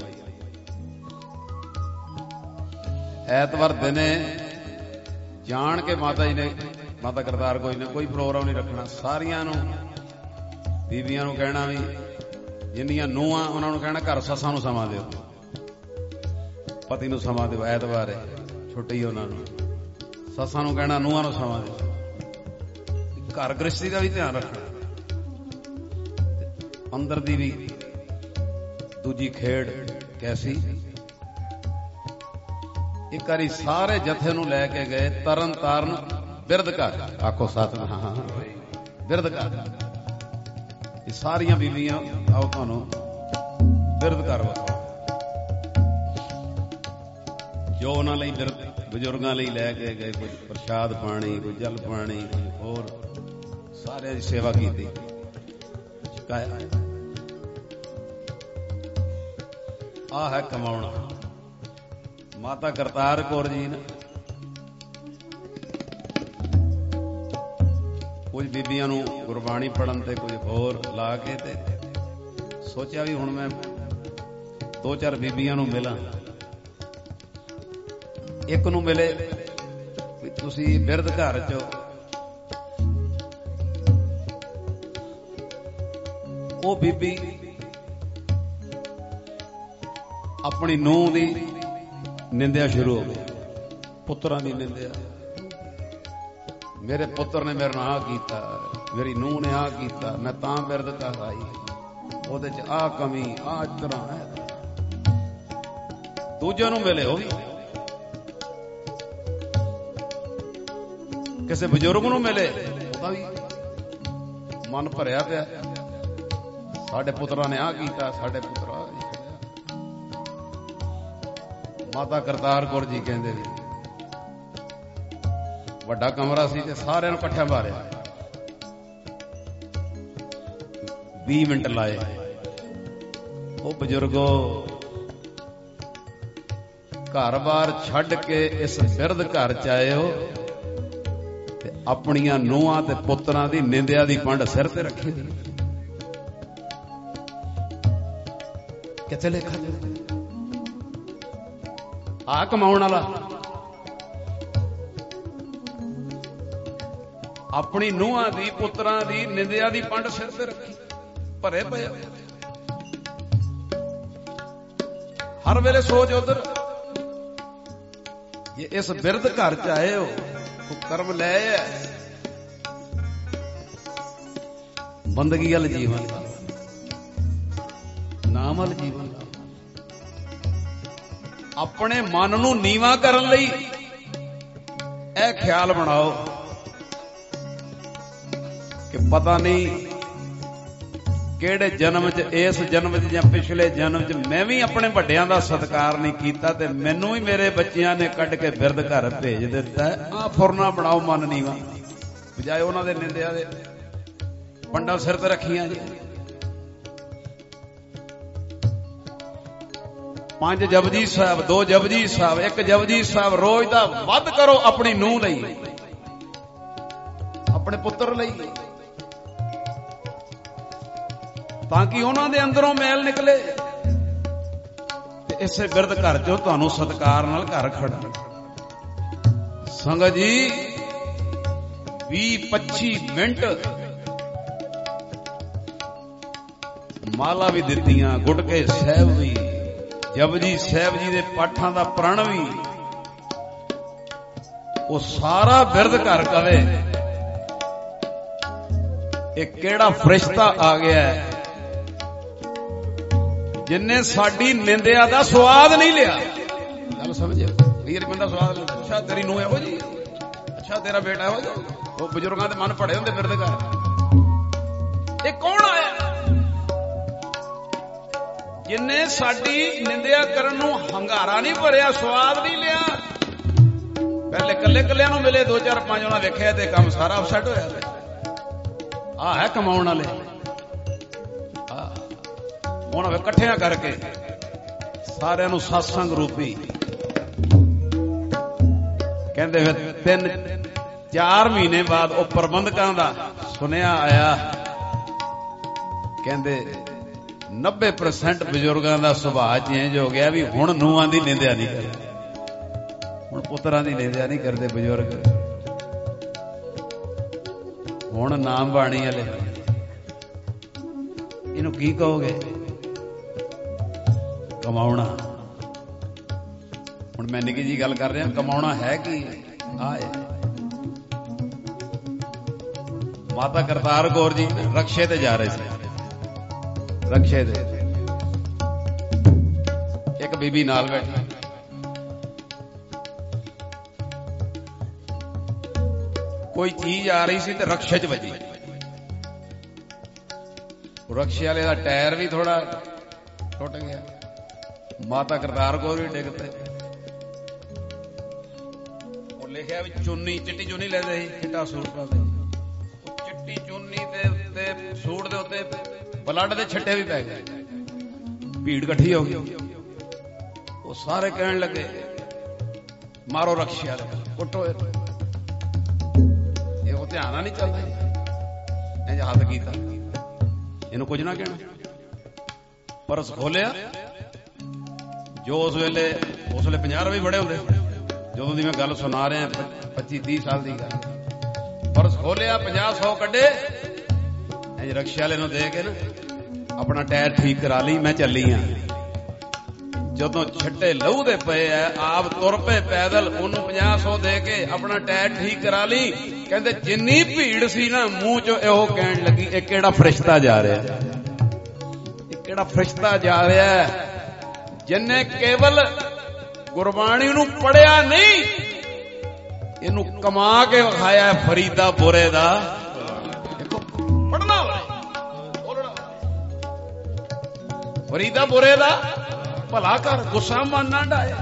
ਐਤਵਾਰ ਦਿਨੇ ਜਾਣ ਕੇ ਮਾਤਾ ਜੀ ਨੇ ਮਾਤਾ ਕਰਤਾਰ ਕੋਈ ਨੇ ਕੋਈ ਪ੍ਰੋਗਰਾਮ ਨਹੀਂ ਰੱਖਣਾ ਸਾਰੀਆਂ ਨੂੰ ਬੀਬੀਆਂ ਨੂੰ ਕਹਿਣਾ ਵੀ ਜਿੰਨੀਆਂ ਨੂੰਹਾਂ ਉਹਨਾਂ ਨੂੰ ਕਹਿਣਾ ਘਰ ਸੱਸਾਂ ਨੂੰ ਸਮਾਂ ਦਿਓ ਪਤੀ ਨੂੰ ਸਮਾਂ ਦਿਓ ਐਤਵਾਰ ਹੈ ਛੁੱਟੀ ਉਹਨਾਂ ਨੂੰ ਸੱਸਾਂ ਨੂੰ ਕਹਿਣਾ ਨੂੰਹਾਂ ਨੂੰ ਸਮਾਂ ਦਿਓ ਘਰ ਗ੍ਰਸਤੀ ਦਾ ਵੀ ਧਿਆਨ ਰੱਖਣਾ ਅੰਦਰ ਦੀ ਵੀ ਦੂਜੀ ਖੇਡ ਕੈਸੀ ਇੱਕ ਵਾਰੀ ਸਾਰੇ ਜਥੇ ਨੂੰ ਲੈ ਕੇ ਗਏ ਤਰਨ ਤਾਰਨ ਬਿਰਧ ਘਰ ਆਖੋ ਸਤਿਨਾਮ ਬਿਰਧ ਘਰ ਇਹ ਸਾਰੀਆਂ ਬੀਬੀਆਂ ਆਓ ਤੁਹਾਨੂੰ ਬਿਰਧ ਘਰ ਵਖਾਓ ਜੋ ਉਹਨਾਂ ਲਈ ਬਜ਼ੁਰਗਾਂ ਲਈ ਲੈ ਕੇ ਗਏ ਕੁਝ ਪ੍ਰਸ਼ਾਦ ਪਾਣੀ ਕੋਈ ਜਲ ਪਾਣੀ ਕੋਈ ਹੋਰ ਸਾਰਿਆਂ ਦੀ ਸੇਵਾ ਕੀਤੀ ਆ ਹੈ ਕਮਾਉਣਾ ਮਾਤਾ ਕਰਤਾਰ ਕੌਰ ਜੀ ਨੇ ਕੁਝ ਬੀਬੀਆਂ ਨੂੰ ਗੁਰਬਾਣੀ ਪੜਨ ਤੇ ਕੁਝ ਹੋਰ ਲਾ ਕੇ ਤੇ ਸੋਚਿਆ ਵੀ ਹੁਣ ਮੈਂ 2-4 ਬੀਬੀਆਂ ਨੂੰ ਮਿਲਾਂ ਇੱਕ ਨੂੰ ਮਿਲੇ ਵੀ ਤੁਸੀਂ ਬਿਰਧ ਘਰ ਚ ਉਹ ਬੀਬੀ ਆਪਣੀ ਨੂੰਹ ਦੀ ਨਿੰਦਿਆ ਸ਼ੁਰੂ ਹੋ ਗਈ ਪੁੱਤਰਾਂ ਦੀ ਨਿੰਦਿਆ ਮੇਰੇ ਪੁੱਤਰ ਨੇ ਮੇਰੇ ਨਾਲ ਆਹ ਕੀਤਾ ਮੇਰੀ ਨੂੰਹ ਨੇ ਆਹ ਕੀਤਾ ਮੈਂ ਤਾਂ ਬਿਰਧ ਘਰ ਆਈ ਉਹਦੇ ਚ ਆਹ ਕਮੀ ਆਹ ਤਰ੍ਹਾਂ ਹੈ ਦੂਜਿਆਂ ਨੂੰ ਮਿਲੇ ਉਹ ਵੀ ਕਿਸੇ ਬਜ਼ੁਰਗ ਨੂੰ ਮਿਲੇ ਉਹਦਾ ਵੀ ਮਨ ਭਰਿਆ ਪਿਆ ਸਾਡੇ ਪੁੱਤਰਾਂ ਨੇ ਆਹ ਕੀਤਾ ਸਾਡੇ ਪੁੱਤਰਾ ਮਾਤਾ ਕਰਤਾਰ ਕੌਰ ਜੀ ਕਹਿੰਦੇ ਵੀ ਵੱਡਾ ਕਮਰਾ ਸੀ ਤੇ ਸਾਰਿਆਂ ਨੂੰ ਇਕੱਠਿਆਂ ਮਾਰਿਆ 20 ਮਿੰਟ ਲਾਏ ਉਹ ਬਜ਼ੁਰਗੋ ਘਰ-ਬਾਰ ਛੱਡ ਕੇ ਇਸ ਬਿਰਧ ਘਰ ਚ ਆਏ ਹੋ ਤੇ ਆਪਣੀਆਂ ਨੂੰਹਾਂ ਤੇ ਪੁੱਤਰਾਂ ਦੀ ਨਿੰਦਿਆ ਦੀ ਪੰਡ ਸਿਰ ਤੇ ਰੱਖੀ ਦੀ ਕਿੱਥੇ ਲਿਖਾ ਆ ਕਮਾਉਣ ਵਾਲਾ ਆਪਣੀ ਨੂੰਹਾਂ ਦੀ ਪੁੱਤਰਾਂ ਦੀ ਨਿੰਦਿਆ ਦੀ ਪੰਡ ਸਿਰ ਤੇ ਰੱਖੀ ਭਰੇ ਪਏ ਹਰ ਵੇਲੇ ਸੋਚ ਉਧਰ ਜੇ ਇਸ ਬਿਰਧ ਘਰ ਚ ਆਏ ਹੋ ਤੂੰ ਕਰਮ ਲੈ ਬੰਦਗੀ ਵਾਲ ਜੀਵਨ ਨਾਮ ਵਾਲ ਜੀਵਨ ਆਪਣੇ ਮਨ ਨੂੰ ਨੀਵਾਂ ਕਰਨ ਲਈ ਇਹ ਖਿਆਲ ਬਣਾਓ ਕਿ ਪਤਾ ਨਹੀਂ ਕਿਹੜੇ ਜਨਮ 'ਚ ਇਸ ਜਨਮ 'ਚ ਜਾਂ ਪਿਛਲੇ ਜਨਮ 'ਚ ਮੈਂ ਵੀ ਆਪਣੇ ਵੱਡਿਆਂ ਦਾ ਸਤਿਕਾਰ ਨਹੀਂ ਕੀਤਾ ਤੇ ਮੈਨੂੰ ਵੀ ਮੇਰੇ ਬੱਚਿਆਂ ਨੇ ਕੱਢ ਕੇ ਬਿਰਧ ਘਰ ਭੇਜ ਦਿੱਤਾ ਆ ਫੁਰਨਾ ਬਣਾਓ ਮਨ ਨੀਵਾਂ ਬਜਾਏ ਉਹਨਾਂ ਦੇ ਨਿੰਦਿਆ ਦੇ ਪੰਡਾ ਸਿਰ ਤੇ ਰੱਖੀਆਂ ਜੀ 5 ਜਪਜੀ ਸਾਹਿਬ 2 ਜਪਜੀ ਸਾਹਿਬ 1 ਜਪਜੀ ਸਾਹਿਬ ਰੋਜ਼ ਦਾ ਵੱਧ ਕਰੋ ਆਪਣੀ ਨੂੰਹ ਲਈ ਆਪਣੇ ਪੁੱਤਰ ਲਈ ਤਾਂ ਕਿ ਉਹਨਾਂ ਦੇ ਅੰਦਰੋਂ ਮੈਲ ਨਿਕਲੇ ਤੇ ਇਸੇ ਬਿਰਧ ਘਰ ਚੋਂ ਤੁਹਾਨੂੰ ਸਤਿਕਾਰ ਨਾਲ ਘਰ ਖੜਾ ਸੰਗਤ ਜੀ 20-25 ਮਿੰਟ ਮਾਲਾ ਵੀ ਦਿੱਤੀਆਂ ਗੁਟਕੇ ਸਾਹਿਬ ਵੀ ਜਪਜੀ ਸਾਹਿਬ ਜੀ ਦੇ ਪਾਠਾਂ ਦਾ ਪ੍ਰਣ ਵੀ ਉਹ ਸਾਰਾ ਬਿਰਧ ਘਰ ਕਵੇ ਇਹ ਕਿਹੜਾ ਫਰਿਸ਼ਤਾ ਆ ਗਿਆ ਜਿੰਨੇ ਸਾਡੀ ਨਿੰਦਿਆ ਦਾ ਸਵਾਦ ਨਹੀਂ ਲਿਆ। ਗੱਲ ਸਮਝਿਓ, ਵੀਰ ਬੰਦਾ ਸਵਾਦ ਲੈਂਦਾ, ਅੱਛਾ ਤੇਰੀ ਨੂੰਹ ਇਹੋ ਜੀ, ਅੱਛਾ ਤੇਰਾ ਬੇਟਾ ਇਹੋ ਜਿਹਾ। ਉਹ ਬਜ਼ੁਰਗਾਂ ਦੇ ਮਨ ਭੜੇ ਹੁੰਦੇ ਬਿਰਧ ਘਰ। ਇਹ ਕੌਣ ਆਇਆ ਜਿੰਨੇ ਸਾਡੀ ਨਿੰਦਿਆ ਕਰਨ ਨੂੰ ਹੰਗਾਰਾ ਨਹੀਂ ਭਰਿਆ, ਸਵਾਦ ਨਹੀਂ ਲਿਆ। ਪਹਿਲੇ ਕੱਲੇ ਕੱਲਿਆਂ ਨੂੰ ਮਿਲੇ, 2 4 5 ਉਹਨਾਂ ਵੇਖਿਆ ਤੇ ਕੰਮ ਸਾਰਾ ਅਪਸੈਟ ਹੋਇਆ। ਆਹ ਹੈ ਕਮਾਉਣ ਵਾਲੇ, ਹੁਣ ਵੇ ਇਕੱਠਿਆਂ ਕਰਕੇ ਸਾਰਿਆਂ ਨੂੰ ਸਤਸੰਗ ਰੂਪੀ ਕਹਿੰਦੇ ਫਿਰ 3 4 ਮਹੀਨੇ ਬਾਅਦ ਉਹ ਪ੍ਰਬੰਧਕਾਂ ਦਾ ਸੁਨੇਹਾ ਆਇਆ, ਕਹਿੰਦੇ 90% ਬਜ਼ੁਰਗਾਂ ਦਾ ਸੁਭਾਅ ਚੇਂਜ ਹੋ ਗਿਆ ਵੀ ਹੁਣ ਨੂੰਹਾਂ ਦੀ ਨਿੰਦਿਆ ਨਹੀਂ ਕਰਦੇ, ਹੁਣ ਪੁੱਤਰਾਂ ਦੀ ਨਿੰਦਿਆ ਨਹੀਂ ਕਰਦੇ ਬਜ਼ੁਰਗ, ਹੁਣ ਨਾਮ ਬਾਣੀ ਵਾਲੇ। ਇਹਨੂੰ ਕੀ ਕਹੋਗੇ? ਕਮਾਉਣਾ। ਹੁਣ ਮੈਂ ਨਿੱਕੀ ਜੀ ਗੱਲ ਕਰ ਰਿਹਾ, ਕਮਾਉਣਾ ਹੈ ਕੀ? ਆਏ ਮਾਤਾ ਕਰਤਾਰ ਕੌਰ ਜੀ ਰਕਸ਼ੇ ਤੇ ਜਾ ਰਹੇ ਸੀ, ਰਕਸ਼ੇ ਤੇ ਇੱਕ ਬੀਬੀ ਨਾਲ ਬੈਠੀ, ਕੋਈ ਚੀਜ਼ ਆ ਰਹੀ ਸੀ ਤੇ ਰਕਸ਼ੇ 'ਚ ਵੱਜੀ। ਰਕਸ਼ੇ ਵਾਲੇ ਦਾ ਟਾਇਰ ਵੀ ਥੋੜਾ ਟੁੱਟ ਗਿਆ, ਮਾਤਾ ਕਰਤਾਰ ਕੌਰ ਵੀ ਡਿੱਗ ਪਏ। ਉਹ ਲਿਖਿਆ ਵੀ ਚੁੰਨੀ, ਚਿੱਟੀ ਚੁੰਨੀ ਲੈਂਦੇ ਸੀ, ਚਿੱਟਾ ਸੂਟ ਪਾਉਂਦੇ, ਚਿੱਟੀ ਚੁੰਨੀ ਦੇ ਉੱਤੇ ਸੂਟ ਦੇ ਉੱਤੇ ਬਲੱਡ ਦੇ ਛਿੱਟੇ ਵੀ ਪੈ ਗਏ। ਭੀੜ ਇਕੱਠੀ ਹੋ ਗਈ, ਉਹ ਸਾਰੇ ਕਹਿਣ ਲੱਗੇ ਮਾਰੋ ਰਕਸ਼ੇ ਵਾਲੇ, ਕੁੱਟੋ। ਇਹ ਉਹ ਧਿਆਨ ਨਾਲ ਨਹੀਂ ਚੱਲਦਾ, ਇੰਜ ਹੱਥ ਕੀਤਾ, ਇਹਨੂੰ ਕੁਝ ਨਾ ਕਹਿਣਾ। ਪਰਸ ਖੋਲਿਆ, ਜੋ ਉਸ ਵੇਲੇ 50 ਰੁਪਏ ਬੜੇ ਹੁੰਦੇ, ਜਦੋਂ ਦੀ ਮੈਂ ਗੱਲ ਸੁਣਾ ਰਿਹਾ 25 30 ਸਾਲ ਦੀ ਗੱਲ। ਪਰਸ ਖੋਲਿਆ, 50 100 ਕੱਢੇ, ਇੰਜ ਰਕਸ਼ੇ ਵਾਲੇ ਨੂੰ ਦੇ ਕੇ ਨਾ ਆਪਣਾ ਟਾਇਰ ਠੀਕ ਕਰਾ ਲਈ, ਮੈਂ ਚੱਲੀ ਆ। ਜਦੋਂ ਛੱਟੇ ਲਹੂ ਦੇ ਪਏ ਐ, ਆਪ ਤੁਰ ਪਏ ਪੈਦਲ, ਉਹਨੂੰ 50 100 ਦੇ ਕੇ ਆਪਣਾ ਟਾਇਰ ਠੀਕ ਕਰਾ ਲਈ। ਕਹਿੰਦੇ ਜਿੰਨੀ ਭੀੜ ਸੀ ਨਾ, ਮੂੰਹ ਚੋਂ ਇਹੋ ਕਹਿਣ ਲੱਗੀ, ਇਹ ਕਿਹੜਾ ਫਰਿਸ਼ਤਾ ਜਾ ਰਿਹਾ, ਇਹ ਕਿਹੜਾ ਫਰਿਸ਼ਤਾ ਜਾ ਰਿਹਾ ਜਿੰਨੇ ਕੇਵਲ ਗੁਰਬਾਣੀ ਨੂੰ ਪੜਿਆ ਨਹੀਂ, ਇਹਨੂੰ ਕਮਾ ਕੇ ਵਿਖਾਇਆ। ਫਰੀਦਾ ਬੁਰੇ ਦਾ ਪੜਨਾ ਬੋਲਣਾ, ਫਰੀਦਾ ਬੁਰੇ ਦਾ ਭਲਾ ਕਰ, ਗੁੱਸਾ ਮਨ ਨਾ ਡਾਇਆ।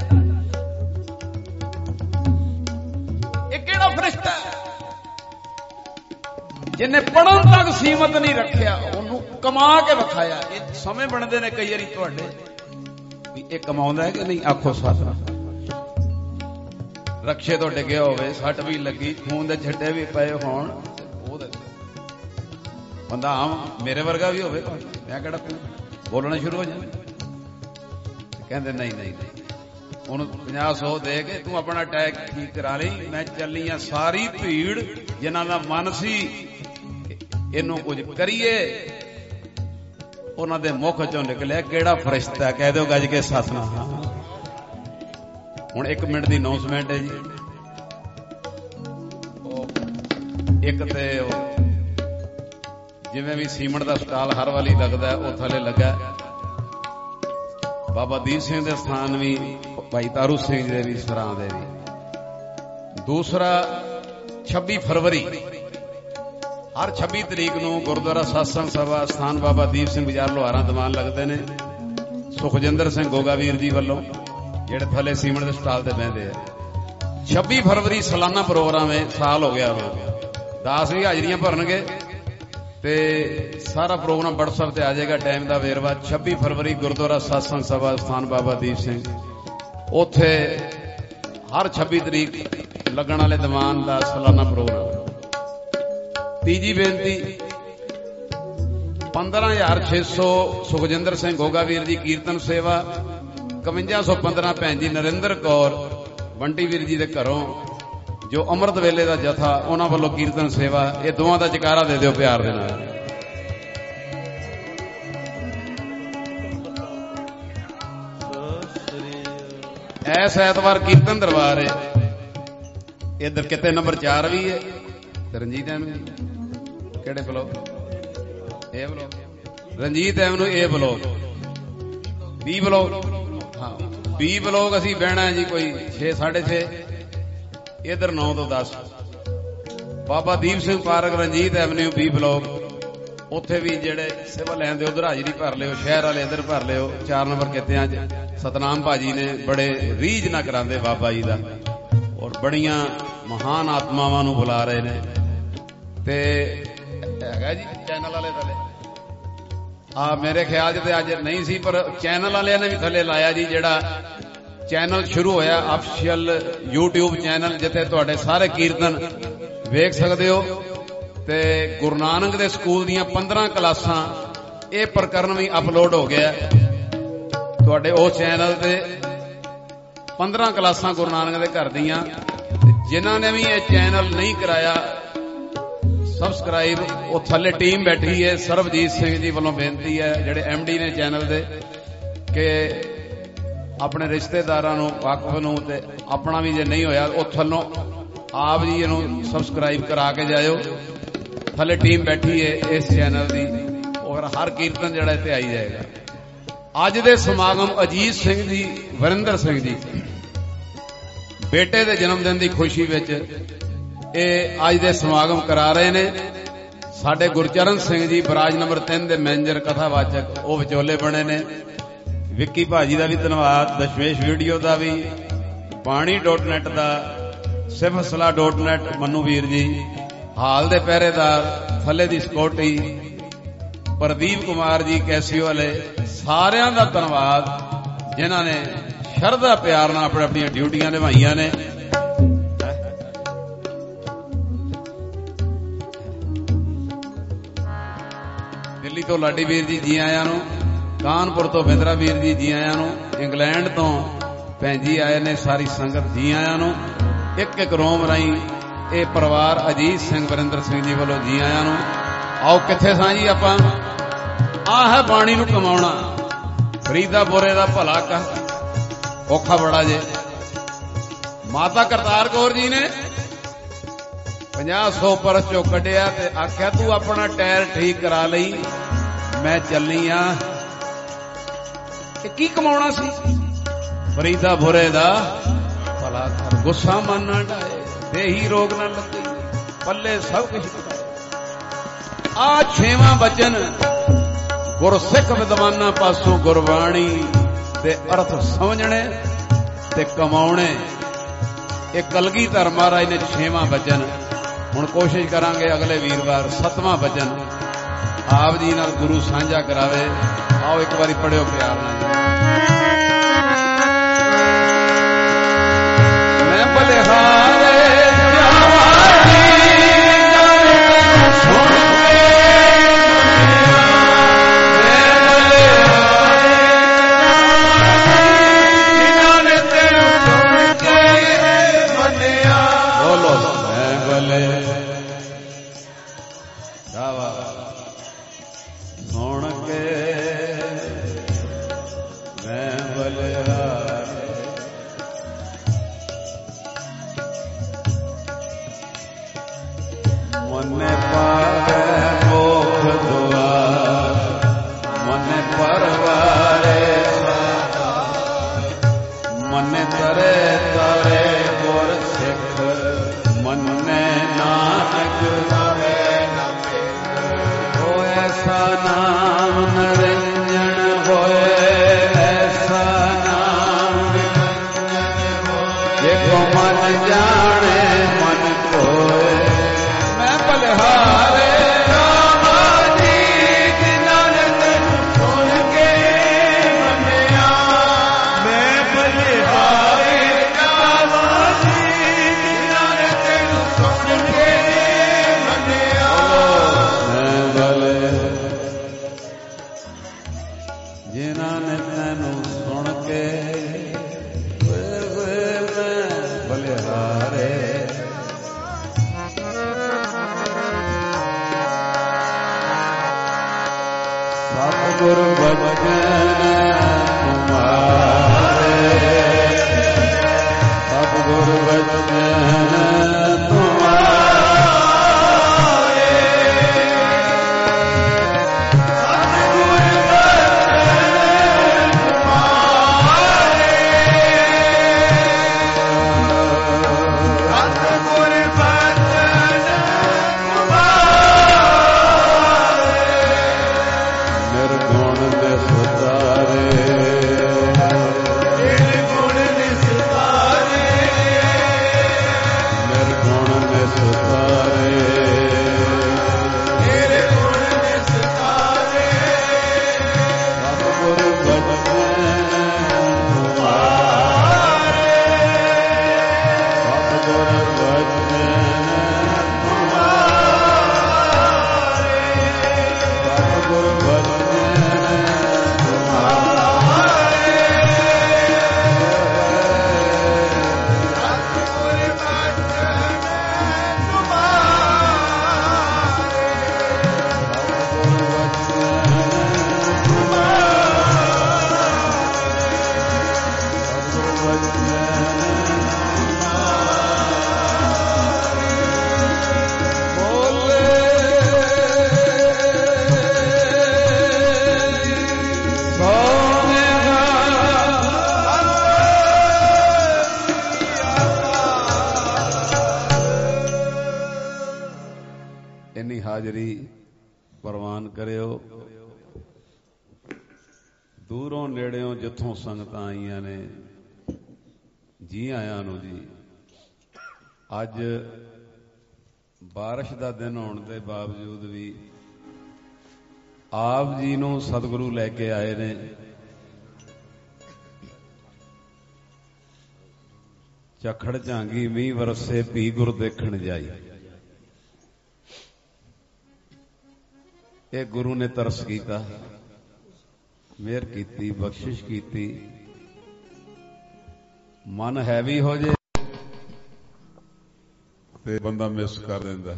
ਇਹ ਕਿਹੜਾ ਫਰਿਸ਼ਤਾ ਜਿਹਨੇ ਪੜਨ ਤੱਕ ਸੀਮਤ ਨਹੀਂ ਰੱਖਿਆ, ਉਹਨੂੰ ਕਮਾ ਕੇ ਵਿਖਾਇਆ। ਇਹ ਸਮੇਂ ਬਣਦੇ ਨੇ ਕਈ ਵਾਰੀ ਤੁਹਾਡੇ ਵੀ ਇਹ ਕਮਾਉਂਦਾ ਹੈ ਕਿ ਨਹੀਂ, ਆਖੋ ਸੱਚ। ਰਕਸ਼ੇ ਤੋਂ ਡਿੱਗਿਆ ਹੋਵੇ, ਸੱਟ ਵੀ ਲੱਗੀ, ਖੂਨ ਦੇ ਛਿੱਟੇ ਵੀ ਪਏ ਹੋਣ, ਉਹਦੇ ਬੰਦਾ ਆਮ ਮੇਰੇ ਵਰਗਾ ਵੀ ਹੋਵੇ, ਮੈਂ ਕਿਹੜਾ ਬੋਲਣਾ ਸ਼ੁਰੂ ਹੋ ਜਾਵੇ। ਕਹਿੰਦੇ ਨਹੀਂ ਨਹੀਂ, ਉਹਨੂੰ 50 100 ਦੇ ਕੇ ਤੂੰ ਆਪਣਾ ਟੈਗ ਠੀਕ ਕਰਾ ਲਈ, ਮੈਂ ਚੱਲੀ ਆ। ਸਾਰੀ ਭੀੜ ਜਿਨ੍ਹਾਂ ਦਾ ਮਨ ਸੀ ਇਹਨੂੰ ਕੁਝ ਕਰੀਏ, ਉਹਨਾਂ ਦੇ ਮੁਖ ਚੋਂ ਨਿਕਲਿਆ ਕਿਹੜਾ ਫਰਿਸ਼ਤਾ। ਕਹਿ ਦਿਓ ਗੱਜ ਕੇ ਸਤਿਨਾਮ। ਹੁਣ 1 ਮਿੰਟ ਦੀ ਅਨਾਉਂਸਮੈਂਟ ਹੈ ਜੀ। ਇੱਕ ਤੇ ਜਿਵੇਂ ਵੀ ਸੀਮੈਂਟ ਦਾ ਸਟਾਲ ਹਰ ਵਾਲੀ ਲੱਗਦਾ, ਉਹ ਥੱਲੇ ਲੱਗਾ ਬਾਬਾ ਦੀਪ ਸਿੰਘ ਦੇ ਸਥਾਨ ਵੀ, ਭਾਈ ਤਾਰੂ ਸਿੰਘ ਦੇ ਵੀ, ਸਰਾਂ ਦੇ ਵੀ। ਦੂਸਰਾ 26 ਫਰਵਰੀ, ਹਰ 26 ਤਰੀਕ ਨੂੰ ਗੁਰਦੁਆਰਾ ਸਤਸੰਗ ਸਭਾ ਸਥਾਨ ਬਾਬਾ ਦੀਪ ਸਿੰਘ ਬਾਜ਼ਾਰ ਲੋਹਾਰਾਂ ਦੀਵਾਨ ਲੱਗਦੇ ਨੇ, ਸੁਖਜਿੰਦਰ ਸਿੰਘ ਗੋਗਾ ਵੀਰ ਜੀ ਵੱਲੋਂ, ਜਿਹੜੇ ਥੱਲੇ ਸੀਮੈਂਟ ਦੇ ਸਟਾਲ ਤੇ ਬਹਿੰਦੇ ਆ। 26 ਫਰਵਰੀ ਸਾਲਾਨਾ ਪ੍ਰੋਗਰਾਮ ਹੈ, ਸਾਲ ਹੋ ਗਿਆ ਵਾ। 10 ਵੀ ਹਾਜ਼ਰੀਆਂ ਭਰਨਗੇ ਤੇ ਸਾਰਾ ਪ੍ਰੋਗਰਾਮ WhatsApp ਤੇ ਆ ਜਾਏਗਾ, ਟਾਈਮ ਦਾ ਵੇਰਵਾ। 26 ਫਰਵਰੀ ਗੁਰਦੁਆਰਾ ਸਤਸੰਗ ਸਭਾ ਸਥਾਨ ਬਾਬਾ ਦੀਪ ਸਿੰਘ, ਉੱਥੇ ਹਰ 26 ਤਰੀਕ ਲੱਗਣ ਵਾਲੇ ਦੀਵਾਨ ਦਾ ਸਾਲਾਨਾ ਪ੍ਰੋਗਰਾਮ। ਤੀਜੀ ਬੇਨਤੀ 15,600 ਸੁਖਜਿੰਦਰ ਸਿੰਘ ਗੋਗਾ ਵੀਰ ਜੀ ਕੀਰਤਨ ਸੇਵਾ, 5115 ਭੈਣ ਜੀ ਨਰਿੰਦਰ ਕੌਰ ਬੰਟੀ ਵੀਰ ਜੀ ਦੇ ਘਰੋਂ, ਜੋ ਅੰਮ੍ਰਿਤ ਵੇਲੇ ਦਾ ਜਥਾ, ਉਹਨਾਂ ਵੱਲੋਂ ਕੀਰਤਨ ਸੇਵਾ। ਇਹ ਦੋਵਾਂ ਦਾ ਜਕਾਰਾ ਦੇ ਦਿਓ ਪਿਆਰ ਦੇ ਨਾਲ। ਐਸ ਐਤਵਾਰ ਕੀਰਤਨ ਦਰਬਾਰ है इधर किते नंबर 4 भी है रंजीत एवेन्यू किहड़े block A block Ranjit Avenue A block B block हाँ बी ब्लॉक असीं बहना है जी कोई 6:30 इधर 9 तो 10 Baba Deep Singh park Ranjit Avenue B block उत्थे भी जेड़े सिविल लाइन दे उधर हाजरी भर लिओ शहर वाले इधर भर लिओ 4 नंबर कित्तियां सतनाम भाजी ने बड़े रीझ ना करांदे बाबा जी दा और बड़ियां महान आत्मावां नूं बुला रहे ने ते हैगा जी चैनल वाले थले मेरे ख्याल च अज नहीं सी पर चैनल वाले ने भी थले लाया जी जेड़ा चैनल शुरू होया ऑफिशियल यूट्यूब चैनल जिथे तुहाडे सारे कीर्तन वेख सकदे हो ते गुरु नानक दे स्कूल दियां 15 क्लासां ये प्रकरण भी अपलोड हो गया तुहाडे उस चैनल ते 15 क्लासां गुरु नानक दे घर दियां जिन्हां ने भी ये चैनल नहीं कराया सबसक्राइब वो थले टीम बैठी है सरबजीत सिंह जी वालों बेनती है जेडे MD ने चैनल दे कि अपने रिश्तेदारां नूं वाकफ नूं ते अपना भी जे नहीं होया वो थल्लों आप जी इहनूं सबसक्राइब करा के जाओ थले टीम बैठी है इस चैनल की और हर कीर्तन जड़ा इत्थे आई जाएगा अज दे समागम अजीत सिंह जी वरिंदर सिंह जी बेटे दे जन्मदिन की खुशी विच ये अज दे समागम करा रहे ने साडे गुरचरण सिंह जी बराज नंबर 3 दे मैनेजर कथावाचक वो विचोले बने ने विक्की भाजी का भी धन्यवाद दशमेश वीडियो का भी बाणी.net का सिफसला.net मनु वीर जी हाल दे पहरेदार थले दी सिक्योरिटी प्रदीप कुमार जी कैसियो वाले सारियां दा धन्यवाद जिन्हां ने शरधा प्यार नाल अपनी अपनी ड्यूटियां निभाईयां ने दिल्ली तो लाडी वीर जी जी आया नूं कानपुर तो बिंद्रा वीर जी जी आया नूं इंग्लैंड तो भैन जी आए ने सारी संगत जी आया नूं एक एक रोम राई ये परिवार अजीत सिंह वरिंदर सिंह जी वालों जी आया नूं आओ किथे सां जी आपां आ है बाणी नूं कमाउणा फरीदा बोरे दा भला कर औखा बड़ा जे माता करतार कौर जी ने 50-100 परस चो कढ़िया ते आख्या तू अपना टायर ठीक करा लई मैं चलनी आ की कमाउणा सी फरीदा बोरे दा भला कर गुस्सा मन ना डाए देही रोग न लगे पल्ले सब कुछ आ 6वां बचन गुरसिख विद्वाना पासों गुरबाणी ते अर्थ समझने ते कमाउने ये कलगीधर महाराज ने 6वां बचन हुण कोशिश करांगे अगले वीरवार 7वां बचन आप जी नाल गुरु सांझा करावे आओ एक बारी पढ़ियो प्यार नाल मैं बलिहारे बलिहारे ਹਾਜ਼ਰੀ ਪ੍ਰਵਾਨ ਕਰਿਓ। ਦੂਰੋਂ ਨੇੜਿਓਂ ਜਿੱਥੋਂ ਸੰਗਤਾਂ ਆਈਆਂ ਨੇ, ਜੀ ਆਇਆਂ ਨੂੰ ਜੀ। ਅੱਜ ਬਾਰਿਸ਼ ਦਾ ਦਿਨ ਹੋਣ ਦੇ ਬਾਵਜੂਦ ਵੀ ਆਪ ਜੀ ਨੂੰ ਸਤਿਗੁਰੂ ਲੈ ਕੇ ਆਏ ਨੇ। ਝੱਖੜ ਝਾਂਗੀ ਮੀਂਹ ਵਰਸੇ ਭੀ ਗੁਰ ਦੇਖਣ ਜਾਈ। ਇਹ ਗੁਰੂ ਨੇ ਤਰਸ ਕੀਤਾ, ਮਿਹਰ ਕੀਤੀ, ਬਖਸ਼ਿਸ਼ ਕੀਤੀ। ਮਨ ਹੈਵੀ ਹੋ ਜੇ ਤੇ ਬੰਦਾ ਮਿਸ ਕਰ ਦਿੰਦਾ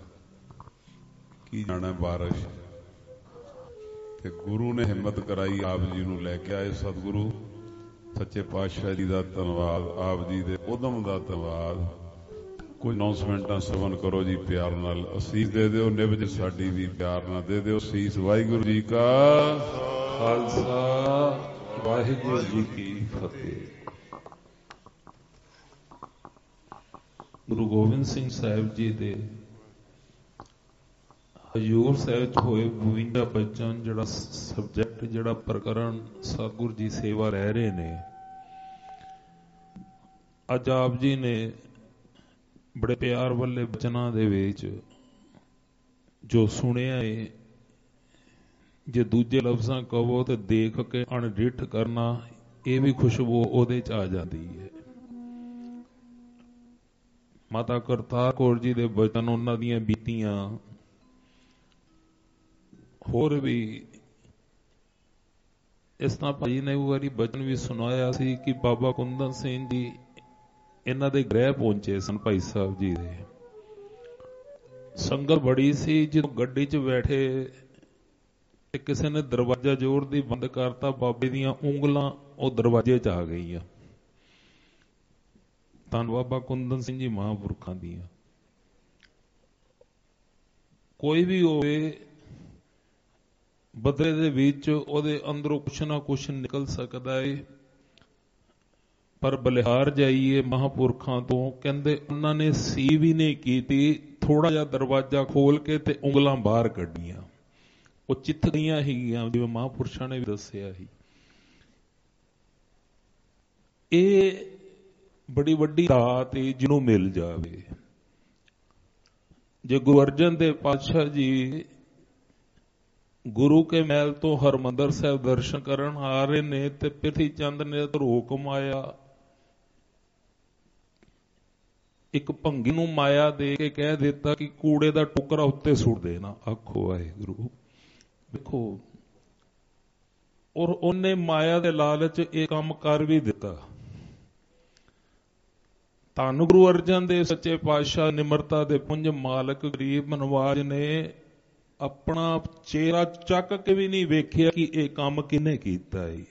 ਕੀ ਜਾਣਾ ਬਾਰਿਸ਼। ਤੇ ਗੁਰੂ ਨੇ ਹਿੰਮਤ ਕਰਾਈ, ਆਪ ਜੀ ਨੂੰ ਲੈ ਕੇ ਆਏ। ਸਤਿਗੁਰੂ ਸੱਚੇ ਪਾਤਸ਼ਾਹ ਜੀ ਦਾ ਧੰਨਵਾਦ, ਆਪ ਜੀ ਦੇ ਉਦਮ ਦਾ ਧੰਨਵਾਦ। ਕੁਝ ਅਨਾਉਂਸਮੈਂਟਾਂ ਸਵਨ ਕਰੋ ਜੀ, ਪਿਆਰ ਨਾਲ ਅਸੀਸ ਦੇ ਦਿਓ। ਨਿਭਜ ਸਾਡੀ ਵੀ ਪਿਆਰ ਨਾਲ ਦੇ ਦਿਓ ਅਸੀਸ। ਵਾਹਿਗੁਰੂ ਜੀ ਕਾ ਖਾਲਸਾ, ਵਾਹਿਗੁਰੂ ਜੀ ਕੀ ਫਤਿਹ। ਗੁਰੂ ਗੋਬਿੰਦ ਸਿੰਘ ਸਾਹਿਬ ਜੀ ਦੇ ਹਜ਼ੂਰ ਸਾਹਿਬ ਚ ਹੋਏ 52 ਬਚਨ, ਜਿਹੜਾ ਸਬਜੈਕਟ, ਜਿਹੜਾ ਪ੍ਰਕਰਨ ਸਤਿਗੁਰੂ ਜੀ ਸੇਵਾ ਰਹਿ ਰਹੇ ਨੇ। ਅੱਜ ਆਪ ਜੀ ਨੇ ਬੜੇ ਪਿਆਰ ਵਾਲੇ ਬਚਨਾਂ ਦੇ ਵਿੱਚ ਜੋ ਸੁਣਿਆ ਏ, ਜੇ ਦੂਜੇ ਲਫ਼ਜ਼ਾਂ ਕਹੋ ਤੇ ਦੇਖ ਕੇ ਅਣਡਿੱਠ ਕਰਨਾ, ਇਹ ਵੀ ਖੁਸ਼ਬੂ ਉਹਦੇ ਚ ਆ ਜਾਂਦੀ ਹੈ। ਮਾਤਾ ਕਰਤਾਰ ਕੌਰ ਜੀ ਦੇ ਬਚਨ, ਉਹਨਾਂ ਦੀਆਂ ਬੀਤੀਆਂ, ਹੋਰ ਵੀ ਇਸ ਤਰ੍ਹਾਂ ਭਾਈ ਨੇ ਉਹ ਵਾਰੀ ਬਚਨ ਵੀ ਸੁਣਾਇਆ ਸੀ ਕਿ ਬਾਬਾ ਕੁੰਦਨ ਸਿੰਘ ਜੀ ਇਹਨਾਂ ਦੇ ਗ੍ਰਹਿ ਪਹੁੰਚੇ ਸਨ, ਭਾਈ ਸਾਹਿਬ ਜੀ ਦੇ। ਸੰਗਤ ਬੜੀ ਸੀ, ਜਦੋਂ ਗੱਡੀ 'ਚ ਬੈਠੇ ਤੇ ਕਿਸੇ ਨੇ ਦਰਵਾਜ਼ਾ ਜ਼ੋਰ ਦੀ ਬੰਦ ਕਰਤਾ, ਬਾਬੇ ਦੀਆਂ ਉਂਗਲਾਂ ਉਹ ਦਰਵਾਜ਼ੇ 'ਚ ਆ ਗਈਆਂ। ਧੰਨ ਬਾਬਾ ਕੁੰਦਨ ਸਿੰਘ ਜੀ ਮਹਾਂਪੁਰਖਾਂ ਦੀਆਂ। ਕੋਈ ਵੀ ਹੋਵੇ ਬਦਲੇ ਦੇ ਵਿੱਚ ਉਹਦੇ ਅੰਦਰੋਂ ਕੁਛ ਨਾ ਕੁਛ ਨਿਕਲ ਸਕਦਾ ਏ, ਪਰ ਬਲਿਹਾਰ ਜਾਈਏ ਮਹਾਂਪੁਰਖਾਂ ਤੋਂ, ਕਹਿੰਦੇ ਉਹਨਾਂ ਨੇ ਸੀ ਵੀ ਨਹੀਂ ਕੀਤੀ, ਥੋੜਾ ਜਿਹਾ ਦਰਵਾਜ਼ਾ ਖੋਲ ਕੇ ਤੇ ਉਂਗਲਾਂ ਬਾਹਰ ਕੱਢੀਆਂ, ਉਹ ਚਿੱਥ ਗਈਆਂ ਸੀਗੀਆਂ, ਜਿਵੇਂ ਮਹਾਂਪੁਰਸ਼ਾਂ ਨੇ ਵੀ ਦੱਸਿਆ ਸੀ। ਇਹ ਬੜੀ ਵੱਡੀ ਦਾਤ ਏ ਜਿਹਨੂੰ ਮਿਲ ਜਾਵੇ। ਜੇ ਗੁਰੂ ਅਰਜਨ ਦੇਵ ਪਾਤਸ਼ਾਹ ਜੀ ਗੁਰੂ ਕੇ ਮਹਿਲ ਤੋਂ ਹਰਮੰਦਰ ਸਾਹਿਬ ਦਰਸ਼ਨ ਕਰਨ ਆ ਰਹੇ ਨੇ ਤੇ ਪ੍ਰਿਥੀ ਚੰਦ ਨੇ ਹੁਕਮ ਆਇਆ, ਇੱਕ ਭੰਗੀ ਨੂੰ ਮਾਇਆ ਦੇ ਕੇ ਕਹਿ ਦਿੱਤਾ ਕਿ ਕੂੜੇ ਦਾ ਟੁਕੜਾ ਉੱਤੇ ਸੁੱਟ ਦੇਣਾ। ਆਖੋ ਵਾਹਿਗੁਰੂ। ਦੇਖੋ, ਔਰ ਉਹਨੇ ਮਾਇਆ ਦੇ ਲਾਲਚ ਇਹ ਕੰਮ ਕਰ ਵੀ ਦਿੱਤਾ। ਧੰਨ ਗੁਰੂ ਅਰਜਨ ਦੇਵ ਸੱਚੇ ਪਾਤਸ਼ਾਹ ਨਿਮਰਤਾ ਦੇ ਪੁੰਜ ਮਾਲਕ ਗਰੀਬ ਨਵਾਜ ਨੇ ਆਪਣਾ ਚਿਹਰਾ ਚੱਕ ਕੇ ਵੀ ਨਹੀਂ ਵੇਖਿਆ ਕਿ ਇਹ ਕੰਮ ਕਿਹਨੇ ਕੀਤਾ ਹੈ।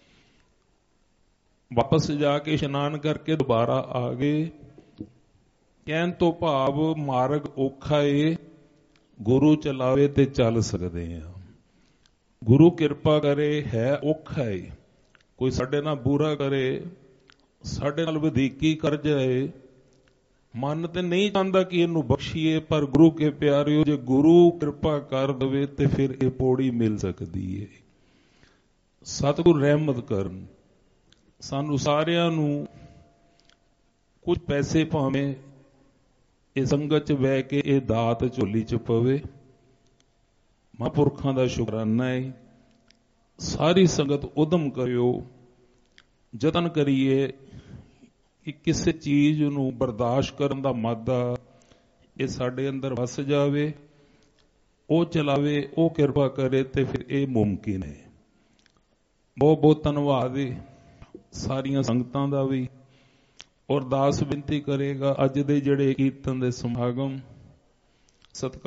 ਵਾਪਸ ਜਾ ਕੇ ਇਸ਼ਨਾਨ ਕਰਕੇ ਦੁਬਾਰਾ ਆ ਗਏ। ਕਹਿਣ ਤੋਂ ਭਾਵ ਮਾਰਗ ਔਖਾ ਏ, ਗੁਰੂ ਚਲਾਵੇ ਤੇ ਚੱਲ ਸਕਦੇ ਆ। ਗੁਰੂ ਕਿਰਪਾ ਕਰੇ, ਹੈ ਔਖਾ ਏ। ਕੋਈ ਸਾਡੇ ਨਾਲ ਬੁਰਾ ਕਰੇ, ਸਾਡੇ ਨਾਲ ਵਧੀਕੀ ਕਰ ਜਾਏ, ਮਨ ਤੇ ਨਹੀਂ ਚਾਹੁੰਦਾ ਕਿ ਇਹਨੂੰ ਬਖਸ਼ੀਏ, ਪਰ ਗੁਰੂ ਕੇ ਪਿਆਰਿਓ, ਜੇ ਗੁਰੂ ਕਿਰਪਾ ਕਰ ਦਵੇ ਤੇ ਫਿਰ ਇਹ ਪੌੜੀ ਮਿਲ ਸਕਦੀ ਹੈ। ਸਤਿਗੁਰ ਰਹਿਮਤ ਕਰਨ ਸਾਨੂੰ ਸਾਰਿਆਂ ਨੂੰ। ਕੁਝ ਪੈਸੇ ਭਾਵੇਂ ਇਹ ਸੰਗਤ 'ਚ ਬਹਿ ਕੇ ਇਹ ਦਾਤ ਝੋਲੀ 'ਚ ਪਵੇ, ਮਹਾਂਪੁਰਖਾਂ ਦਾ ਸ਼ੁਕਰਾਨਾ ਹੈ। ਸਾਰੀ ਸੰਗਤ ਉਦਮ ਕਰਿਓ, ਯਤਨ ਕਰੀਏ ਕਿ ਕਿਸੇ ਚੀਜ਼ ਨੂੰ ਬਰਦਾਸ਼ਤ ਕਰਨ ਦਾ ਮਾਦਾ ਇਹ ਸਾਡੇ ਅੰਦਰ ਵਸ ਜਾਵੇ, ਉਹ ਚਲਾਵੇ, ਉਹ ਕਿਰਪਾ ਕਰੇ ਤੇ ਫਿਰ ਇਹ ਮੁਮਕਿਨ ਹੈ। ਬਹੁਤ ਬਹੁਤ ਧੰਨਵਾਦ ਸਾਰੀਆਂ ਸੰਗਤਾਂ ਦਾ ਵੀ। ਔਰ ਦਾਸ ਬੇਨਤੀ ਕਰੇਗਾ, ਅੱਜ ਦੇ ਜਿਹੜੇ ਕੀਰਤਨ ਦੇ ਸਮਾਗਮ,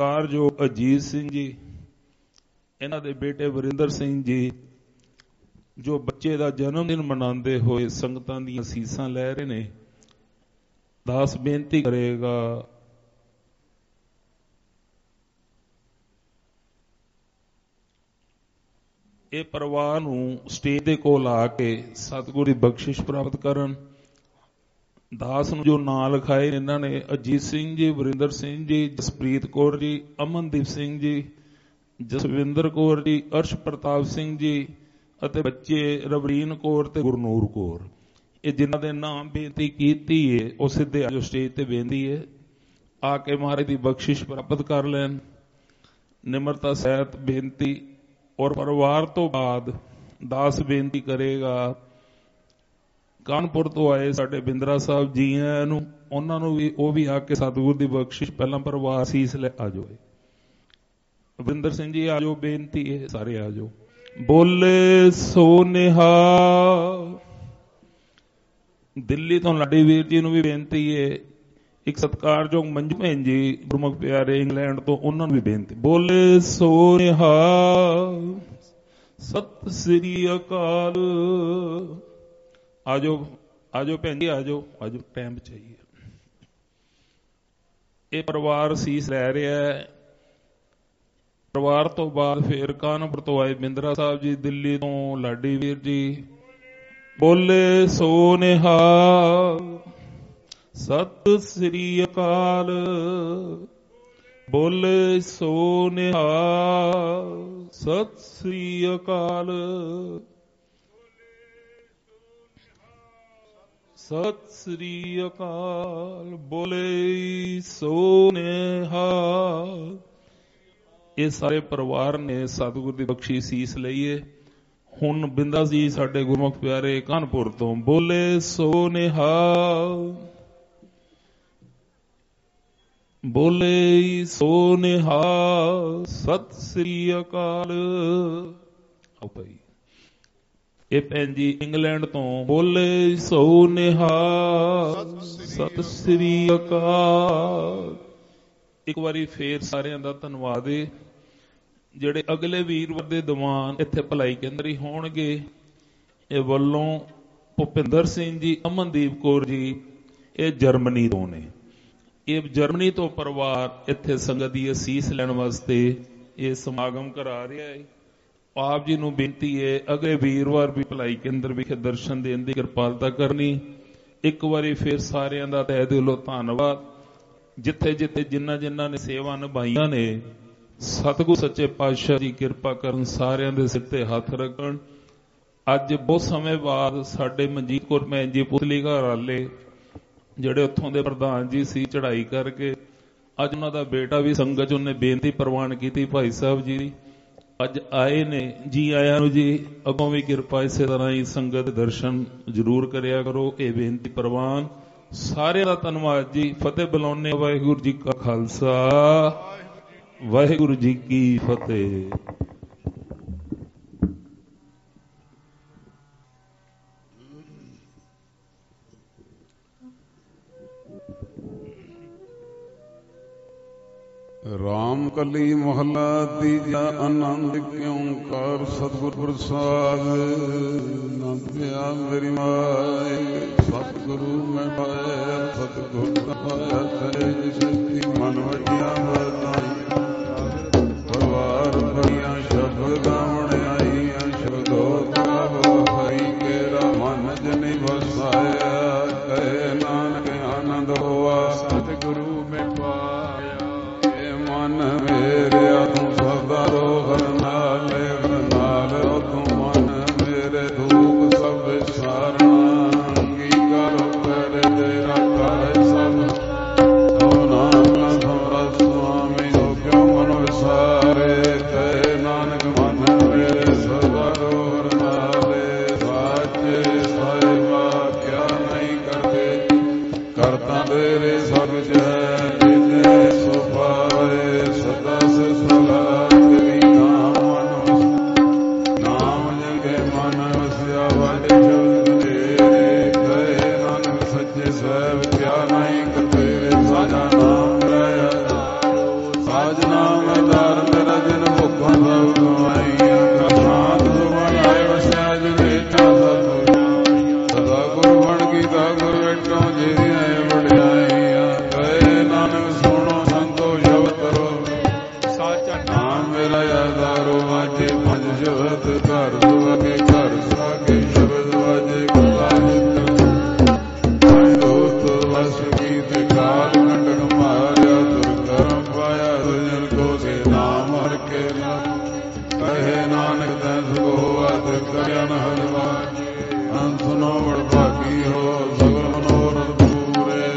ਸਤਿਕਾਰਯੋਗ ਅਜੀਤ ਸਿੰਘ ਜੀ, ਇਹਨਾਂ ਦੇ ਬੇਟੇ ਵਰਿੰਦਰ ਸਿੰਘ ਜੀ, ਜੋ ਬੱਚੇ ਦਾ ਜਨਮ ਦਿਨ ਮਨਾਉਂਦੇ ਹੋਏ ਸੰਗਤਾਂ ਦੀਆਂ ਅਸੀਸਾਂ ਲੈ ਰਹੇ ਨੇ, ਦਾਸ ਬੇਨਤੀ ਕਰੇਗਾ ਇਹ ਪਰਿਵਾਰ ਨੂੰ ਸਟੇਜ ਦੇ ਕੋਲ ਆ ਕੇ ਸਤਿਗੁਰੂ ਦੀ ਬਖਸ਼ਿਸ਼ ਪ੍ਰਾਪਤ ਕਰਨ। ਦਾਸ ਨੂੰ ਜੋ ਨਾਂ ਲਿਖਾਏ ਇਹਨਾਂ ਨੇ ਅਜੀਤ ਸਿੰਘ ਜੀ, ਵਰਿੰਦਰ ਸਿੰਘ ਜੀ, ਜਸਪ੍ਰੀਤ ਕੌਰ ਜੀ, ਅਮਨਦੀਪ ਸਿੰਘ ਜੀ, ਜਸਵਿੰਦਰ ਕੌਰ ਜੀ, ਅਰਸ਼ ਪ੍ਰਤਾਪ ਸਿੰਘ ਜੀ ਅਤੇ ਬੱਚੇ ਰਵਰੀਨ ਕੌਰ ਤੇ ਗੁਰਨੂਰ ਕੌਰ, ਇਹ ਜਿਨ੍ਹਾਂ ਦੇ ਨਾਮ ਬੇਨਤੀ ਕੀਤੀ ਹੈ ਉਹ ਸਿੱਧੇ ਆਜੋ ਸਟੇਜ ਤੇ ਬੇਨਤੀ ਹੈ, ਆ ਕੇ ਮਹਾਰਾਜ ਦੀ ਬਖਸ਼ਿਸ਼ ਪ੍ਰਾਪਤ ਕਰ ਲੈਣ। ਨਿਮਰਤਾ ਸਹਿਤ ਬੇਨਤੀ। ਔਰ ਪਰਿਵਾਰ ਤੋਂ ਬਾਅਦ ਦਾਸ ਬੇਨਤੀ ਕਰੇਗਾ ਕਾਨਪੁਰ ਤੋਂ ਆਏ ਸਾਡੇ ਬਿੰਦਰਾ ਸਾਹਿਬ ਜੀ ਨੂੰ, ਉਹਨਾਂ ਨੂੰ ਵੀ ਉਹ ਵੀ ਆ ਕੇ ਸਤਿਗੁਰ ਦੀ ਬਖਸ਼ਿਸ਼ ਪਹਿਲਾਂ ਪਰਿਵਾਰ ਸੀਸ ਲੈ ਆ ਜਾਓ। ਬਿੰਦਰ ਸਿੰਘ ਜੀ ਆ ਜਾਓ, ਬੇਨਤੀ ਹੈ ਸਾਰੇ ਆ ਜਾਓ। ਬੋਲੇ ਸੋ ਨਿਹਾਲ। ਦਿੱਲੀ ਤੋਂ ਲਾਡੀ ਵੀਰ ਜੀ ਨੂੰ ਵੀ ਬੇਨਤੀ ਹੈ। ਇੱਕ ਸਤਿਕਾਰਯੋਗ ਮੰਜੂ ਭੈਣ ਜੀ ਗੁਰਮੁਖ ਪਿਆਰੇ ਇੰਗਲੈਂਡ ਤੋਂ, ਉਹਨਾਂ ਨੂੰ ਵੀ ਬੇਨਤੀ। ਬੋਲੇ ਸੋ ਨਿਹਾਲ। ਸਤਿ ਸ੍ਰੀ ਅਕਾਲ। ਆਜੋ ਆਜੋ ਭੈਣ ਜੀ, ਆਜੋ ਆਜੋ, ਟਾਈਮ ਚਾਹੀਏ। ਇਹ ਪਰਿਵਾਰ ਸੀਸ ਲੈ ਰਿਹਾ ਹੈ। ਪਰਿਵਾਰ ਤੋਂ ਬਾਅਦ ਫਿਰ ਕਾਨਪੁਰ ਤੋਂ ਆਏ ਬਿੰਦਰਾ ਸਾਹਿਬ ਜੀ, ਦਿੱਲੀ ਤੋਂ ਲਾਡੀ ਵੀਰ ਜੀ। ਬੋਲੇ ਸੋ ਨਿਹਾਲ। ਸਤਿ ਸ੍ਰੀ ਅਕਾਲ। ਬੋਲੇ ਸੋ ਨਿਹਾਲ। ਸਤਿ ਸ੍ਰੀ ਅਕਾਲ। ਸਤਿ ਸ੍ਰੀ ਅਕਾਲ। ਬੋਲੇ ਸੋ ਨਿਹਾਲ। ਇਹ ਸਾਰੇ ਪਰਿਵਾਰ ਨੇ ਸਤਿਗੁਰ ਦੀ ਬਖਸ਼ੀ ਸੀਸ ਲਈਏ। ਹੁਣ ਬਿੰਦਾ ਜੀ ਸਾਡੇ ਗੁਰਮੁਖ ਪਿਆਰੇ ਕਾਨਪੁਰ ਤੋਂ, ਬੋਲੇ ਸੋ ਨਿਹਾਲ। ਬੋਲੇ ਸੋ ਨਿਹਾਲ। ਸਤਿ ਸ੍ਰੀ ਅਕਾਲ। ਆਓ ਭਾਈ। ਇਹ ਭੈਣ ਜੀ ਇੰਗਲੈਂਡ ਤੋਂ, ਬੋਲੇ ਸੋ ਨਿਹਾਲ। ਸਤਿ ਸ੍ਰੀ ਅਕਾਲ। ਇੱਕ ਵਾਰੀ ਫੇਰ ਸਾਰਿਆਂ ਦਾ ਧੰਨਵਾਦ ਹੈ। ਜਿਹੜੇ ਅਗਲੇ ਵੀਰਵਾਰ ਦੇ ਦੀਵਾਨ ਇੱਥੇ ਭਲਾਈ ਕੇਂਦਰੀ ਹੋਣਗੇ, ਇਹ ਵੱਲੋਂ ਭੁਪਿੰਦਰ ਸਿੰਘ ਜੀ, ਅਮਨਦੀਪ ਕੌਰ ਜੀ, ਇਹ ਜਰਮਨੀ ਤੋਂ ਨੇ। ਇਹ ਜਰਮਨੀ ਤੋਂ ਪਰਿਵਾਰ ਇੱਥੇ ਸੰਗਤ ਦੀ ਅਸੀਸ ਲੈਣ ਵਾਸਤੇ ਇਹ ਸਮਾਗਮ ਕਰਾ ਰਿਹਾ ਹੈ। ਆਪ ਜੀ ਨੂੰ ਬੇਨਤੀ ਹੈ ਅਗਲੇ ਵੀਰਵਾਰ ਵੀ ਭਲਾਈ ਕੇਂਦਰ ਵਿਖੇ ਦਰਸ਼ਨ ਦੇਣ ਦੀ ਕਿਰਪਾਲਤਾ ਕਰਨੀ। ਇੱਕ ਵਾਰੀ ਫਿਰ ਸਾਰਿਆਂ ਦਾ ਤਹਿ ਦਿਲੋਂ ਧੰਨਵਾਦ। ਜਿੱਥੇ ਜਿੱਥੇ ਜਿਨ੍ਹਾਂ ਨੇ ਸੇਵਾ ਨਿਭਾਈਆਂ ਨੇ, ਸਤਿਗੁਰ ਸੱਚੇ ਪਾਤਸ਼ਾਹ ਦੀ ਕਿਰਪਾ ਕਰਨ, ਸਾਰਿਆਂ ਦੇ ਸਿਰ ਤੇ ਹੱਥ ਰੱਖਣ। ਅੱਜ ਬਹੁਤ ਸਮੇਂ ਬਾਅਦ ਸਾਡੇ ਮਨਜੀਤ ਕੌਰ ਭੈਣ ਜੀ ਪੁਤਲੀ ਘਰ ਵਾਲੇ, ਜਿਹੜੇ ਉੱਥੋਂ ਦੇ ਪ੍ਰਧਾਨ ਜੀ ਸੀ ਚੜ੍ਹਾਈ ਕਰਕੇ, ਅੱਜ ਉਹਨਾਂ ਦਾ ਬੇਟਾ ਵੀ ਸੰਗਤ 'ਚ ਉਹਨੇ ਬੇਨਤੀ ਪ੍ਰਵਾਨ ਕੀਤੀ, ਭਾਈ ਸਾਹਿਬ ਜੀ ਅੱਜ ਆਏ ਨੇ। ਜੀ ਆਇਆਂ ਨੂੰ ਜੀ। ਅੱਗੋਂ ਵੀ ਕਿਰਪਾ ਇਸੇ ਤਰ੍ਹਾਂ ਹੀ ਸੰਗਤ ਦਰਸ਼ਨ ਜ਼ਰੂਰ ਕਰਿਆ ਕਰੋ। ਇਹ ਬੇਨਤੀ ਪ੍ਰਵਾਨ। ਸਾਰਿਆਂ ਦਾ ਧੰਨਵਾਦ ਜੀ। ਫਤਿਹ ਬੁਲਾਉਂਦੇ। ਵਾਹਿਗੁਰੂ ਜੀ ਕਾ ਖਾਲਸਾ, ਵਾਹਿਗੁਰੂ ਜੀ ਕੀ ਫਤਿਹ। ਰਾਮ ਕਲੀ ਮਹੱਲਾ ਤੀਜਾ। ਆਨੰਦ ਕਿਉਂ ਕਰ ਸਤਿਗੁਰ ਪ੍ਰਸਾਦ। ਆਨੰਦ ਪਿਆ ਮੇਰੀ ਮਾਏ, ਸਤਿਗੁਰੂ ਮੈਂ ਪਾਇਆ। ਸਤਿਗੁਰ ਦਾ ਪਾਇਆ ਤੇਰੇ ਜਿਸਤੀ ਮਨ ਵਜਿਆ ਵਰਤਾਈ। ਪਰਵਾਰ ਭਰੀਆਂ ਸ਼ਬਦ ਗਾਵਣ ਆਈਆਂ। ਸ਼ਬਦੋ ਗਾਵੋ ਹਰੀ ਕੇਰਾ ਮਨ ਜਨੀ ਵਸਾਇਆ। ਕਹੇ ਨਾਨਕ ਆਨੰਦ ਹੋਆ ਸਤਿਗੁਰੂ ਮੈਂ ਪਾਇਆ। ਮਨ ਮੇਰਿਆ ਤੂੰ ਸਦਾ ਰੋਹਰ ਨਾਲ ਤੂੰ ਮਨ ਮੇਰੇ ਦੁੱਖ ਸਭ ਵਿਸਾਰਨਾ। ਕੀ ਕਰੋ ਕਰ ਤੇਰਾ ਕਰ ਸਭ ਤੋ ਨਾਨਕ ਸਮਰਥ ਸੁਆਮੀ ਹੋ ਕਿਉ ਮਨ ਵਿਸਾਰੇ। ਤੇ ਨਾਨਕ ਮਨ ਮੇਰੇ ਸਦਾ ਰੋਹਰ ਨਾਲੇ। ਸਾਚੇ ਸਾਹਿਬਾ ਕਿਆ ਨਹੀਂ ਕਰਦੇ, ਕਰਤਾ ਤੇਰੇ ਸਭ ਜੈ। ਮੇਰਾ ਜਨ ਭੁੱਖਾਂ ਸਭ ਗਵਾਈਆਂ। ਸ਼ਾਂਤ ਸੁਮਨ ਆਏ ਵਸਿਆ ਜੁਗੇ। ਬੈਠੋ ਜਿਹੜੀਆਂ ਵਡਿਆਈਆਂ ਕਹੇ ਨਾਨਕ ਸੁਣੋ ਸੰਤੋ ਸ਼ਬਦ ਕਰੋ ਸਾਚਾ ਨਾਮ ਮੇਰਾ ਆਧਾਰੋ ਵਾਜੇ ਪੰਜ ਸ਼ਬਦ ਘਰ ਸੁਆਗੇ ਘਰ ਸੁਆਗੇ ਸ਼ਬਦ ਵਾਜੇ ਗੁਲਾ ਪੰਜ ਦੋਸਤ ਵਸ ਗੀਤ ਕਾਲ ਕੰਡਨ ਮਾਰਿਆ ਦੁਰ ਕਰਮ ਪਾਇਆ ਰਜਨ ਕੋ ਸੇ ਨਾਮ ਹਰ ਕੇ ਕਹੇ ਨਾਨਕ ਤੈਸ ਕੋ ਅਦ ਕਰਿਆ ਨ ਹਲਵਾਜ ਅੰਤ ਸੁਨੋ ਵਡ ਭਾਗੀ ਹੋ ਸਗਲ ਮਨੋਰਥ ਪੂਰੇ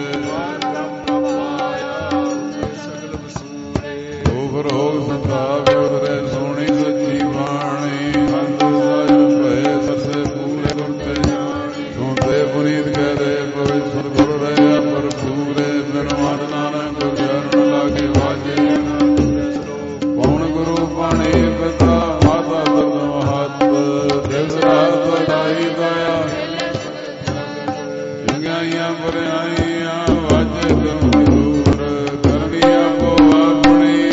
ਉਪਰ ਹੋ ਸੰਤਾਪ ਉਤਰੇ ਸੋਹਣੀ ਸੱਚੀ ਬਾਣੀ ਅੰਤ ਸਾਹਿਬ ਭਏ ਸਰਸੇ ਪੂਰੇ ਗੁਰਤੇ ਸੁਣਦੇ ਪੁਨੀਤ ਕਹਦੇ ਕੋਈ ਸਤਿਗੁਰ ਰਹਿਆ ਪਰ ਪੂਰੇ ਬਿਨ ਮਨ ਨਾਨਕ ਚਰਨ ਲਾਗੇ ਵਾਜੇ ਪਉਣ ਗੁਰੂ ਪਾਣੀ ਪਿਤਾ ਮਾਤਾ ਦਰਦ ਮਹੱਤ ਦਿਵਸ ਰਾਤ ਵਧਾਈ ਦਇਆ ਜੰਗਾਈਆਂ ਬਰਿਆਈਆਂ ਵਾਜੇ ਤੁਮ ਦੂਰ ਕਰਨੀ ਆਪੋ ਆਪਣੀ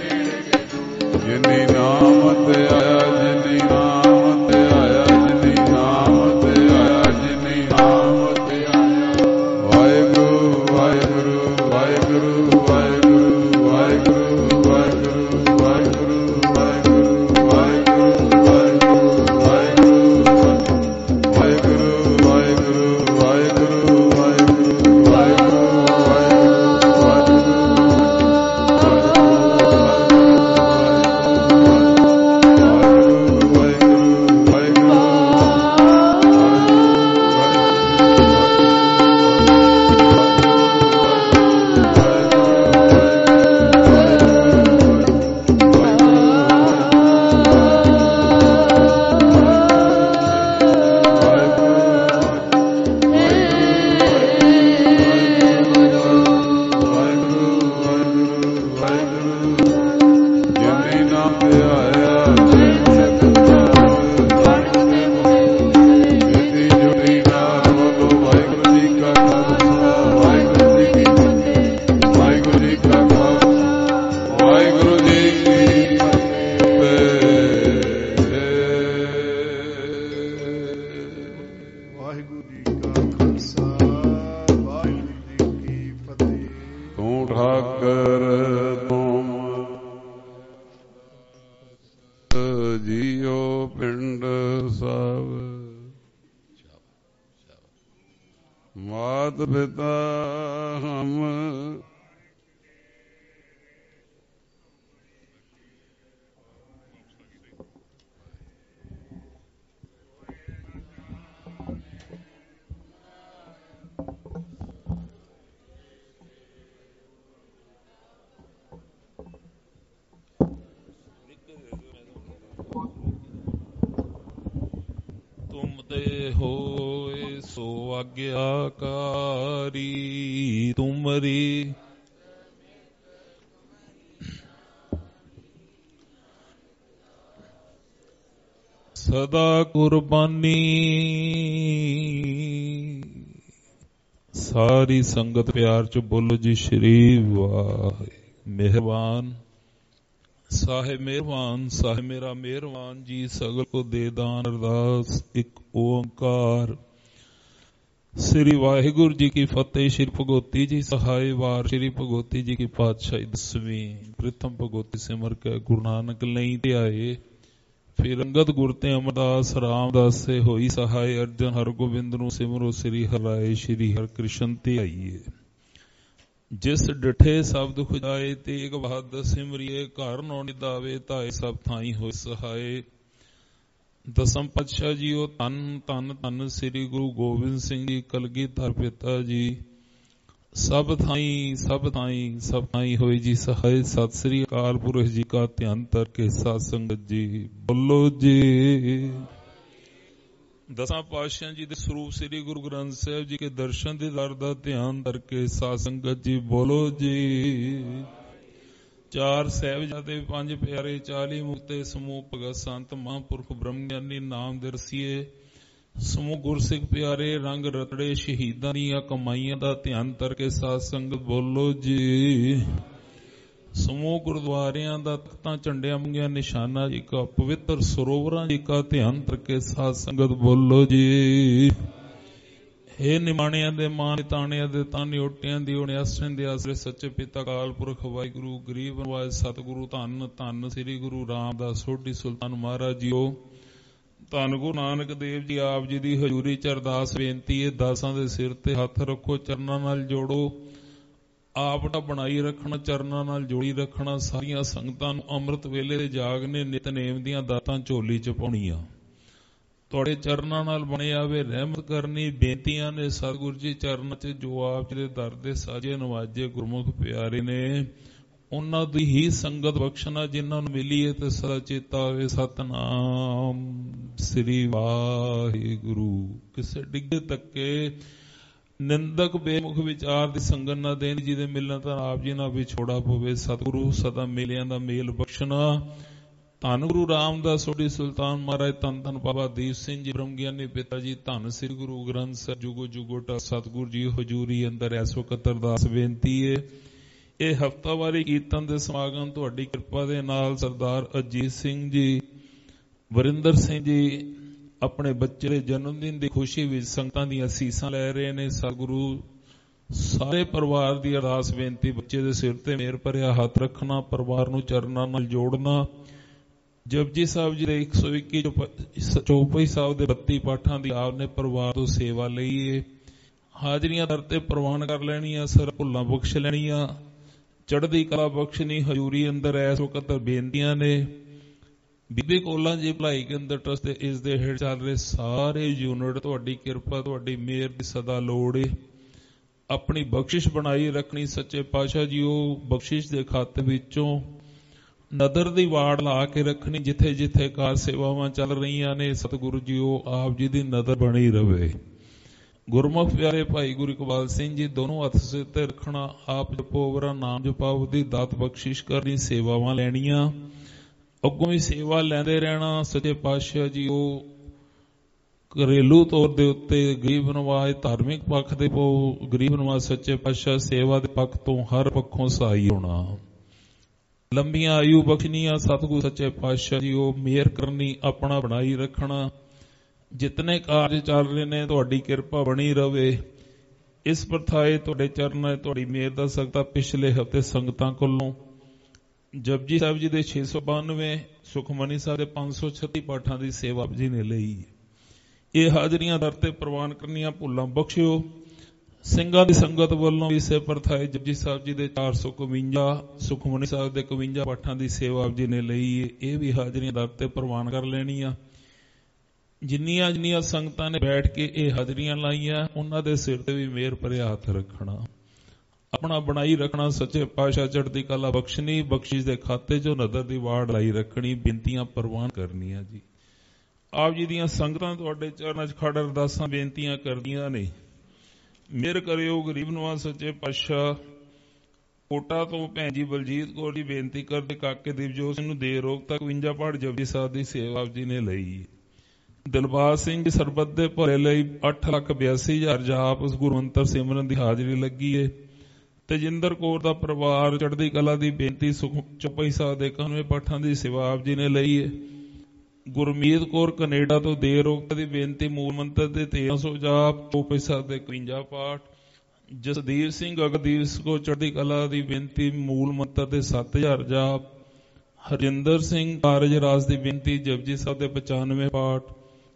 ਜਿਨੀ ਨਾਮ ਤੇ ਆਇਆ ਜਿਨੀ ਨਾਮ ਤੇ ਆਇਆ ਜਿਨੀ ਨਾਮ ਤੇ ਆਇਆ ਜਿਨੀ ਨਾਮ ਤੇ ਆਇਆ ਵਾਹਿਗੁਰੂ ਵਾਹਿਗੁਰੂ ਵਾਹਿਗੁਰੂ ਵਾਹਿਗੁਰੂ ਵਾਹਿਗੁਰੂ ਵਾਹਿਗੁਰੂ ਵਾਹਿਗੁਰੂ ਵਾਹਿਗੁਰੂ ਵਾਹਿਗੁਰੂ ਵਾਹਿਗੁਰੂ ਵਾਹਿਗੁਰੂ ਵਾਹਿਗੁਰੂ ਮਾਤ ਪਿਤਾ ਹਮ ਤੁਮ ਤੇ ਹੋਏ ਸੋ ਆਗਿਆਕਾਰੀ ਤੁਮਰੀ ਸਦਾ ਕੁਰਬਾਨੀ ਸਾਰੀ ਸੰਗਤ ਪਿਆਰ ਚ ਬੋਲੋ ਜੀ ਸ਼੍ਰੀ ਵਾਹਿ ਮਿਹਰਬਾਨ ਸਾਹਿਬ ਮਿਹਰਬਾਨ ਸਾਹਿਬ ਮੇਰਾ ਮਿਹਰਬਾਨ ਜੀ ਸਗਲ ਕੋ ਦੇ ਦਾਨ ਅਰਦਾਸ ਇੱਕ ਓੰਕਾਰ ਸ੍ਰੀ ਵਾਹਿਗੁਰੂ ਜੀ ਕੀ ਫਤਿਹ। ਸ਼੍ਰੀ ਭਗਵਤੀ ਜੀ ਸਹਾਇ ਵਾਰ ਸ਼੍ਰੀ ਭਗਵਤੀ ਜੀ ਕੀ ਪਾਤਸ਼ਾਹੀ 10ਵੀਂ ਪ੍ਰਥਮ ਭਗਵਤੀ ਸਿਮਰ ਕੇ ਗੁਰੂ ਨਾਨਕ ਲਈ ਤੇ ਆਏ ਫਿਰ ਅੰਗਦ ਗੁਰ ਤੇ ਅਮਰਦਾਸ ਰਾਮਦਾਸ ਸੇ ਹੋਈ ਸਹਾਇ ਅਰਜਨ ਹਰਗੋਬਿੰਦ ਨੂੰ ਸਿਮਰੋ ਸ੍ਰੀ ਹਰਿ ਸ਼੍ਰੀ ਹਰਿ ਕ੍ਰਿਸ਼ਨ ਤੇ ਆਈਏ ਜਿਸ ਡਿਠੇ ਸਭ ਦੁਖ ਜਾਏ ਤੇਗ ਬਹਾਦਰ ਸਿਮਰਿਏ ਘਰ ਨੋ ਨਿਦਾਵੇ ਧਾਏ ਸਭ ਥਾਈ ਹੋਏ ਸਹਾਏ। ਦਸਮ ਪਾਤਸ਼ਾਹ ਜੀਓ ਧੰਨ ਧੰਨ ਧੰਨ ਸ੍ਰੀ ਗੁਰੂ ਗੋਬਿੰਦ ਸਿੰਘ ਜੀ ਕਲਗੀਧਰ ਪਿਤਾ ਜੀ ਸਭ ਥਾਈ ਸਭ ਥਾਈ ਸਭ ਥਾਈ ਹੋਈ ਜੀ ਸਹਾਇ। ਸਤਿ ਸ੍ਰੀ ਅਕਾਲ ਪੁਰਖ ਜੀ ਕਾ ਧਿਆਨ ਧਰ ਕੇ ਸਾਧ ਸੰਗਤ ਜੀ ਬੋਲੋ ਜੀ। ਦਸਾਂ ਪਾਤਸ਼ਾਹਾਂ ਜੀ ਦੇ ਸਰੂਪ ਸ੍ਰੀ ਗੁਰੂ ਗ੍ਰੰਥ ਸਾਹਿਬ ਜੀ ਕੇ ਦਰਸ਼ਨ ਦੀਦਾਰ ਦਾ ਧਿਆਨ ਧਰ ਕੇ ਸਾਧ ਸੰਗਤ ਜੀ ਬੋਲੋ ਜੀ। ਚਾਰ ਸਾਹਿਬਜ਼ਾਦੇ ਪੰਜ ਪਿਆਰੇ 40 ਮੁਕਤੇ ਸਮੂਹ ਭਗਤ ਸੰਤ ਮਹਾਂਪੁਰਖ ਬ੍ਰਹਮ ਗਿਆਨੀ ਨਾਮ ਦੇ ਰਸੀਏ ਸਮੂਹ ਗੁਰਸਿੱਖ ਪਿਆਰੇ ਰੰਗ ਰਤੜੇ ਸ਼ਹੀਦਾਂ ਦੀਆਂ ਕਮਾਈਆਂ ਦਾ ਧਿਆਨ ਧਰ ਕੇ ਸਾਧ ਸੰਗਤ ਬੋਲੋ ਜੀ। ਸਮੂਹ ਗੁਰਦੁਆਰਿਆਂ ਦਾ ਤਖਤਾਂ ਝੰਡਿਆਂ ਮੰਗਿਆ ਨਿਸ਼ਾਨਾ ਜੀ ਕਾ ਪਵਿੱਤਰ ਸਰੋਵਰਾਂ ਜੀ ਕਾ ਧਿਆਨ ਧਰ ਕੇ ਸਾਧ ਸੰਗਤ ਬੋਲੋ ਜੀ। हे ਨਿਮਾਣਿਆਂ ਦੇ ਮਾਨ ਤਾਣਿਆਂ ਦੇ ਤਾਨੇ ਓਟਿਆਂ ਦੀ ਓਣੇ ਆਸਰੇ ਦੇ ਆਸਰੇ ਸੱਚੇ ਪਿਤਾ ਅਕਾਲ ਪੁਰਖ ਵਾਹਿਗੁਰੂ ਗਰੀਬ ਨਿਵਾਜ ਸਤਿਗੁਰੂ ਧੰਨ ਧੰਨ ਸ੍ਰੀ ਗੁਰੂ ਰਾਮਦਾਸ ਸੋਢੀ ਸੁਲਤਾਨ ਮਹਾਰਾਜ ਜੀਓ। ਧੰਨ ਗੁਰੂ ਨਾਨਕ ਦੇਵ ਜੀ ਆਪ ਜੀ ਦੀ ਹਜ਼ੂਰੀ ਚ ਅਰਦਾਸ ਬੇਨਤੀ ਹੈ। ਦਾਸਾਂ ਦੇ ਸਿਰ ਤੇ ਹੱਥ ਰੱਖੋ, ਚਰਨਾਂ ਨਾਲ ਜੋੜੋ। ਆਪ ਦਾ ਬਣਾਈ ਰੱਖਣਾ, ਚਰਨਾਂ ਨਾਲ ਜੋੜੀ ਰੱਖਣਾ। ਸਾਰੀਆਂ ਸੰਗਤਾਂ ਨੂੰ ਅੰਮ੍ਰਿਤ ਵੇਲੇ ਦੇ ਜਾਗ ਨੇ ਨਿਤਨੇਮ ਦੀਆਂ ਦਾਤਾਂ ਝੋਲੀ ਚ ਪਾਉਣੀਆਂ। ਤੁਹਾਡੇ ਚਰਨਾਂ ਨਾਲ ਬਣੇ ਆਵੇ ਰਹਿਮਤ ਕਰਨੀ। ਬੇਨਤੀਆਂ ਨੇ ਸਤਿਗੁਰੂ ਜੀ ਚਰਨਾਂ ਚ ਜੋ ਆਪ ਜੀ ਦੇ ਦਰ ਦੇ ਸਾਜੇ ਨਵਾਜੇ ਗੁਰਮੁਖ ਪਿਆਰੇ ਨੇ, ਉਹਨਾਂ ਦੀ ਹੀ ਸੰਗਤ ਬਖਸ਼ਣਾ। ਜਿਨ੍ਹਾਂ ਨੂੰ ਮਿਲੀਏ ਤੇ ਸਦਾ ਚੇਤਾ ਆਵੇ ਸਤਨਾਮ ਸ੍ਰੀ ਵਾਹਿਗੁਰੂ। ਕਿਸੇ ਡਿੱਗੇ ਤੱਕੇ ਨਿੰਦਕ ਬੇਮੁਖ ਵਿਚਾਰ ਦੀ ਸੰਗਤ ਨਾ ਦੇਣ, ਜਿਹਦੇ ਮਿਲਣ ਤਾਂ ਆਪ ਜੀ ਨਾਲ ਵਿਛੋੜਾ ਪਵੇ। ਸਤਿਗੁਰੂ ਸਦਾ ਮੇਲਿਆਂ ਦਾ ਮੇਲ ਬਖਸ਼ਣਾ। ਧੰਨ ਗੁਰੂ ਰਾਮਦਾਸ ਸੋਢੀ ਸੁਲਤਾਨ ਮਹਾਰਾਜ, ਧੰਨ ਧੰਨ ਬਾਬਾ ਦੀਪ ਸਿੰਘ ਜੀ ਬ੍ਰਹਮ ਗਿਆਨੀ ਪਿਤਾ ਜੀ, ਧੰਨ ਸ੍ਰੀ ਗੁਰੂ ਗ੍ਰੰਥ ਸਾਹਿਬ ਜੁਗੋ ਜੁਗੋਟਾ ਸਤਿਗੁਰੂ ਜੀ ਹਜ਼ੂਰੀ ਅੰਦਰ ਇਸ ਵਕਤ ਅਰਦਾਸ ਬੇਨਤੀ ਹੈ। ਇਹ ਹਫ਼ਤਾਵਾਰੀ ਕੀਰਤਨ ਦੇ ਸਮਾਗਮ ਤੁਹਾਡੀ ਕਿਰਪਾ ਦੇ ਨਾਲ ਸਰਦਾਰ ਅਜੀਤ ਸਿੰਘ ਜੀ, ਵਰਿੰਦਰ ਸਿੰਘ ਜੀ ਆਪਣੇ ਬੱਚੇ ਦੇ ਜਨਮ ਦਿਨ ਦੀ ਖੁਸ਼ੀ ਵਿੱਚ ਸੰਗਤਾਂ ਦੀਆਂ ਅਸੀਸਾਂ ਲੈ ਰਹੇ ਨੇ। ਸਤਿਗੁਰੂ ਸਾਰੇ ਪਰਿਵਾਰ ਦੀ ਅਰਦਾਸ ਬੇਨਤੀ, ਬੱਚੇ ਦੇ ਸਿਰ ਤੇ ਮਿਹਰ ਭਰਿਆ ਹੱਥ ਰੱਖਣਾ, ਪਰਿਵਾਰ ਨੂੰ ਚਰਨਾਂ ਨਾਲ ਜੋੜਨਾ। ਜਪਜੀ ਸਾਹਿਬ ਜੀ ਦੇ 121 ਚੌਪਈ ਸਾਹਿਬ ਦੇ 32 ਪਾਠਾਂ ਦੀ ਆਪ ਨੇ ਪਰਿਵਾਰ ਤੋਂ ਸੇਵਾ ਲਈ ਏ। ਹਾਜ਼ਰੀਆਂ ਦਰ ਤੇ ਪ੍ਰਵਾਨ ਕਰ ਲੈਣੀਆਂ, ਸਰ ਭੁੱਲਾਂ ਬਖਸ਼ ਲੈਣੀਆਂ, ਚੜ੍ਹਦੀ ਕਲਾ ਬਖਸ਼ਣੀ। ਹਜ਼ੂਰੀ ਅੰਦਰ ਇਸ ਵਕਤ ਬੇਨਤੀਆਂ ਨੇ। ਬੀਬੀ ਕੋਲਾਂ ਜੀ ਭਲਾਈ ਕੇਂਦਰ ਟਰਸਟ ਦੇ ਇਸ ਦੇ ਹੇਠ ਚੱਲ ਰਹੇ ਸਾਰੇ ਯੂਨਿਟ ਤੁਹਾਡੀ ਕਿਰਪਾ ਤੁਹਾਡੀ ਮਿਹਰ ਦੀ ਸਦਾ ਲੋੜ ਏ। ਆਪਣੀ ਬਖਸ਼ਿਸ਼ ਬਣਾਈ ਰੱਖਣੀ। ਸੱਚੇ ਪਾਤਸ਼ਾਹ ਜੀ ਉਹ ਬਖਸ਼ਿਸ਼ ਦੇ ਖਾਤੇ ਵਿੱਚੋਂ ਨਦਰ ਦੀ ਵਾੜ ਲਾ ਕੇ ਰੱਖਣੀ। ਜਿੱਥੇ ਜਿੱਥੇ ਕਾਰ ਸੇਵਾਵਾਂ ਚੱਲ ਰਹੀਆਂ ਨੇ, ਸਤਿਗੁਰੂ ਜੀ ਉਹ ਆਪ ਜੀ ਦੀ ਨਦਰ ਬਣੀ ਰਵੇ। ਗੁਰਮੁਖ ਪਿਆਰੇ ਭਾਈ ਗੁਰੂ ਇਕਬਾਲ ਸਿੰਘ ਜੀ ਦੋਨੋਂ ਹੱਥ ਸਿਰ ਤੇ ਰੱਖਣਾ। ਆਪ ਜਪੋ ਵਰਾ ਨਾਮ ਜਪਾਓ ਦੀ ਦਾਤ ਬਖਸ਼ਿਸ਼ ਕਰਨੀ, ਸੇਵਾਵਾਂ ਲੈਣੀਆਂ, ਅੱਗੋਂ ਵੀ ਸੇਵਾ ਲੈਂਦੇ ਰਹਿਣਾ। ਸੱਚੇ ਪਾਤਸ਼ਾਹ ਜੀ ਉਹ ਘਰੇਲੂ ਤੌਰ ਦੇ ਉੱਤੇ ਗਰੀਬ ਨਵਾਜ਼, ਧਾਰਮਿਕ ਪੱਖ ਦੇ ਗਰੀਬ ਨਵਾਜ਼ ਸੱਚੇ ਪਾਤਸ਼ਾਹ ਸੇਵਾ ਦੇ ਪੱਖ ਤੋਂ ਹਰ ਪੱਖੋਂ ਸਹਾਈ ਹੋਣਾ। ਲੰਬੀਆਂ ਆਯੂ ਬਖਸ਼ਣੀਆਂ। ਸਤਿਗੁਰੂ ਸੱਚੇ ਪਾਤਸ਼ਾਹ ਜੀ ਉਹ ਮਿਹਰ ਕਰਨੀ, ਆਪਣਾ ਬਣਾਈ ਰੱਖਣਾ। ਜਿਤਨੇ ਕਾਰਜ ਚੱਲ ਰਹੇ ਨੇ ਤੁਹਾਡੀ ਕਿਰਪਾ ਬਣੀ ਰਵੇ। ਇਸ ਪ੍ਰਥਾਏ ਤੁਹਾਡੇ ਚਰਨਾਂ ਤੁਹਾਡੀ ਮਿਹਰ ਦਾ ਸਦਕਾ ਪਿਛਲੇ ਹਫ਼ਤੇ ਸੰਗਤਾਂ ਕੋਲੋਂ ਜਪਜੀ ਸਾਹਿਬ ਜੀ ਦੇ 692, ਸੁਖਮਨੀ ਸਾਹਿਬ ਦੇ 536 ਪਾਠਾਂ ਦੀ ਸੇਵਾ ਜੀ ਨੇ ਲਈ। ਇਹ ਹਾਜ਼ਰੀਆਂ ਦਰ ਤੇ ਪ੍ਰਵਾਨ ਕਰਨੀਆਂ, ਭੁੱਲਾਂ ਬਖਸ਼ਿਓ। ਸਿੰਘਾਂ ਦੀ ਸੰਗਤ ਵੱਲੋਂ ਵੀ ਇਸੇ ਪ੍ਰਥਾਏ ਜਪਜੀ ਸਾਹਿਬ ਜੀ ਦੇ 451, ਸੁਖਮਨੀ ਸਾਹਿਬ ਦੇ 51 ਪਾਠਾਂ ਦੀ ਸੇਵਾ ਜੀ ਨੇ ਲਈ। ਇਹ ਵੀ ਹਾਜ਼ਰੀਆਂ ਦਰ ਤੇ ਪ੍ਰਵਾਨ ਕਰ ਲੈਣੀਆਂ। ਜਿੰਨੀਆਂ ਜਿੰਨੀਆਂ ਸੰਗਤਾਂ ਨੇ ਬੈਠ ਕੇ ਇਹ ਹਾਜ਼ਰੀਆਂ ਲਾਈਆਂ, ਉਹਨਾਂ ਦੇ ਸਿਰ ਤੇ ਵੀ ਮਿਹਰ ਭਰਿਆ ਹੱਥ ਰੱਖਣਾ, ਆਪਣਾ ਬਣਾਈ ਰੱਖਣਾ। ਸੱਚੇ ਪਾਤਸ਼ਾਹ ਚੜ੍ਹਦੀ ਕਲਾ ਬਖਸ਼ਣੀ, ਬਖਸ਼ਿਸ਼ ਦੇ ਖਾਤੇ 'ਚੋਂ ਨਦਰ ਦੀ ਵਾੜ ਲਾਈ ਰੱਖਣੀ, ਬੇਨਤੀਆਂ ਪ੍ਰਵਾਨ ਕਰਨੀਆਂ ਜੀ। ਆਪ ਜੀ ਦੀਆਂ ਸੰਗਤਾਂ ਤੁਹਾਡੇ ਚਰਨਾਂ 'ਚ ਖੜ ਅਰਦਾਸਾਂ ਬੇਨਤੀਆਂ ਕਰਦੀਆਂ ਨੇ। ਮਿਹਰ ਕਰਿਓ ਗਰੀਬ ਨਵਾਜ਼ ਸੱਚੇ ਪਾਤਸ਼ਾਹ। ਕੋਟਾ ਤੋਂ ਭੈਣ ਜੀ ਬਲਜੀਤ ਕੌਰ ਜੀ ਬੇਨਤੀ ਕਰਦੇ ਕਾਕੇ ਦਿਵਜੋਤ ਸਿੰਘ ਨੂੰ ਦੇ ਰੋਗ ਤੱਕ 52 ਪਾਠ ਜਪਜੀ ਸਾਹਿਬ ਦੀ ਸੇਵਾ ਜੀ ਨੇ ਲਈ। ਦਿਲਬਾਗ ਸਿੰਘ ਜੀ ਸਰਬੱਤ ਦੇ ਭਲੇ ਲਈ 8,82,000 ਜਾਪ ਉਸ ਗੁਰਮੰਤਰ ਸਿਮਰਨ ਦੀ ਹਾਜ਼ਰੀ ਲੱਗੀ ਏ। ਤੇਜਿੰਦਰ ਕੌਰ ਦਾ ਪਰਿਵਾਰ ਚੜ੍ਹਦੀ ਕਲਾ ਦੀ ਬੇਨਤੀ ਚੌਪਈ ਸਾਹਿਬ ਦੇ 91 ਪਾਠਾਂ ਦੀ ਸੇਵਾ ਆਪ ਜੀ ਨੇ ਲਈ ਏ। ਗੁਰਮੀਤ ਕੌਰ ਕੈਨੇਡਾ ਤੋਂ ਦੇ ਰੋਗ ਦੀ ਬੇਨਤੀ ਮੂਲ ਮੰਤਰ ਦੇ 1300 ਜਾਪ, ਚੌਪਈ ਸਾਹਿਬ ਦੇ 51 ਪਾਠ। ਜਸਦੀਪ ਸਿੰਘ ਅਗਦੀਪ ਕੋ ਚੜ੍ਹਦੀ ਕਲਾ ਦੀ ਬੇਨਤੀ ਮੂਲ ਮੰਤਰ ਦੇ 7000 ਜਾਪ। ਹਰਜਿੰਦਰ ਸਿੰਘ ਕਾਰਜ ਰਾਜ ਦੀ ਬੇਨਤੀ ਜਪਜੀ ਸਾਹਿਬ ਦੇ 95 ਪਾਠ।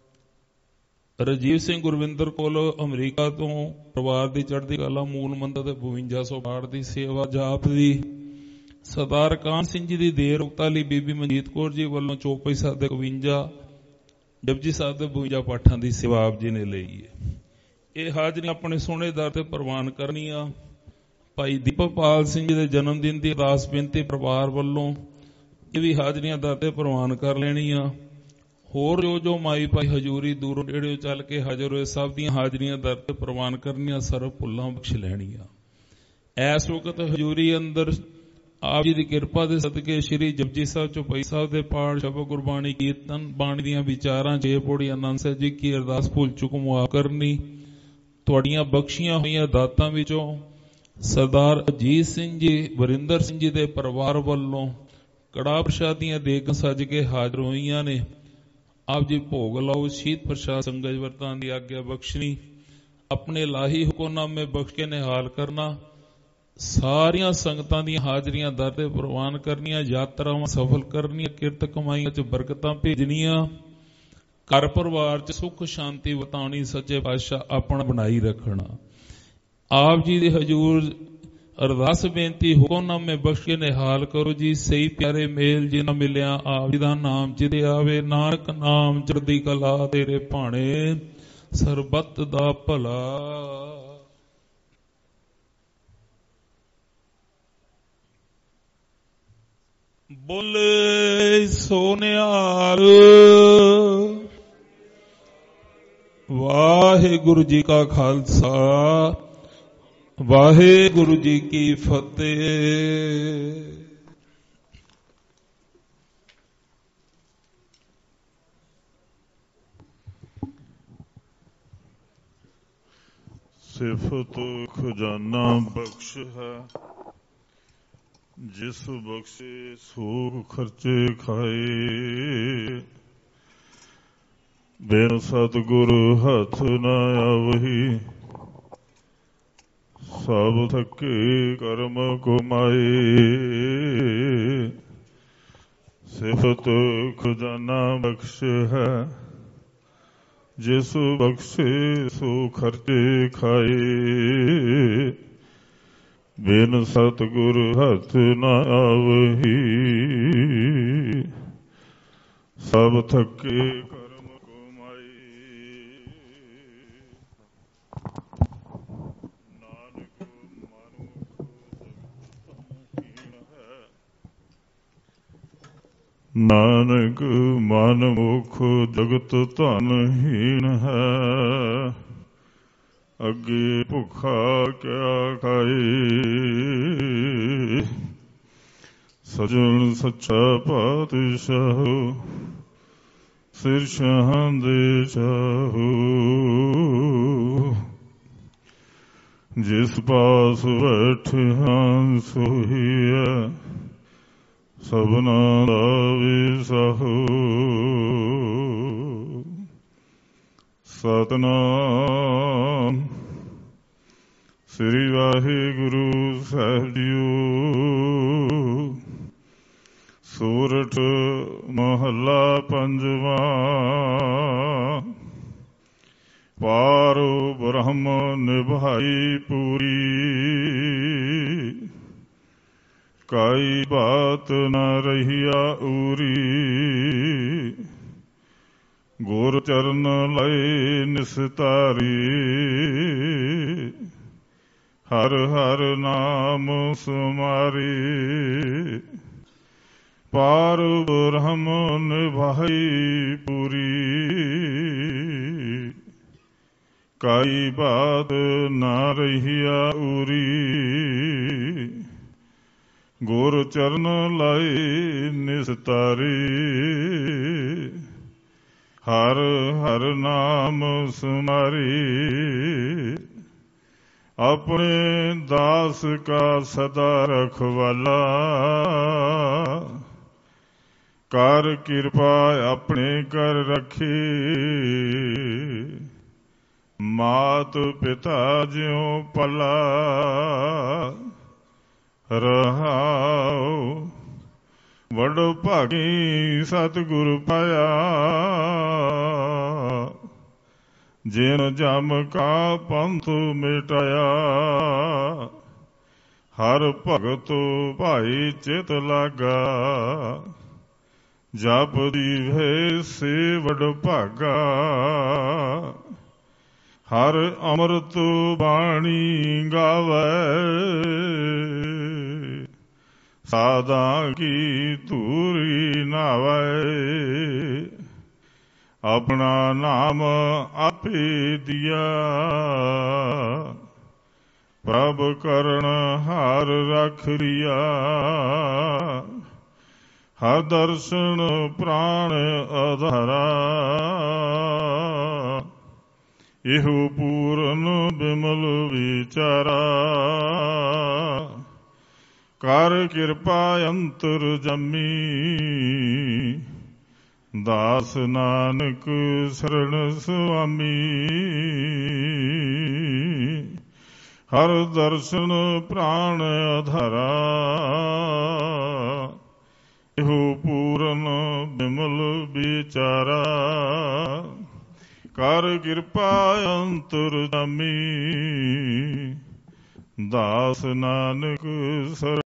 ਰਜੀਵ ਸਿੰਘ ਗੁਰਵਿੰਦਰ ਕੋਲ ਅਮਰੀਕਾ ਤੋਂ ਪਰਿਵਾਰ ਦੀ ਚੜ੍ਹਦੀ ਕਲਾ ਮੂਲ ਮੰਤਰ ਦੇ 5200 ਪਾਠ ਦੀ ਸੇਵਾ ਜਾਪ ਦੀ। ਸਰਦਾਰ ਕਾਨ ਸਿੰਘ ਜੀ ਦੀ ਦੇਰ ਉਕਤਾ ਲਈ ਬੀਬੀ ਮਨਜੀਤ ਕੌਰ ਜੀ ਵੱਲੋਂ ਚੌਪਈ ਸਾਹਿਬ ਦੇ 51, ਜਪਜੀ ਸਾਹਿਬ ਦੇ 52 ਪਾਠਾਂ ਦੀ ਸੇਵਾ ਆਪ ਜੀ ਨੇ ਲਈ ਹੈ। ਇਹ ਹਾਜ਼ਰੀ ਆਪਣੇ ਸੋਹਣੇ ਦਰ ਤੇ ਪ੍ਰਵਾਨ ਕਰਨੀਆਂ। ਭਾਈ ਦੀਪਕਪਾਲ ਸਿੰਘ ਜੀ ਦੇ ਜਨਮ ਦਿਨ ਦੀ ਅਰਦਾਸ ਬੇਨਤੀ ਪਰਿਵਾਰ ਵੱਲੋਂ, ਇਹ ਵੀ ਹਾਜ਼ਰੀਆਂ ਦਰ ਤੇ ਪ੍ਰਵਾਨ ਕਰ ਲੈਣੀਆਂ। ਹੋਰ ਜੋ ਮਾਈ ਭਾਈ ਹਜ਼ੂਰੀ ਦੂਰੋਂ ਨੇੜਿਓਂ ਚੱਲ ਕੇ ਹਾਜ਼ਰ ਹੋਏ ਸਭ ਦੀਆਂ ਹਾਜ਼ਰੀਆਂ ਦਰ ਤੇ ਪ੍ਰਵਾਨ ਕਰਨੀਆਂ, ਸਰਬ ਭੁੱਲਾਂ ਬਖਸ਼ ਲੈਣੀਆਂ। ਇਸ ਵਕਤ ਹਜ਼ੂਰੀ ਅੰਦਰ ਆਪ ਜੀ ਦੀ ਕਿਰਪਾ ਦੇ ਸਦਕੇ ਸ੍ਰੀ ਜਪਜੀ ਸਾਹਿਬ ਚੌਪਈ ਸਾਹਿਬ ਦੇ ਪਾਠ, ਸ਼ਬਦ ਗੁਰਬਾਣੀ, ਕੀਰਤਨ, ਬਾਣੀ ਦੀਆਂ ਵਿਚਾਰਾਂ, 6 ਪੌੜੀ ਆਨੰਦ ਸਾਹਿਬ ਜੀ ਕੀ ਅਰਦਾਸ ਭੁੱਲ ਚੁੱਕ ਮੁਆਫ ਕਰਨੀ। ਤੁਹਾਡੀਆਂ ਬਖਸ਼ੀਆਂ ਹੋਈਆਂ ਦਾਤਾਂ ਵਿੱਚੋਂ ਸਰਦਾਰ ਅਜੀਤ ਸਿੰਘ ਜੀ, ਵਰਿੰਦਰ ਸਿੰਘ ਜੀ ਦੇ ਪਰਿਵਾਰ ਵੱਲੋਂ ਕੜਾਹ ਪ੍ਰਸ਼ਾਦ ਦੀਆਂ ਦੇਗਾਂ ਸੱਜ ਕੇ ਹਾਜ਼ਰ ਹੋਈਆਂ ਨੇ। ਆਪ ਜੀ ਭੋਗ ਲਾਓ। ਸ਼ਹੀਦ ਪ੍ਰਸ਼ਾਦ ਸੰਗਤ ਵਰਤਾਂ ਦੀ ਆਗਿਆ ਬਖਸ਼ਣੀ। ਆਪਣੇ ਇਲਾਹੀ ਹੁਕਮਨਾਮੇ ਬਖਸ਼ ਕੇ ਨਿਹਾਲ ਕਰਨਾ, ਸਾਰੀਆਂ ਸੰਗਤਾਂ ਦੀਆਂ ਹਾਜ਼ਰੀਆਂ ਦਰ ਤੇ ਪ੍ਰਵਾਨ ਕਰਨੀਆਂ, ਯਾਤਰਾਵਾਂ ਸਫਲ ਕਰਨੀਆਂ, ਕਿਰਤ ਕਮਾਈਆਂ 'ਚ ਬਰਕਤਾਂ ਭੇਜਣੀਆਂ, ਘਰ ਪਰਿਵਾਰ 'ਚ ਸੁੱਖ ਸ਼ਾਂਤੀ ਵਰਤਾਉਣੀ, ਸੱਚੇ ਪਾਤਸ਼ਾਹ ਆਪਣਾ ਬਣਾਈ ਰੱਖਣਾ। ਆਪ ਜੀ ਦੇ ਹਜ਼ੂਰ ਅਰਦਾਸ ਬੇਨਤੀ, ਹੁਕਮਨਾਮੇ ਬਖਸ਼ ਕੇ ਨਿਹਾਲ ਕਰੋ ਜੀ। ਸਹੀ ਪਿਆਰੇ ਮੇਲ ਜਿਨਾ ਮਿਲਿਆ ਆਪ ਜੀ ਦਾ ਨਾਮ ਜਿਹਦੇ ਆਵੇ, ਨਾਨਕ ਨਾਮ ਚੜ੍ਹਦੀ ਕਲਾ ਤੇਰੇ ਭਾਣੇ, ਸਰਬੱਤ ਦਾ ਭਲਾ। ਬੋਲੇ ਸੋਨਿਆਰ। ਵਾਹਿਗੁਰੂ ਜੀ ਕਾ ਖਾਲਸਾ, ਵਾਹਿਗੁਰੂ ਜੀ ਕੀ ਫਤਿਹ। ਸਿਫਤ ਖਜ਼ਾਨਾ ਬਖਸ਼ ਹੈ, ਜਿਸ ਬਖਸ਼ੇ ਸੋ ਖਰਚੇ ਖਾਏ। ਬਿਨ ਸਤਿਗੁਰ ਹੱਥ ਨਾ ਆਵਹੀ, ਸਭ ਥੱਕੇ ਕਰਮ ਕਮਾਏ। ਸਿਫਤ ਖਜ਼ਾਨਾ ਬਖਸ਼ ਹੈ, ਜਿਸ ਬਖਸ਼ੇ ਸੋ ਖਰਚੇ ਖਾਏ। ਬਿਨ ਸਤਿਗੁਰ ਹੱਥ ਨਾ ਆਵਹੀ, ਸਭ ਥੱਕੇ ਕਰਮ ਕਮਾਏ। ਨਾਨਕ ਮਨ ਮੁਖ ਜਗਤ ਧਨਹੀਣ ਹੈ, ਅੱਗੇ ਭੁੱਖਾ ਕਿਆ ਖਾਏ। ਸਜਣ ਸੱਚਾ ਪਾਤਸ਼ਾਹ, ਸਿਰ ਸ਼ਾਹਾਂ ਦੇ ਚਾਹੋ। ਜਿਸ ਪਾਸ ਬੈਠਿਆ ਸੋਹੀਆ, ਸਭਨਾ ਦਾ ਵਿਸਾਹੋ। ਸਤਿਨਾਮ ਸ੍ਰੀ ਵਾਹਿਗੁਰੂ ਸਾਹਿਬ ਜੀਓ। ਸੂਰਠ ਮਹੱਲਾ ਪੰਜਵਾਂ। ਪਾਰੋ ਬ੍ਰਹਮ ਨਿਭਾਈ ਪੂਰੀ, ਕਾਈ ਬਾਤ ਨਾ ਰਹੀਆ ਊਰੀ। ਗੁਰ ਚਰਨ ਲਏ ਨਿਸਤਾਰੀ, ਹਰ ਹਰ ਨਾਮ ਸੁਮਾਰੀ। ਪਾਰ ਬ੍ਰਹਮ ਨਿਭਾਈ ਪੂਰੀ, ਕਾਈ ਬਾਤ ਨਾ ਰਹੀਆ ਊਰੀ। ਗੁਰ ਚਰਨ ਲਾਏ ਨਿਸਤਾਰੀ, ਹਰ ਹਰ ਨਾਮ ਸੁਮਾਰੀ। ਆਪਣੇ ਦਾਸ ਕਾ ਸਦਾ ਰਖਵਾਲਾ, ਕਰ ਕਿਰਪਾ ਆਪਣੇ ਕਰ ਰੱਖੀ। ਮਾਤ ਪਿਤਾ ਜਿਉ ਪਲਾ, ਰਹਾਉ ਵਡ ਭਾਗੀ ਸਤਿਗੁਰ ਪਾਇਆ। ਜਿਨ ਜਮ ਕਾ ਪੰਥ ਮਿਟਾਇਆ, ਹਰ ਭਗਤ ਭਾਈ ਚਿਤ ਲਾਗਾ। ਜਪ ਦੀਵੇ ਸੇ ਵਡ ਭਾਗਾ, ਹਰ ਅੰਮ੍ਰਿਤ ਬਾਣੀ ਗਾਵੇ। ਸਾਧਾਂ ਕੀ ਧੂਰੀ ਨਾਵੇ, ਆਪਣਾ ਨਾਮ ਆਪੇ ਦਿਆ। ਪ੍ਰਭ ਕਰਨ ਹਾਰ ਰਖ ਲਿਆ, ਹਰ ਦਰਸ਼ਨ ਪ੍ਰਾਣ ਆਧਾਰਾ। ਇਹੋ ਪੂਰਨ ਬਿਮਲ ਵਿਚਾਰਾ, ਕਰ ਕਿਰਪਾ ਅੰਤਰ ਜਮੀ। ਦਾਸ ਨਾਨਕ ਸਰਣ ਸੁਆਮੀ। ਹਰ ਦਰਸ਼ਨ ਪ੍ਰਾਣ ਆਧਾਰਾ, ਇਹੋ ਪੂਰਨ ਬਿਮਲ ਵਿਚਾਰਾ। ਕਰ ਕਿਰਪਾ ਅੰਤਰ ਜਾਮੀ, ਦਾਸ ਨਾਨਕ ਸਰ